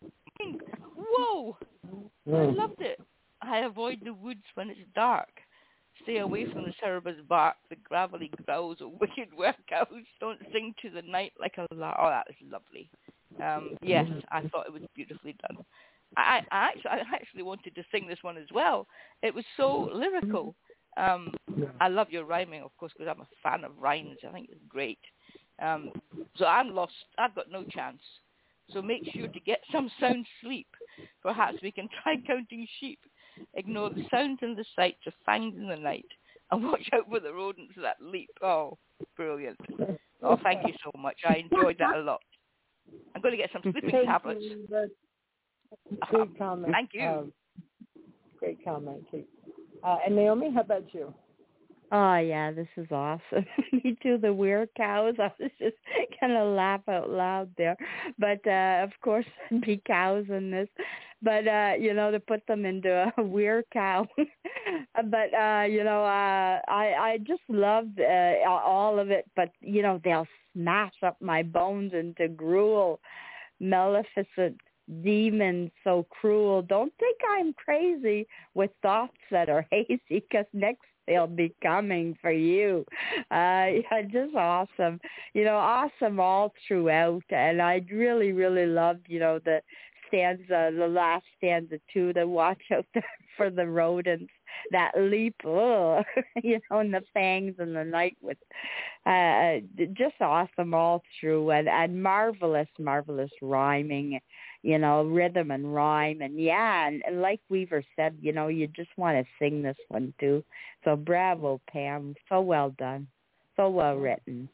Speaker 6: whoa. I loved it. I avoid the woods when it's dark. Stay away from the Cerebus bark, the gravelly growls of wicked warehouse. Don't sing to the night like a lark. Oh, that is lovely. Um, yes, I thought it was beautifully done. I, I actually, I actually wanted to sing this one as well. It was so lyrical. Um, I love your rhyming, of course, because I'm a fan of rhymes. I think it's great. Um, so I'm lost. I've got no chance. So make sure to get some sound sleep. Perhaps we can try counting sheep. Ignore the sounds and the sights of fangs in the night, and watch out for the rodents that leap. Oh, brilliant. Oh, thank you so much. I enjoyed that a lot. I'm going to get some sleeping
Speaker 3: Thank
Speaker 6: tablets.
Speaker 3: You, great comment.
Speaker 6: Thank you.
Speaker 3: Um, great comment, Kate. Uh, and Naomi, how about you?
Speaker 4: Oh, yeah, this is awesome. Me too, the weird cows. I was just going to laugh out loud there. But, uh, of course, there'd be cows in this. But, uh, you know, to put them into a weird cow. But, uh, you know, uh, I, I just loved uh, all of it. But, you know, they'll smash up my bones into gruel. Maleficent demons so cruel. Don't think I'm crazy with thoughts that are hazy, because next they'll be coming for you. Uh, yeah, just awesome. You know, awesome all throughout. And I really, really loved, you know, the stanza, the last stanza too, to watch out there for the rodents that leap, oh, you know, and the fangs in the night with, uh, just awesome all through, and, and marvelous, marvelous rhyming, you know, rhythm and rhyme. And yeah, and, and like Weaver said, you know, you just want to sing this one too. So bravo, Pam. So well done. So well written.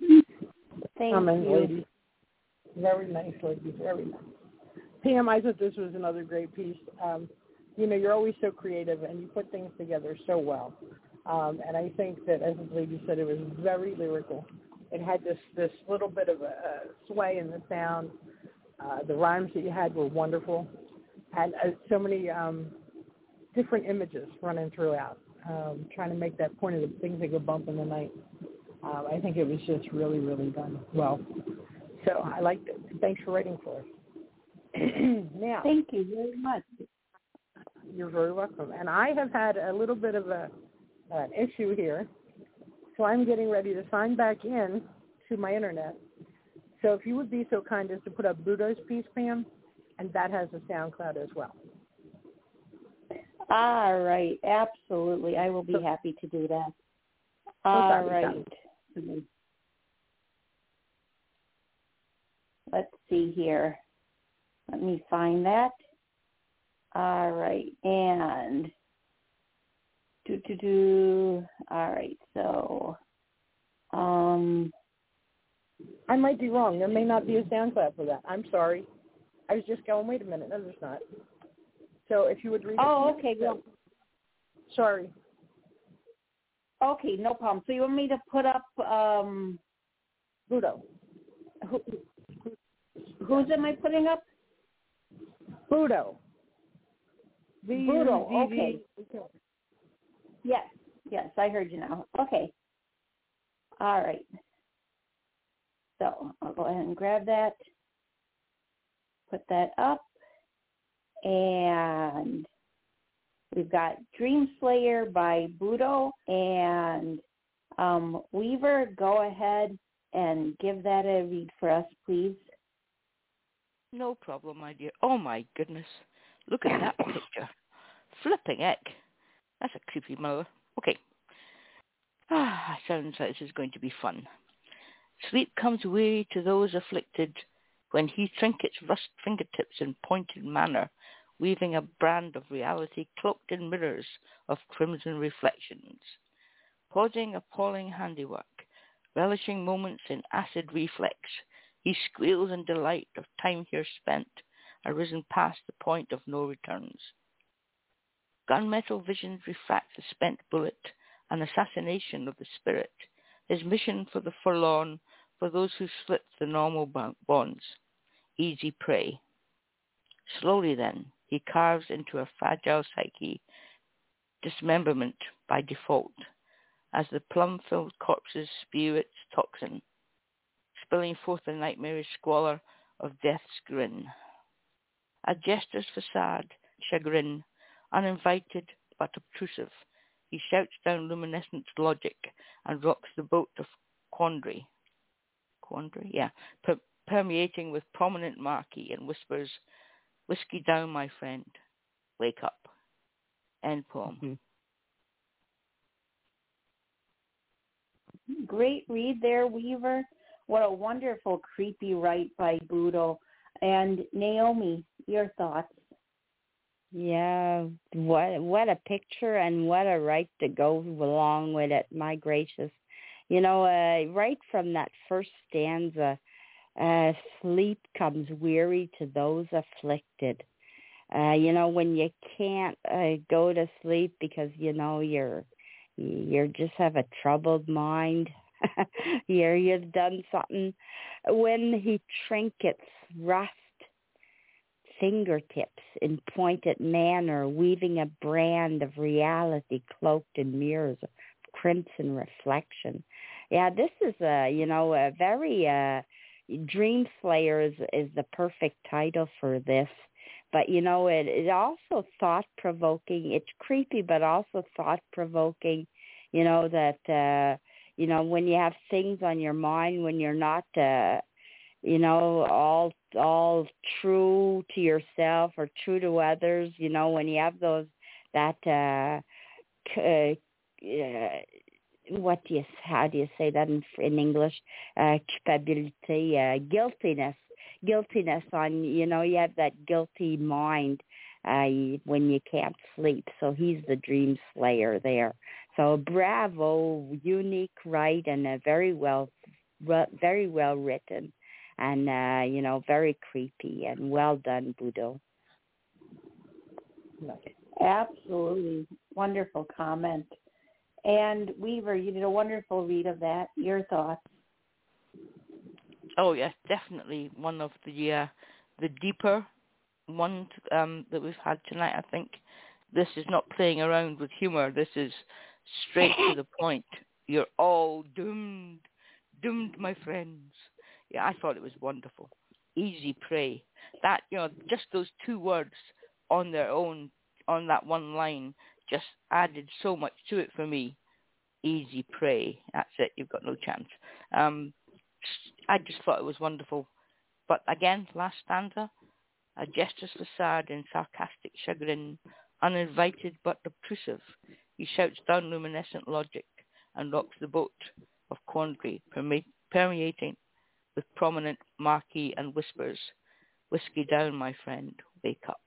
Speaker 5: Thank
Speaker 3: Comment,
Speaker 5: you.
Speaker 3: lady. Very nice, lady. Very nice. Pam, I thought this was another great piece. Um, you know, you're always so creative, and you put things together so well. Um, and I think that, as the lady said, it was very lyrical. It had this, this little bit of a, a sway in the sound. Uh, the rhymes that you had were wonderful. And uh, so many um, different images running throughout, um, trying to make that point of the things that go bump in the night. Um, I think it was just really, really done well. So I liked it. Thanks for writing for us. Now,
Speaker 5: thank you very much.
Speaker 3: You're very welcome. And I have had a little bit of a an issue here, so I'm getting ready to sign back in to my internet. So if you would be so kind as to put up Budo's piece, Pam, and that has a SoundCloud as well.
Speaker 5: All right, absolutely. I will be
Speaker 3: so,
Speaker 5: happy to do that. All right. Let's see here. Let me find that. All right, and do do do. All right, so um,
Speaker 3: I might be wrong. There may not be a SoundCloud for that. I'm sorry. I was just going. Wait a minute. No, there's not. So if you would read.
Speaker 5: Oh,
Speaker 3: it,
Speaker 5: okay. Well,
Speaker 3: sorry.
Speaker 5: Okay, no problem. So you want me to put up um,
Speaker 3: Budo?
Speaker 5: Who, whose am I putting up?
Speaker 3: Budo.
Speaker 5: Budo, okay. Yes, yes, I heard you now. Okay. All right. So I'll go ahead and grab that, put that up, and we've got Dream Slayer by Budo, and um, Weaver, go ahead and give that a read for us, please.
Speaker 6: No problem, my dear. Oh, my goodness. Look at that picture. Flipping heck. That's a creepy mother. Okay. Ah, sounds like this is going to be fun. Sleep comes weary to those afflicted when he trinkets rust fingertips in pointed manner, weaving a brand of reality cloaked in mirrors of crimson reflections. Pausing appalling handiwork, relishing moments in acid reflex, he squeals in delight of time here spent, arisen past the point of no returns. Gunmetal visions refract the spent bullet, an assassination of the spirit, his mission for the forlorn, for those who slipped the normal bonds. Easy prey. Slowly then, he carves into a fragile psyche dismemberment by default, as the plum-filled corpses spew its toxin, spilling forth the nightmarish squalor of death's grin. A jester's facade, chagrin, uninvited but obtrusive, he shouts down luminescent logic and rocks the boat of quandary. Quandary? Yeah. Per- permeating with prominent marquee and whispers, "Whiskey down, my friend. Wake up." End poem.
Speaker 5: Mm-hmm. Great read there, Weaver. What a wonderful, creepy write by Budo. And Naomi, your thoughts?
Speaker 4: Yeah, what what a picture and what a write to go along with it. My gracious. You know, uh, right from that first stanza, uh, sleep comes weary to those afflicted. Uh, you know, when you can't uh, go to sleep because, you know, you're you just have a troubled mind. you're, you've done something. When he trinkets rust fingertips in pointed manner, weaving a brand of reality cloaked in mirrors of crimson reflection. Yeah, this is a, you know, a very, uh, Dream Slayer is, is the perfect title for this. But, you know, it, it also thought-provoking. It's creepy, but also thought-provoking, you know, that, uh, you know, when you have things on your mind, when you're not, uh, you know, all all true to yourself or true to others, you know, when you have those, that, uh, uh, uh what do you, how do you say that in, in English? Uh, culpability, uh, guiltiness. Guiltiness on, you know, you have that guilty mind uh, when you can't sleep. So he's the Dream Slayer there. So bravo, unique write, and a very well, very well written, and uh, you know, very creepy, and well done, Budo.
Speaker 5: Absolutely wonderful comment. And Weaver, you did a wonderful read of that. Your thoughts?
Speaker 6: Oh yes, definitely one of the uh, the deeper ones um, that we've had tonight. I think this is not playing around with humor. This is straight to the point. You're all doomed, doomed, my friends. Yeah, I thought it was wonderful. Easy prey. That, you know, just those two words on their own, on that one line, just added so much to it for me. Easy prey. That's it. You've got no chance. Um, I just thought it was wonderful. But again, last stanza, a jester's facade in sarcastic chagrin, uninvited but obtrusive. He shouts down luminescent logic and rocks the boat of quandary, perme- permeating with prominent marquee and whispers, "Whiskey down, my friend, wake up."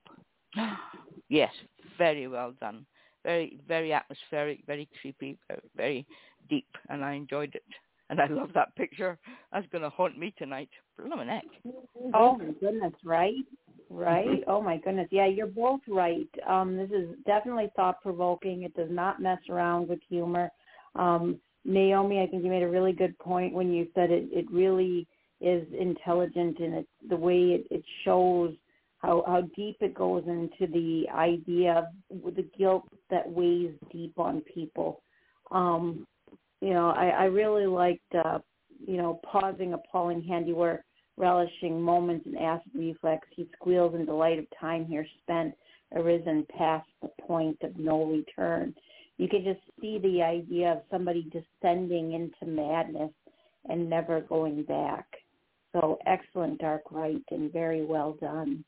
Speaker 6: Yes, very well done. Very, very atmospheric, very creepy, very, very deep, and I enjoyed it. And I love that picture. That's going to haunt me tonight. Blimey neck.
Speaker 5: Oh, my goodness, right? Right? Oh, my goodness. Yeah, you're both right. Um, this is definitely thought-provoking. It does not mess around with humor. Um, Naomi, I think you made a really good point when you said it, it really is intelligent, and it's the way it, it shows how, how deep it goes into the idea of the guilt that weighs deep on people. Um, you know, I, I really liked, uh, you know, pausing appalling handiwork, relishing moments in acid reflex. He squeals in delight of time here spent, arisen past the point of no return. You can just see the idea of somebody descending into madness and never going back. So excellent dark right and very well done.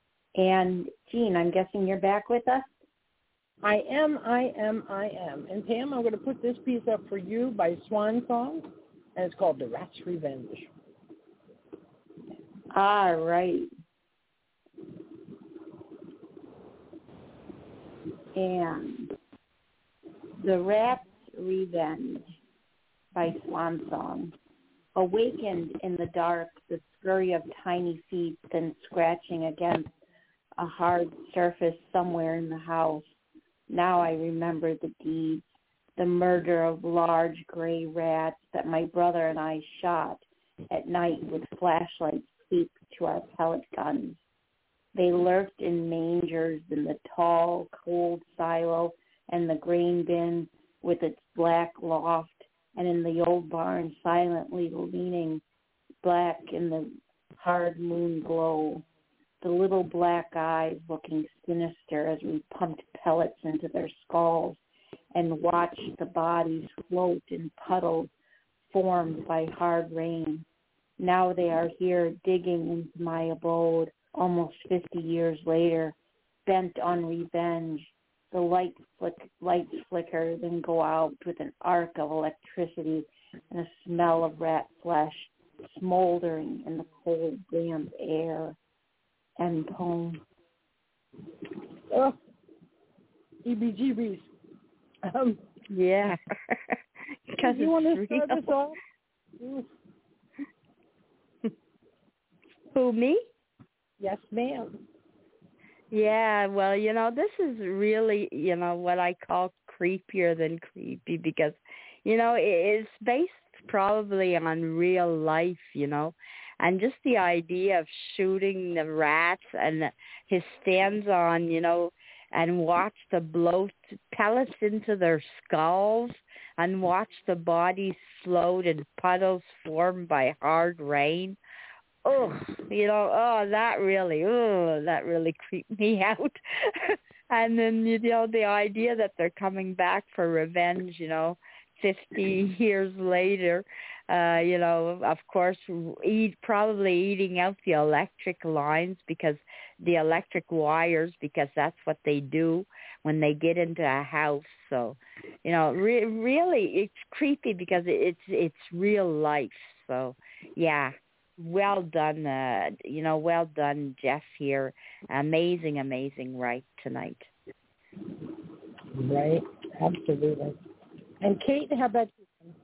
Speaker 5: And Jean, I'm guessing you're back with us?
Speaker 3: I am, I am, I am. And Pam, I'm going to put this piece up for you by Swan Song, and it's called The Rat's Revenge.
Speaker 5: All right. And The Rat's Revenge by Swan Song. Awakened in the dark, the scurry of tiny feet, then scratching against a hard surface somewhere in the house. Now I remember the deeds, the murder of large gray rats that my brother and I shot at night with flashlights taped to our pellet guns. They lurked in mangers in the tall, cold silo and the grain bin with its black loft, and in the old barn silently leaning black in the hard moon glow, the little black eyes looking sinister as we pumped pellets into their skulls and watched the bodies float in puddles formed by hard rain. Now they are here digging into my abode almost fifty years later, bent on revenge. The light flick, lights flicker, then go out with an arc of electricity and a smell of rat flesh smoldering in the cold, damp air. And poem.
Speaker 3: Oh, E B G Bs. Um,
Speaker 4: yeah. Because
Speaker 3: you want to
Speaker 4: real.
Speaker 3: start this off?
Speaker 4: Who, me?
Speaker 3: Yes, ma'am.
Speaker 4: Yeah, well, you know, this is really, you know, what I call creepier than creepy because, you know, it's based probably on real life, you know, and just the idea of shooting the rats and his stands on, you know, and watch the blow pellets into their skulls and watch the bodies float in puddles formed by hard rain. Oh, you know, oh, that really, oh, that really creeped me out. And then, you know, the idea that they're coming back for revenge, you know, fifty years later, uh, you know, of course, eat, probably eating out the electric lines because the electric wires, because that's what they do when they get into a house. So, you know, re- really, it's creepy because it's it's real life. So, yeah. Well done, uh, you know, well done, Jeff here. Amazing, amazing write tonight.
Speaker 3: Right, absolutely. And Kate, how about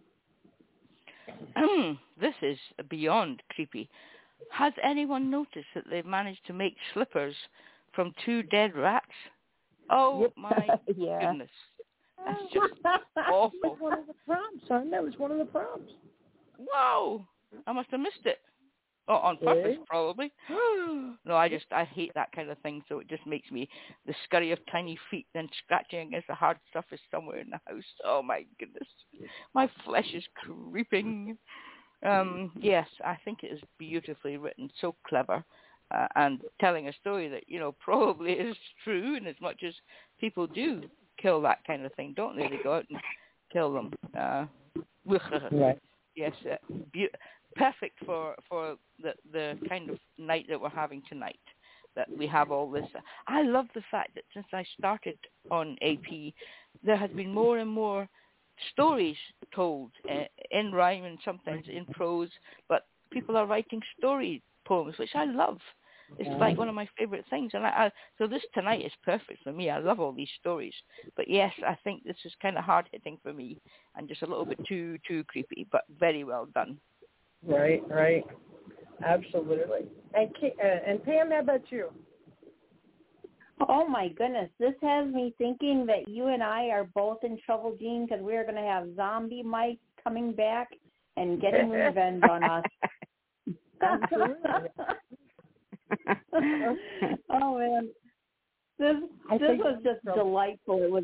Speaker 6: you? This is beyond creepy. Has anyone noticed that they've managed to make slippers from two dead rats? Oh,
Speaker 3: yep.
Speaker 6: my
Speaker 3: yeah.
Speaker 6: goodness. That's just awful.
Speaker 3: That was one of the prompts, son. That was one of the prompts.
Speaker 6: Wow. I must have missed it. Oh, on purpose, probably. No, I just, I hate that kind of thing, so it just makes me, the scurry of tiny feet then scratching against the hard surface somewhere in the house. Oh, my goodness. My flesh is creeping. Um, yes, I think it is beautifully written, so clever, uh, and telling a story that, you know, probably is true, in as much as people do kill that kind of thing, don't they? They go out and kill them. Uh,
Speaker 3: right.
Speaker 6: Yes, uh, be- perfect for for the the kind of night that we're having tonight. That we have all this. I love the fact that since I started on A P, there has been more and more stories told uh, in rhyme and sometimes in prose. But people are writing story poems, which I love. It's like one of my favorite things, and I, I so this tonight is perfect for me. I love all these stories, but yes, I think this is kind of hard hitting for me and just a little bit too too creepy, but very well done.
Speaker 3: Right, right, absolutely. And uh, and Pam, how about you?
Speaker 5: Oh my goodness, this has me thinking that you and I are both in trouble, Gene, because we're going to have zombie Mike coming back and getting revenge on us. Oh man, this
Speaker 3: I
Speaker 5: this was just so. delightful. It was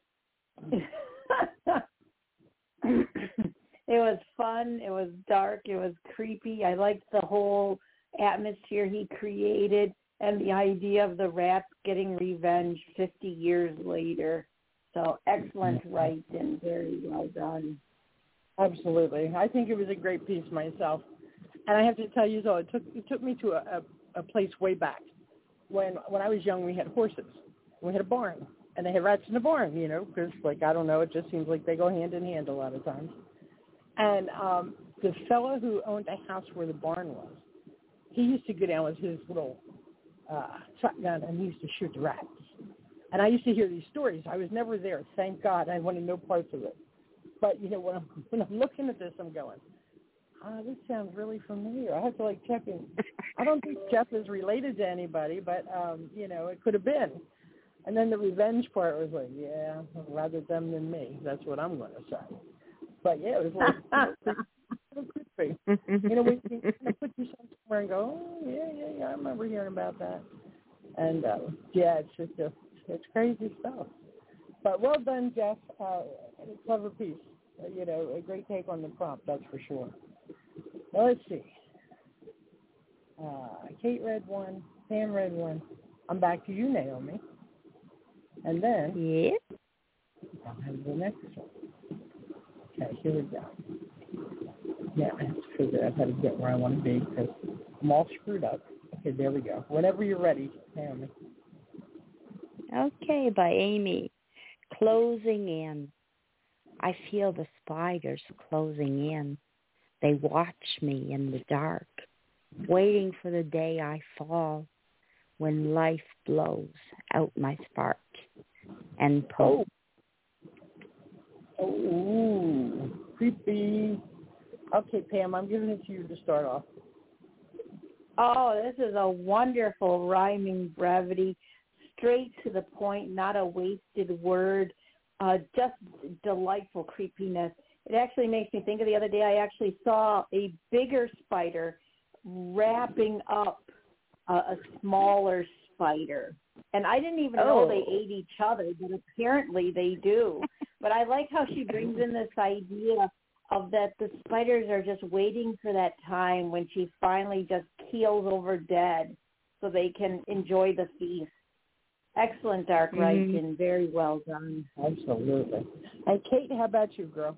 Speaker 5: it was fun. It was dark. It was creepy. I liked the whole atmosphere he created and the idea of the rats getting revenge fifty years later. So excellent write and very well done.
Speaker 3: Absolutely, I think it was a great piece myself. And I have to tell you, though, it took it took me to a, a, a place way back. When when I was young, we had horses. We had a barn, and they had rats in the barn, you know, because, like, I don't know, it just seems like they go hand in hand a lot of times. And um, the fellow who owned a house where the barn was, he used to go down with his little uh, shotgun, and he used to shoot the rats. And I used to hear these stories. I was never there, thank God. I wanted no parts of it. But, you know, when I'm, when I'm looking at this, I'm going, oh, this sounds really familiar. I have to, like, check in. I don't think Jeff is related to anybody, but, um, you know, it could have been. And then the revenge part was like, yeah, rather them than me. That's what I'm going to say. But, yeah, it was like, so creepy. You know, when you kind of put yourself somewhere and go, oh, yeah, yeah, yeah, I remember hearing about that. And uh, yeah, it's just a, it's crazy stuff. But well done, Jeff. Uh, and a clever piece. Uh, you know, a great take on the prompt, that's for sure. Well, let's see. Uh, Kate read one. Pam read one. I'm back to you, Naomi. And then
Speaker 4: yeah.
Speaker 3: I'll have the next one. Okay, here we go. Yeah, I have to figure out how to get where I want to be because I'm all screwed up. Okay, there we go. Whenever you're ready, Naomi.
Speaker 4: Okay, by Amy. Closing in. I feel the spiders closing in. They watch me in the dark, waiting for the day I fall when life blows out my spark and pull.
Speaker 3: Oh, ooh, creepy. Okay, Pam, I'm giving it to you to start off.
Speaker 5: Oh, this is a wonderful rhyming brevity, straight to the point, not a wasted word, uh, just delightful creepiness. It actually makes me think of the other day I actually saw a bigger spider wrapping up a, a smaller spider. And I didn't even oh. know they ate each other, but apparently they do. But I like how she brings in this idea of that the spiders are just waiting for that time when she finally just keels over dead so they can enjoy the feast. Excellent dark
Speaker 3: mm-hmm.
Speaker 5: writing. Very well done.
Speaker 3: Absolutely. And Kate, how about you, girl?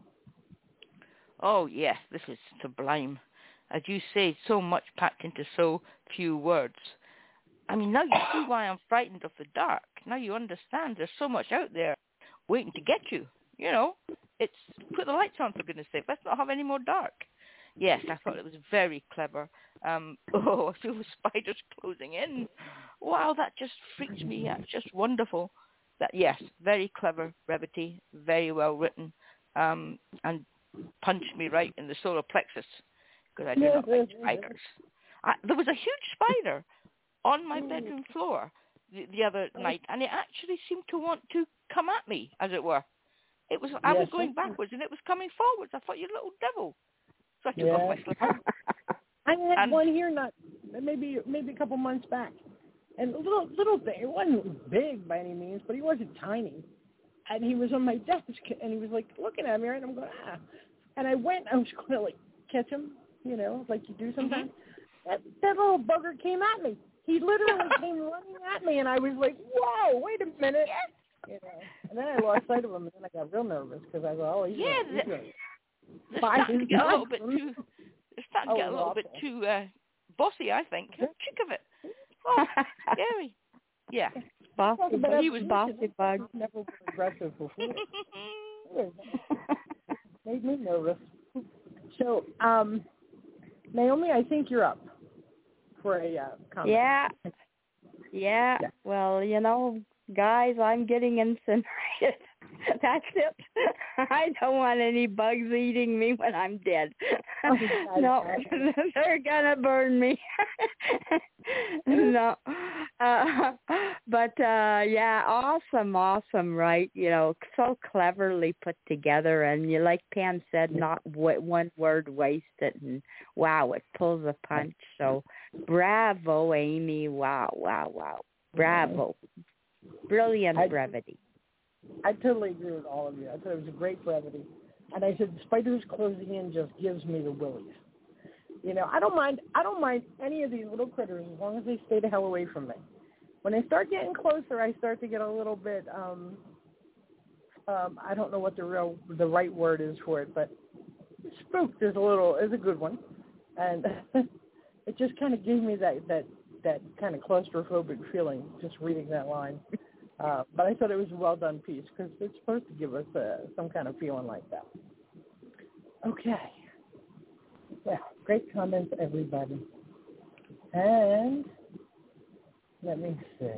Speaker 6: Oh, yes, this is sublime. As you say, so much packed into so few words. I mean, now you see why I'm frightened of the dark. Now you understand there's so much out there waiting to get you. You know, it's put the lights on, for goodness sake. Let's not have any more dark. Yes, I thought it was very clever. Um, oh, I feel the spiders closing in. Wow, that just freaks me out. Just wonderful. That yes, very clever brevity, very well written, um, and punched me right in the solar plexus because I do not like spiders. I, there was a huge spider on my bedroom floor the, the other night, and it actually seemed to want to come at me, as it were. It was I was going backwards, and it was coming forwards. I thought, you little devil. So I took
Speaker 3: yeah.
Speaker 6: off my slipper.
Speaker 3: I had
Speaker 6: and,
Speaker 3: one here, not maybe maybe a couple months back, and a little little thing. It wasn't big by any means, but he wasn't tiny. And he was on my desk, and he was like looking at me, right? And I'm going, ah. And I went. I was going to like catch him, you know, like you do sometimes. Mm-hmm. That that little bugger came at me. He literally came running at me, and I was like, whoa, wait a minute. Yes. You know, and then I lost sight of him, and then I got real nervous because I thought, oh, he's
Speaker 6: yeah,
Speaker 3: gonna, he's gonna
Speaker 6: they're starting to get a little bit too. They're starting to get a little bit too uh, bossy, I think. The trick of it. Oh, scary. Yeah.
Speaker 4: Bossy,
Speaker 3: but
Speaker 4: he was bossy bug.
Speaker 3: Never been aggressive before. Made me nervous. So, um, Naomi, I think you're up for a uh, comment.
Speaker 4: Yeah. yeah. Yeah. Well, you know, guys, I'm getting incinerated. That's it. I don't want any bugs eating me when I'm dead. No, they're gonna burn me. No, uh, but uh, yeah, awesome, awesome, right? You know, so cleverly put together, and you, like Pam said, not w- one word wasted, and wow, it pulls a punch. So, bravo, Amy! Wow, wow, wow, bravo, brilliant
Speaker 3: I,
Speaker 4: brevity.
Speaker 3: I totally agree with all of you. I thought it was a great brevity. And I said, spiders closing in just gives me the willies. You know, I don't mind I don't mind any of these little critters as long as they stay the hell away from me. When they start getting closer, I start to get a little bit, um, um, I don't know what the real, the right word is for it, but spooked is a little, is a good one. And it just kind of gave me that, that, that kind of claustrophobic feeling just reading that line. Uh, but I thought it was a well-done piece because it's supposed to give us uh, some kind of feeling like that. Okay. Well, great comments, everybody. And let me see.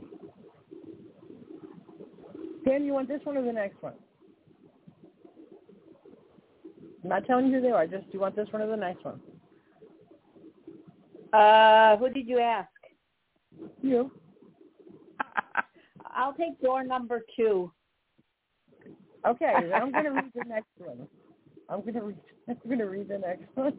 Speaker 3: Dan, you want this one or the next one? I'm not telling you who they are. Just do you want this one or the next one?
Speaker 5: Uh, who did you ask?
Speaker 3: You.
Speaker 5: I'll take door number two.
Speaker 3: Okay, then I'm going to read the next one. I'm going to read. I'm going to read the next one,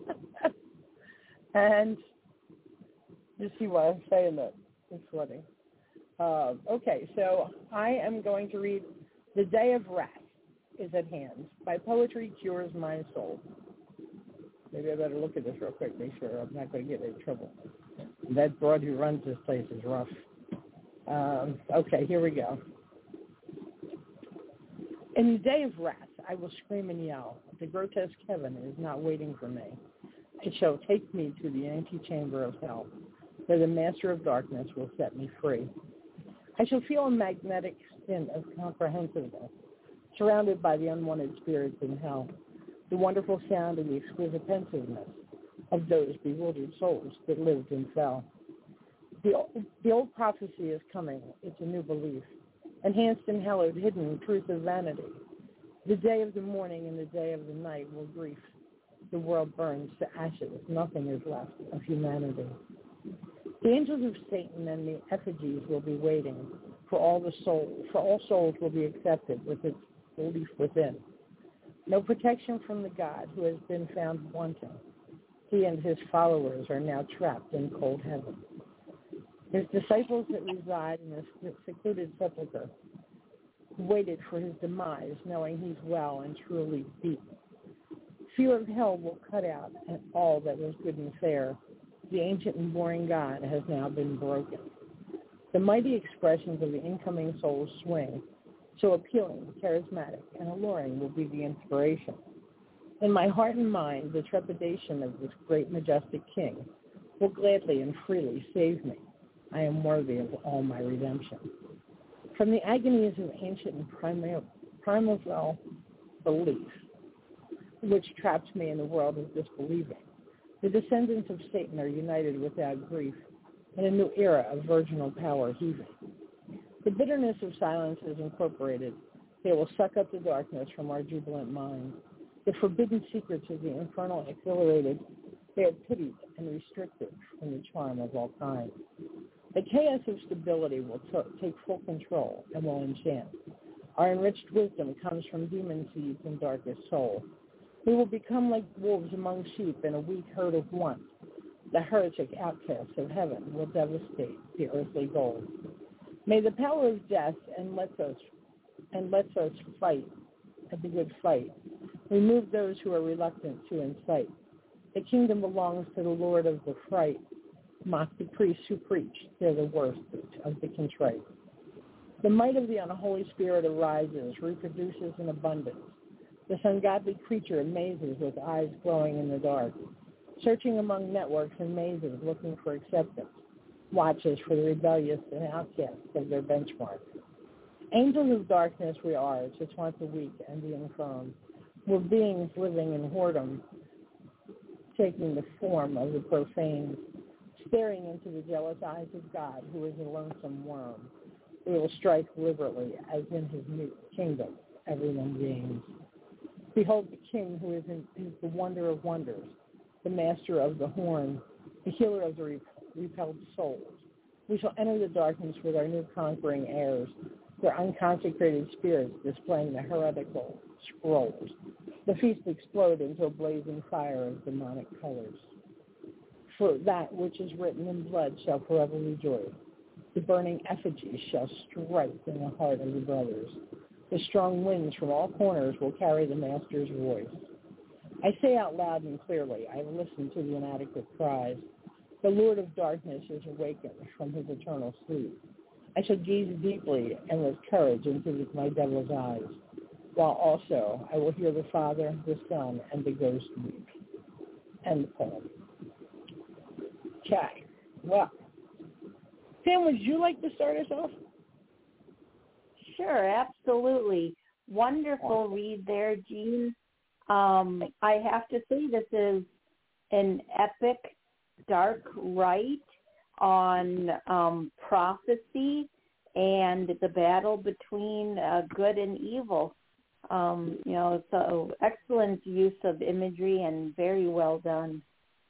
Speaker 3: and you see why I'm saying that. It's funny. Uh, okay, so I am going to read The Day of Wrath is at Hand by Poetry Cures My Soul. Maybe I better look at this real quick, make sure I'm not going to get in trouble. That broad who runs this place is rough. Um, okay, here we go. In the day of wrath, I will scream and yell. The grotesque heaven is not waiting for me. It shall take me to the antechamber of hell, where the master of darkness will set me free. I shall feel a magnetic stint of comprehensiveness, surrounded by the unwanted spirits in hell, the wonderful sound and the exquisite pensiveness of those bewildered souls that lived and fell. The, the old prophecy is coming. It's a new belief. Enhanced and hallowed, hidden truth of vanity. The day of the morning and the day of the night will grief. The world burns to ashes. Nothing is left of humanity. The angels of Satan and the effigies will be waiting for all the souls. For all souls will be accepted with its belief within. No protection from the God who has been found wanting. He and his followers are now trapped in cold heaven. His disciples that reside in this secluded sepulchre waited for his demise, knowing he's well and truly beat. Fear of hell will cut out all that was good and fair. The ancient and boring God has now been broken. The mighty expressions of the incoming souls swing. So appealing, charismatic, and alluring will be the inspiration. In my heart and mind, the trepidation of this great, majestic King will gladly and freely save me. I am worthy of all my redemption. From the agonies of ancient and primal, primal belief, which trapped me in the world of disbelieving, the descendants of Satan are united without grief in a new era of virginal power heaving. The bitterness of silence is incorporated. They will suck up the darkness from our jubilant minds. The forbidden secrets of the infernal exhilarated, they are pitied and restricted from the charm of all kinds. The chaos of stability will t- take full control and will enchant. Our enriched wisdom comes from demon seeds and darkest soul. We will become like wolves among sheep in a weak herd of one. The heretic outcasts of heaven will devastate the earthly gold. May the power of death and lets us and lets us fight at the good fight. Remove those who are reluctant to incite. The kingdom belongs to the Lord of the fright. Mock the priests who preach. They're the worst of the contrite. The might of the unholy spirit arises, reproduces in abundance. This ungodly creature amazes with eyes glowing in the dark, searching among networks and mazes looking for acceptance, watches for the rebellious and outcasts of their benchmark. Angels of darkness we are to taunt the weak and the infirm. We're beings living in whoredom, taking the form of the profane, staring into the jealous eyes of God, who is a lonesome worm. We will strike liberally, as in his new kingdom, everyone gains. Behold the King who is, in, is the wonder of wonders, the master of the horn, the healer of the re- repelled souls. We shall enter the darkness with our new conquering heirs, their unconsecrated spirits displaying the heretical scrolls. The feast explode into a blazing fire of demonic colors. For that which is written in blood shall forever rejoice. The burning effigies shall strike in the heart of the brothers. The strong winds from all corners will carry the Master's voice. I say out loud and clearly, I have listened to the inadequate cries. The Lord of darkness is awakened from his eternal sleep. I shall gaze deeply and with courage into my devil's eyes, while also I will hear the Father, the Son, and the Ghost weep. End poem. Okay. Well, Sam, would you like to start us off?
Speaker 5: Sure, absolutely. Wonderful read there, Jean. Um, I have to say this is an epic, dark rite on um, prophecy and the battle between uh, good and evil. Um, you know, so excellent use of imagery and very well done.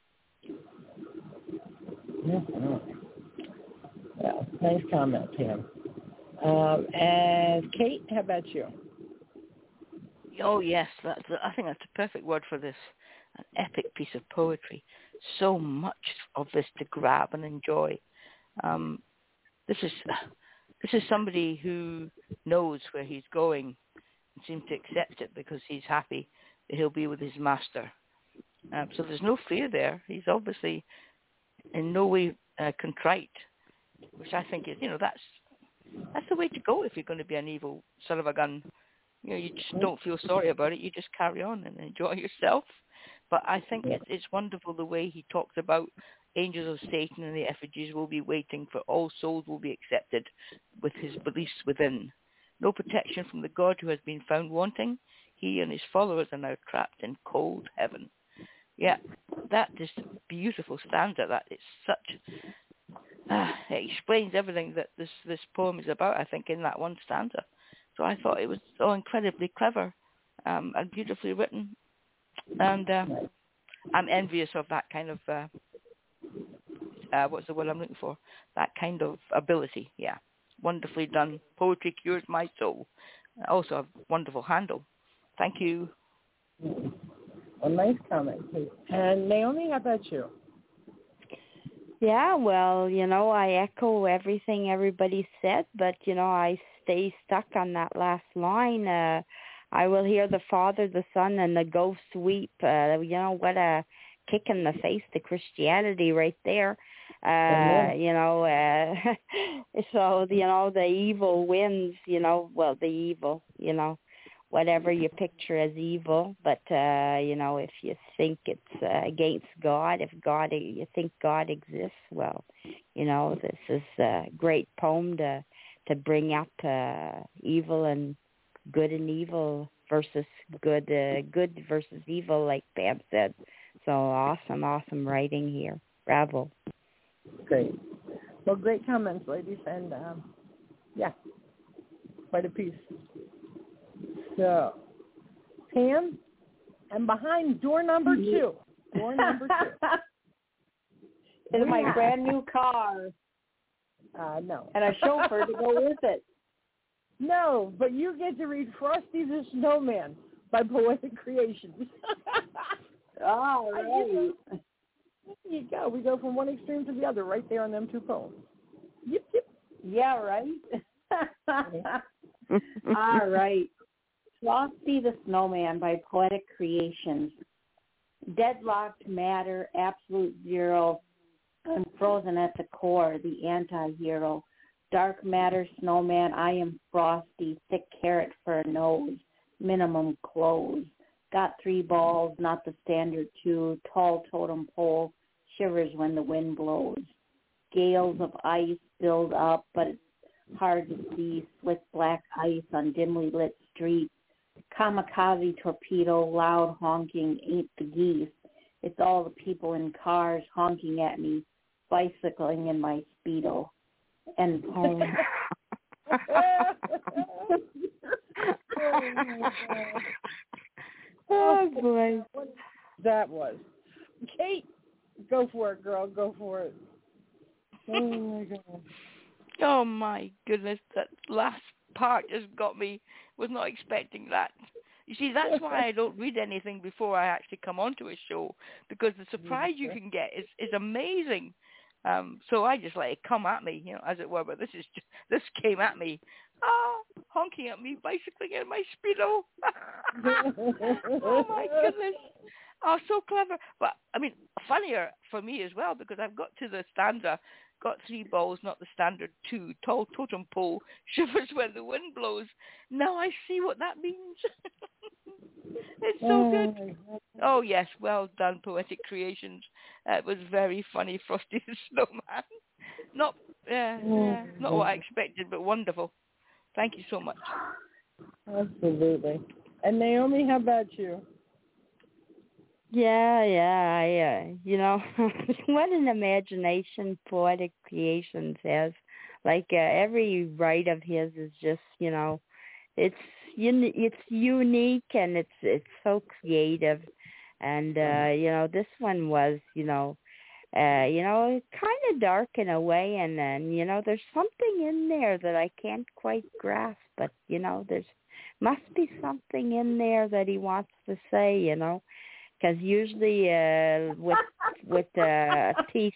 Speaker 3: Mm-hmm. Yeah, nice comment, Pam. Um, and Kate, how about you?
Speaker 6: Oh yes, that's, I think that's the perfect word for this. An epic piece of poetry. So much of this to grab and enjoy. Um, this is this is somebody who knows where he's going and seems to accept it because he's happy that he'll be with his master. Um, so there's no fear there. He's obviously in no way uh, contrite, which I think is, you know, that's that's the way to go if you're going to be an evil son of a gun. You know, you just don't feel sorry about it. You just carry on and enjoy yourself. But I think it's, it's wonderful the way he talks about angels of Satan and the effigies will be waiting for all souls will be accepted with his beliefs within. No protection from the God who has been found wanting. He and his followers are now trapped in cold heaven. Yeah, that is a beautiful stanza. That it's such, uh, it explains everything that this, this poem is about, I think, in that one stanza. So I thought it was so incredibly clever um, and beautifully written. And uh, I'm envious of that kind of, uh, uh, what's the word I'm looking for? That kind of ability, yeah. Wonderfully done. Poetry cures my soul. Also a wonderful handle. Thank you.
Speaker 3: A nice comment. And Naomi, how about you?
Speaker 4: Yeah, well, you know, I echo everything everybody said, but, you know, I stay stuck on that last line. Uh, I will hear the Father, the Son, and the Ghost weep. Uh, you know, what a kick in the face to Christianity right there. Uh, you know, uh, so, you know, the evil wins, you know, well, the evil, you know, whatever you picture as evil. But, uh, you know, if you think it's uh, against God, if God, you think God exists, well, you know, this is a great poem to, to bring up uh, evil and good and evil versus good, uh, good versus evil, like Pam said. So awesome, awesome writing here. Bravo.
Speaker 3: Great. Well, great comments, ladies. And, um, yeah, quite a piece. So, Pam, and behind door number two, door number two,
Speaker 5: is my have, brand new car.
Speaker 3: Uh, no.
Speaker 5: And a chauffeur to go with it.
Speaker 3: No, but you get to read Frosty the Snowman by Poetic Creations.
Speaker 5: All right.
Speaker 3: There you go. We go from one extreme to the other right there on them two poems. Yep, yep.
Speaker 5: Yeah, right. All right. Frosty the Snowman by Poetic Creations. Deadlocked matter, absolute zero, unfrozen at the core, the anti-hero. Dark matter, snowman, I am Frosty, thick carrot for a nose, minimum clothes. Got three balls, not the standard two, tall totem pole, shivers when the wind blows. Gales of ice build up, but it's hard to see, slick black ice on dimly lit streets. Kamikaze torpedo, loud honking, ain't the geese. It's all the people in cars honking at me, bicycling in my Speedo. And poem.
Speaker 4: Oh, boy.
Speaker 3: That was. Kate, go for it, girl. Go for it. Oh, my God.
Speaker 6: Oh, my goodness. That last part just got me. Was not expecting that. You see, that's why I don't read anything before I actually come onto a show, because the surprise you can get is, is amazing. Um, so I just let it come at me, you know, as it were. But this is just, this came at me, ah, honking at me, bicycling in my Speedo. Oh my goodness! Oh, so clever. But I mean, funnier for me as well, because I've got to the stanza. Got three balls, not the standard two. Tall totem pole, shivers when the wind blows. Now I see what that means. It's so good. Oh, yes, well done, Poetic Creations. Uh, it was very funny, Frosty the Snowman. Not, uh, yeah, not what I expected, but wonderful. Thank you so much.
Speaker 3: Absolutely. And Naomi, how about you?
Speaker 4: Yeah, yeah, I, uh, you know, what an imagination Poetic Creations has. Like, uh, every write of his is just, you know, it's un- it's unique and it's it's so creative. And, uh, you know, this one was, you know, uh, you know, kind of dark in a way. And then, you know, there's something in there that I can't quite grasp. But, you know, there's must be something in there that he wants to say, you know. because usually uh, with with uh, peace,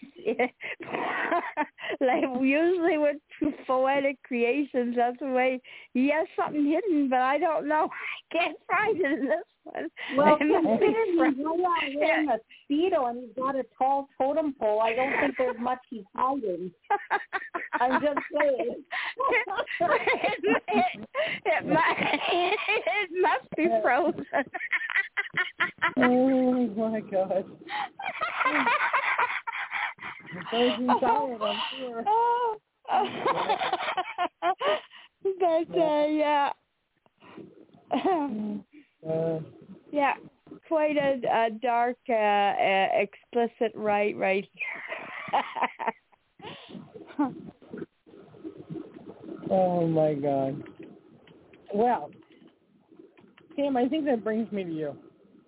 Speaker 4: like usually with poetic creations, that's the way he has something hidden, but I don't know. I can't find it in this one.
Speaker 5: Well, considering he's way out wearing a Speedo and he's got a tall totem pole, I don't think there's much he's hiding. I'm just saying.
Speaker 4: it, it, it, must, it must be frozen.
Speaker 3: Oh my God. Frozen tired, I'm sure.
Speaker 4: Oh. But uh, yeah.
Speaker 3: Uh,
Speaker 4: yeah, quite a, a dark, uh, uh, explicit right right here.
Speaker 3: Oh my God. Well, Kim, I think that brings me to you.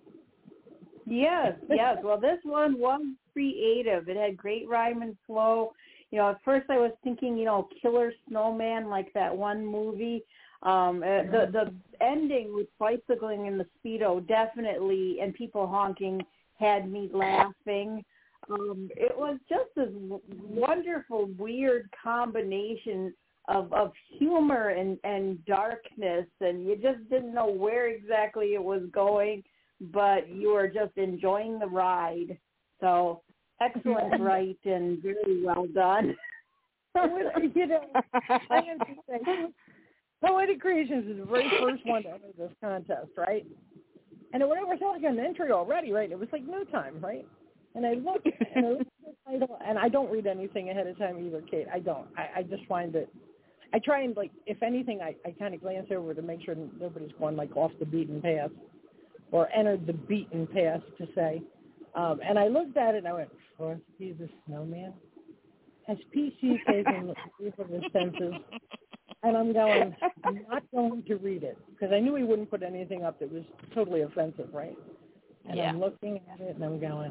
Speaker 5: Yes, yes. Well, this one was creative. It had great rhyme and flow. You know, at first I was thinking, you know, Killer Snowman, like that one movie. Um, uh, the the ending with bicycling in the Speedo definitely, and people honking, had me laughing. Um, it was just this w- wonderful, weird combination of, of humor and, and darkness, and you just didn't know where exactly it was going, but you were just enjoying the ride. So excellent write and very well done.
Speaker 3: You know, I have to say, Poetic Creations is the very first one to enter this contest, right? And it went over like an entry already, right? It was like no time, right? And I looked, and I looked at the title, and I don't read anything ahead of time either, Kate. I don't. I, I just find that I try and, like, if anything, I, I kind of glance over to make sure nobody's gone, like, off the beaten path or entered the beaten path, to say. Um, and I looked at it, and I went, Frosty the Snowman? Has P C taken leave of his senses? And I'm going, I'm not going to read it, because I knew he wouldn't put anything up that was totally offensive, right? And
Speaker 6: yeah.
Speaker 3: I'm looking at it, and I'm going,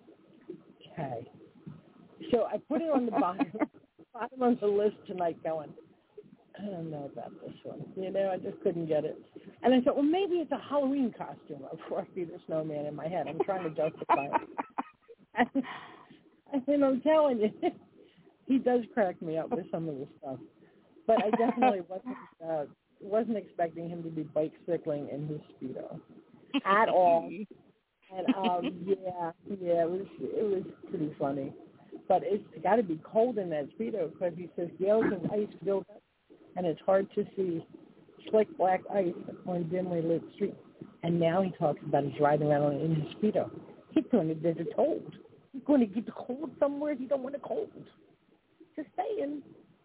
Speaker 3: okay. So I put it on the bottom, bottom of the list tonight going, I don't know about this one. You know, I just couldn't get it. And I thought, well, maybe it's a Halloween costume of Frosty the Snowman in my head. I'm trying to justify it. And, and I'm telling you, he does crack me up with some of the stuff. But I definitely wasn't uh, wasn't expecting him to be bicycling in his Speedo at all. And um, yeah, yeah, it was it was pretty funny. But it's got to be cold in that Speedo, because he says gales of ice build up, and it's hard to see slick black ice on dimly lit streets. And now he talks about he's riding around in his Speedo. He's going to get it cold. He's going to get the cold somewhere he don't want it cold. Just saying.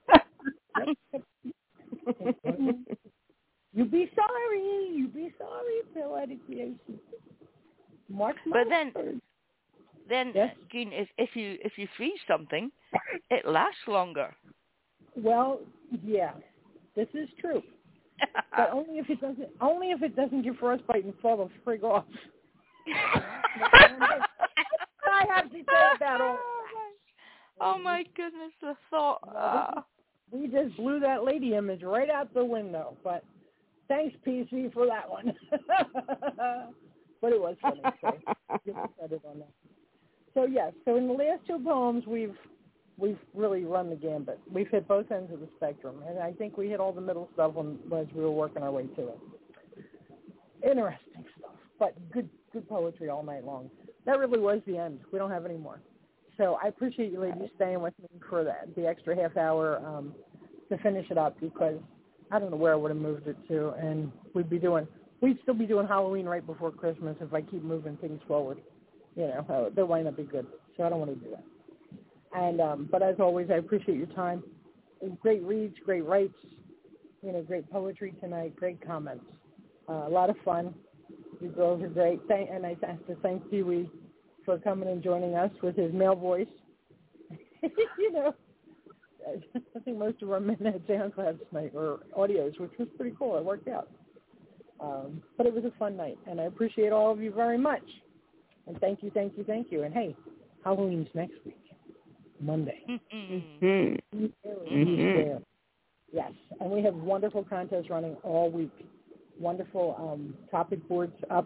Speaker 3: You be sorry. You be sorry, Poetic Creations. Mark my
Speaker 6: But then,
Speaker 3: words.
Speaker 6: then,
Speaker 3: Yes?
Speaker 6: Jean, if, if you if you freeze something, it lasts longer.
Speaker 3: Well, yeah, this is true. But only if it doesn't. Only if it doesn't give frostbite and fall the frig off. I have to say that all.
Speaker 6: Oh my goodness, the thought. Uh.
Speaker 3: We just blew that lady image right out the window. But thanks, P C, for that one. But it was funny, so give me credit on that. So yes, so in the last two poems, we've we've really run the gambit. We've hit both ends of the spectrum, and I think we hit all the middle stuff when, as we were working our way to it. Interesting stuff, but good good poetry all night long. That really was the end. We don't have any more. So I appreciate you ladies staying with me for that, the extra half hour um, to finish it up, because I don't know where I would have moved it to, and we'd be doing, we'd still be doing Halloween right before Christmas if I keep moving things forward. You know, uh, that might not be good, so I don't want to do that. And um, but as always, I appreciate your time. Great reads, great writes, you know, great poetry tonight, great comments, uh, a lot of fun. You girls are great, thank, and I have to thank Pee-wee for coming and joining us with his male voice. You know, I think most of our men had SoundClouds tonight, or audios, which was pretty cool. It worked out. Um, but it was a fun night, and I appreciate all of you very much. And thank you, thank you, thank you. And, hey, Halloween's next week, Monday.
Speaker 4: Mm-hmm.
Speaker 3: Mm-hmm. Yes, and we have wonderful contests running all week. Wonderful um, topic boards up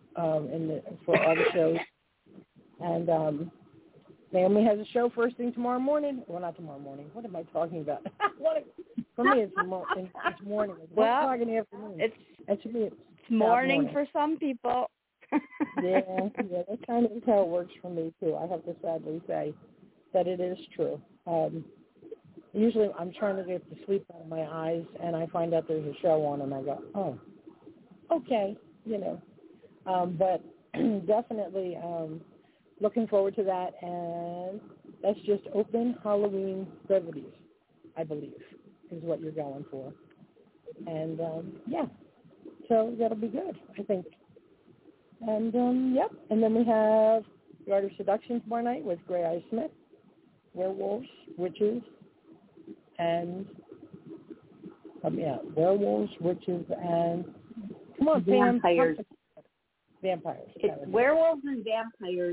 Speaker 3: um, in the, for all the shows. And um, Naomi has a show first thing tomorrow morning. Well, not tomorrow morning. What am I talking about? what, for me, it's, mo- it's morning. It's
Speaker 4: well,
Speaker 3: one o'clock in the afternoon.
Speaker 4: It's,
Speaker 3: and to me, it's,
Speaker 4: it's morning,
Speaker 3: morning
Speaker 4: for some people.
Speaker 3: yeah, yeah, that kind of is how it works for me, too. I have to sadly say that it is true. Um, usually I'm trying to get the sleep out of my eyes, and I find out there's a show on, and I go, oh, okay, you know. Um, but definitely um, looking forward to that, and that's just open Halloween brevity, I believe, is what you're going for. And, um, yeah, so that'll be good, I think. And, um, yep, and then we have The Art of Seduction tomorrow night with Gray Eye Smith, werewolves, witches, and, um, yeah, werewolves, witches, and, come on,
Speaker 5: vampires.
Speaker 3: Pam. Vampires.
Speaker 5: It's werewolves and vampires.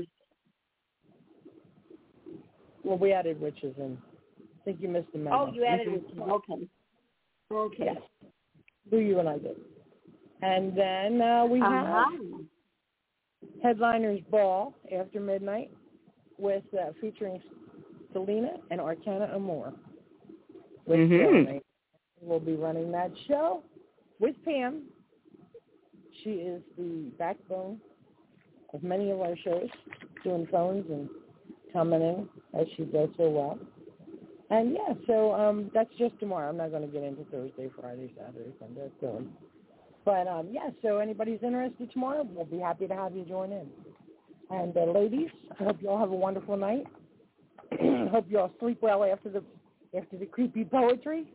Speaker 3: Well, we added witches in. I think you missed the memo.
Speaker 5: Oh, you added witches. Okay. Okay.
Speaker 3: Yes. Who you and I did. And then uh, we
Speaker 5: uh-huh.
Speaker 3: have Headliners Ball after midnight with uh, featuring Selena and Arcana Amore. With
Speaker 4: mm-hmm.
Speaker 3: uh, we'll be running that show with Pam. She is the backbone of many of our shows, doing phones and commenting as she does so well. And, yeah, so um, that's just tomorrow. I'm not going to get into Thursday, Friday, Saturday, Sunday. That's silly. But, um, yeah, so anybody's interested tomorrow, we'll be happy to have you join in. And, uh, ladies, I hope you all have a wonderful night. I hope you all sleep well after the after the creepy poetry.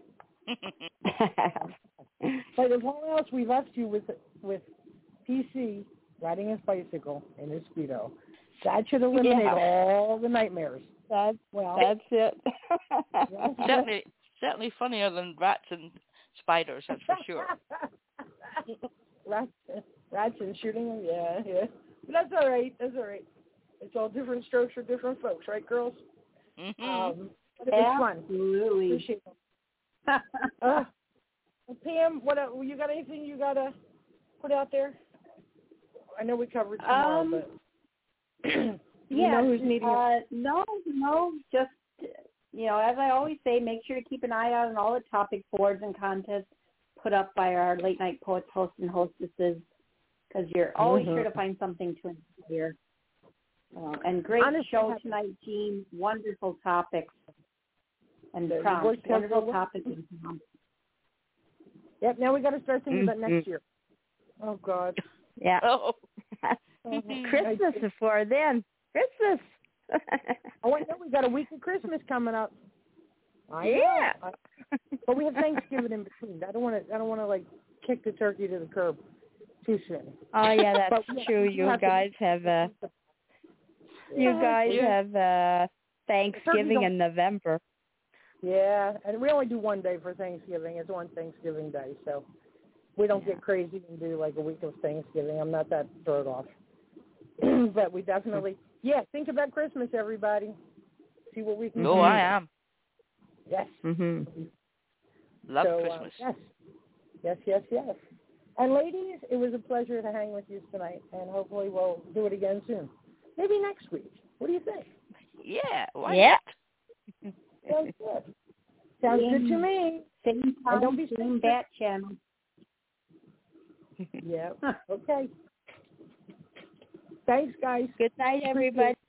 Speaker 3: But as long as we left you with with P C riding his bicycle in his Speedo, that should eliminate
Speaker 4: yeah.
Speaker 3: all the nightmares.
Speaker 4: That's
Speaker 3: well,
Speaker 4: that's it.
Speaker 6: certainly, certainly funnier than rats and spiders. That's for sure.
Speaker 3: rats, rats and shooting them. Yeah, yeah. But that's all right. That's all right. It's all different strokes for different folks, right, girls?
Speaker 6: Mm-hmm.
Speaker 3: Um, but it was fun.
Speaker 5: Absolutely.
Speaker 3: Appreciate it. uh, Pam, what uh, you got? Anything you gotta put out there? I know we covered tomorrow,
Speaker 5: um,
Speaker 3: but you
Speaker 5: yeah,
Speaker 3: know who's needing
Speaker 5: uh, no, no, just you know, as I always say, make sure to keep an eye out on all the topic boards and contests put up by our late night poets, hosts, and hostesses, because you're always
Speaker 3: mm-hmm.
Speaker 5: sure to find something to inspire. Uh, and great
Speaker 3: Honestly,
Speaker 5: show tonight, Jean. Wonderful topics and prompts. Wonderful topics.
Speaker 3: Yep. Now we got to start thinking
Speaker 4: mm-hmm.
Speaker 3: about next year. Oh God.
Speaker 4: Yeah.
Speaker 6: Oh.
Speaker 4: Christmas before then. Christmas.
Speaker 3: Oh, I know we got a week of Christmas coming up. I
Speaker 4: yeah.
Speaker 3: know. But we have Thanksgiving in between. I don't want to. I don't want to like kick the turkey to the curb too soon.
Speaker 4: Oh yeah, that's
Speaker 3: but,
Speaker 4: true.
Speaker 3: Yeah,
Speaker 4: you
Speaker 3: have
Speaker 4: guys
Speaker 3: to,
Speaker 4: have uh, you guys have uh, Thanksgiving in November.
Speaker 3: Yeah, and we only do one day for Thanksgiving. It's one Thanksgiving day, so we don't
Speaker 4: yeah.
Speaker 3: get crazy and do like a week of Thanksgiving. I'm not that thrown off. But we definitely, yeah, think about Christmas, everybody. See what we can
Speaker 6: oh,
Speaker 3: do.
Speaker 6: Oh, I am.
Speaker 3: Yes.
Speaker 4: Mm-hmm.
Speaker 6: Love
Speaker 3: so,
Speaker 6: Christmas.
Speaker 3: Uh, yes. Yes, yes, yes. And ladies, it was a pleasure to hang with you tonight, and hopefully we'll do it again soon. Maybe next week. What do you think?
Speaker 6: Yeah. Why
Speaker 4: yeah.
Speaker 6: not?
Speaker 3: Sounds good. Sounds
Speaker 5: same,
Speaker 3: good to me.
Speaker 5: Same time,
Speaker 3: and don't be
Speaker 5: same bat channel.
Speaker 3: Yeah. Okay. Thanks, guys.
Speaker 4: Good night, everybody.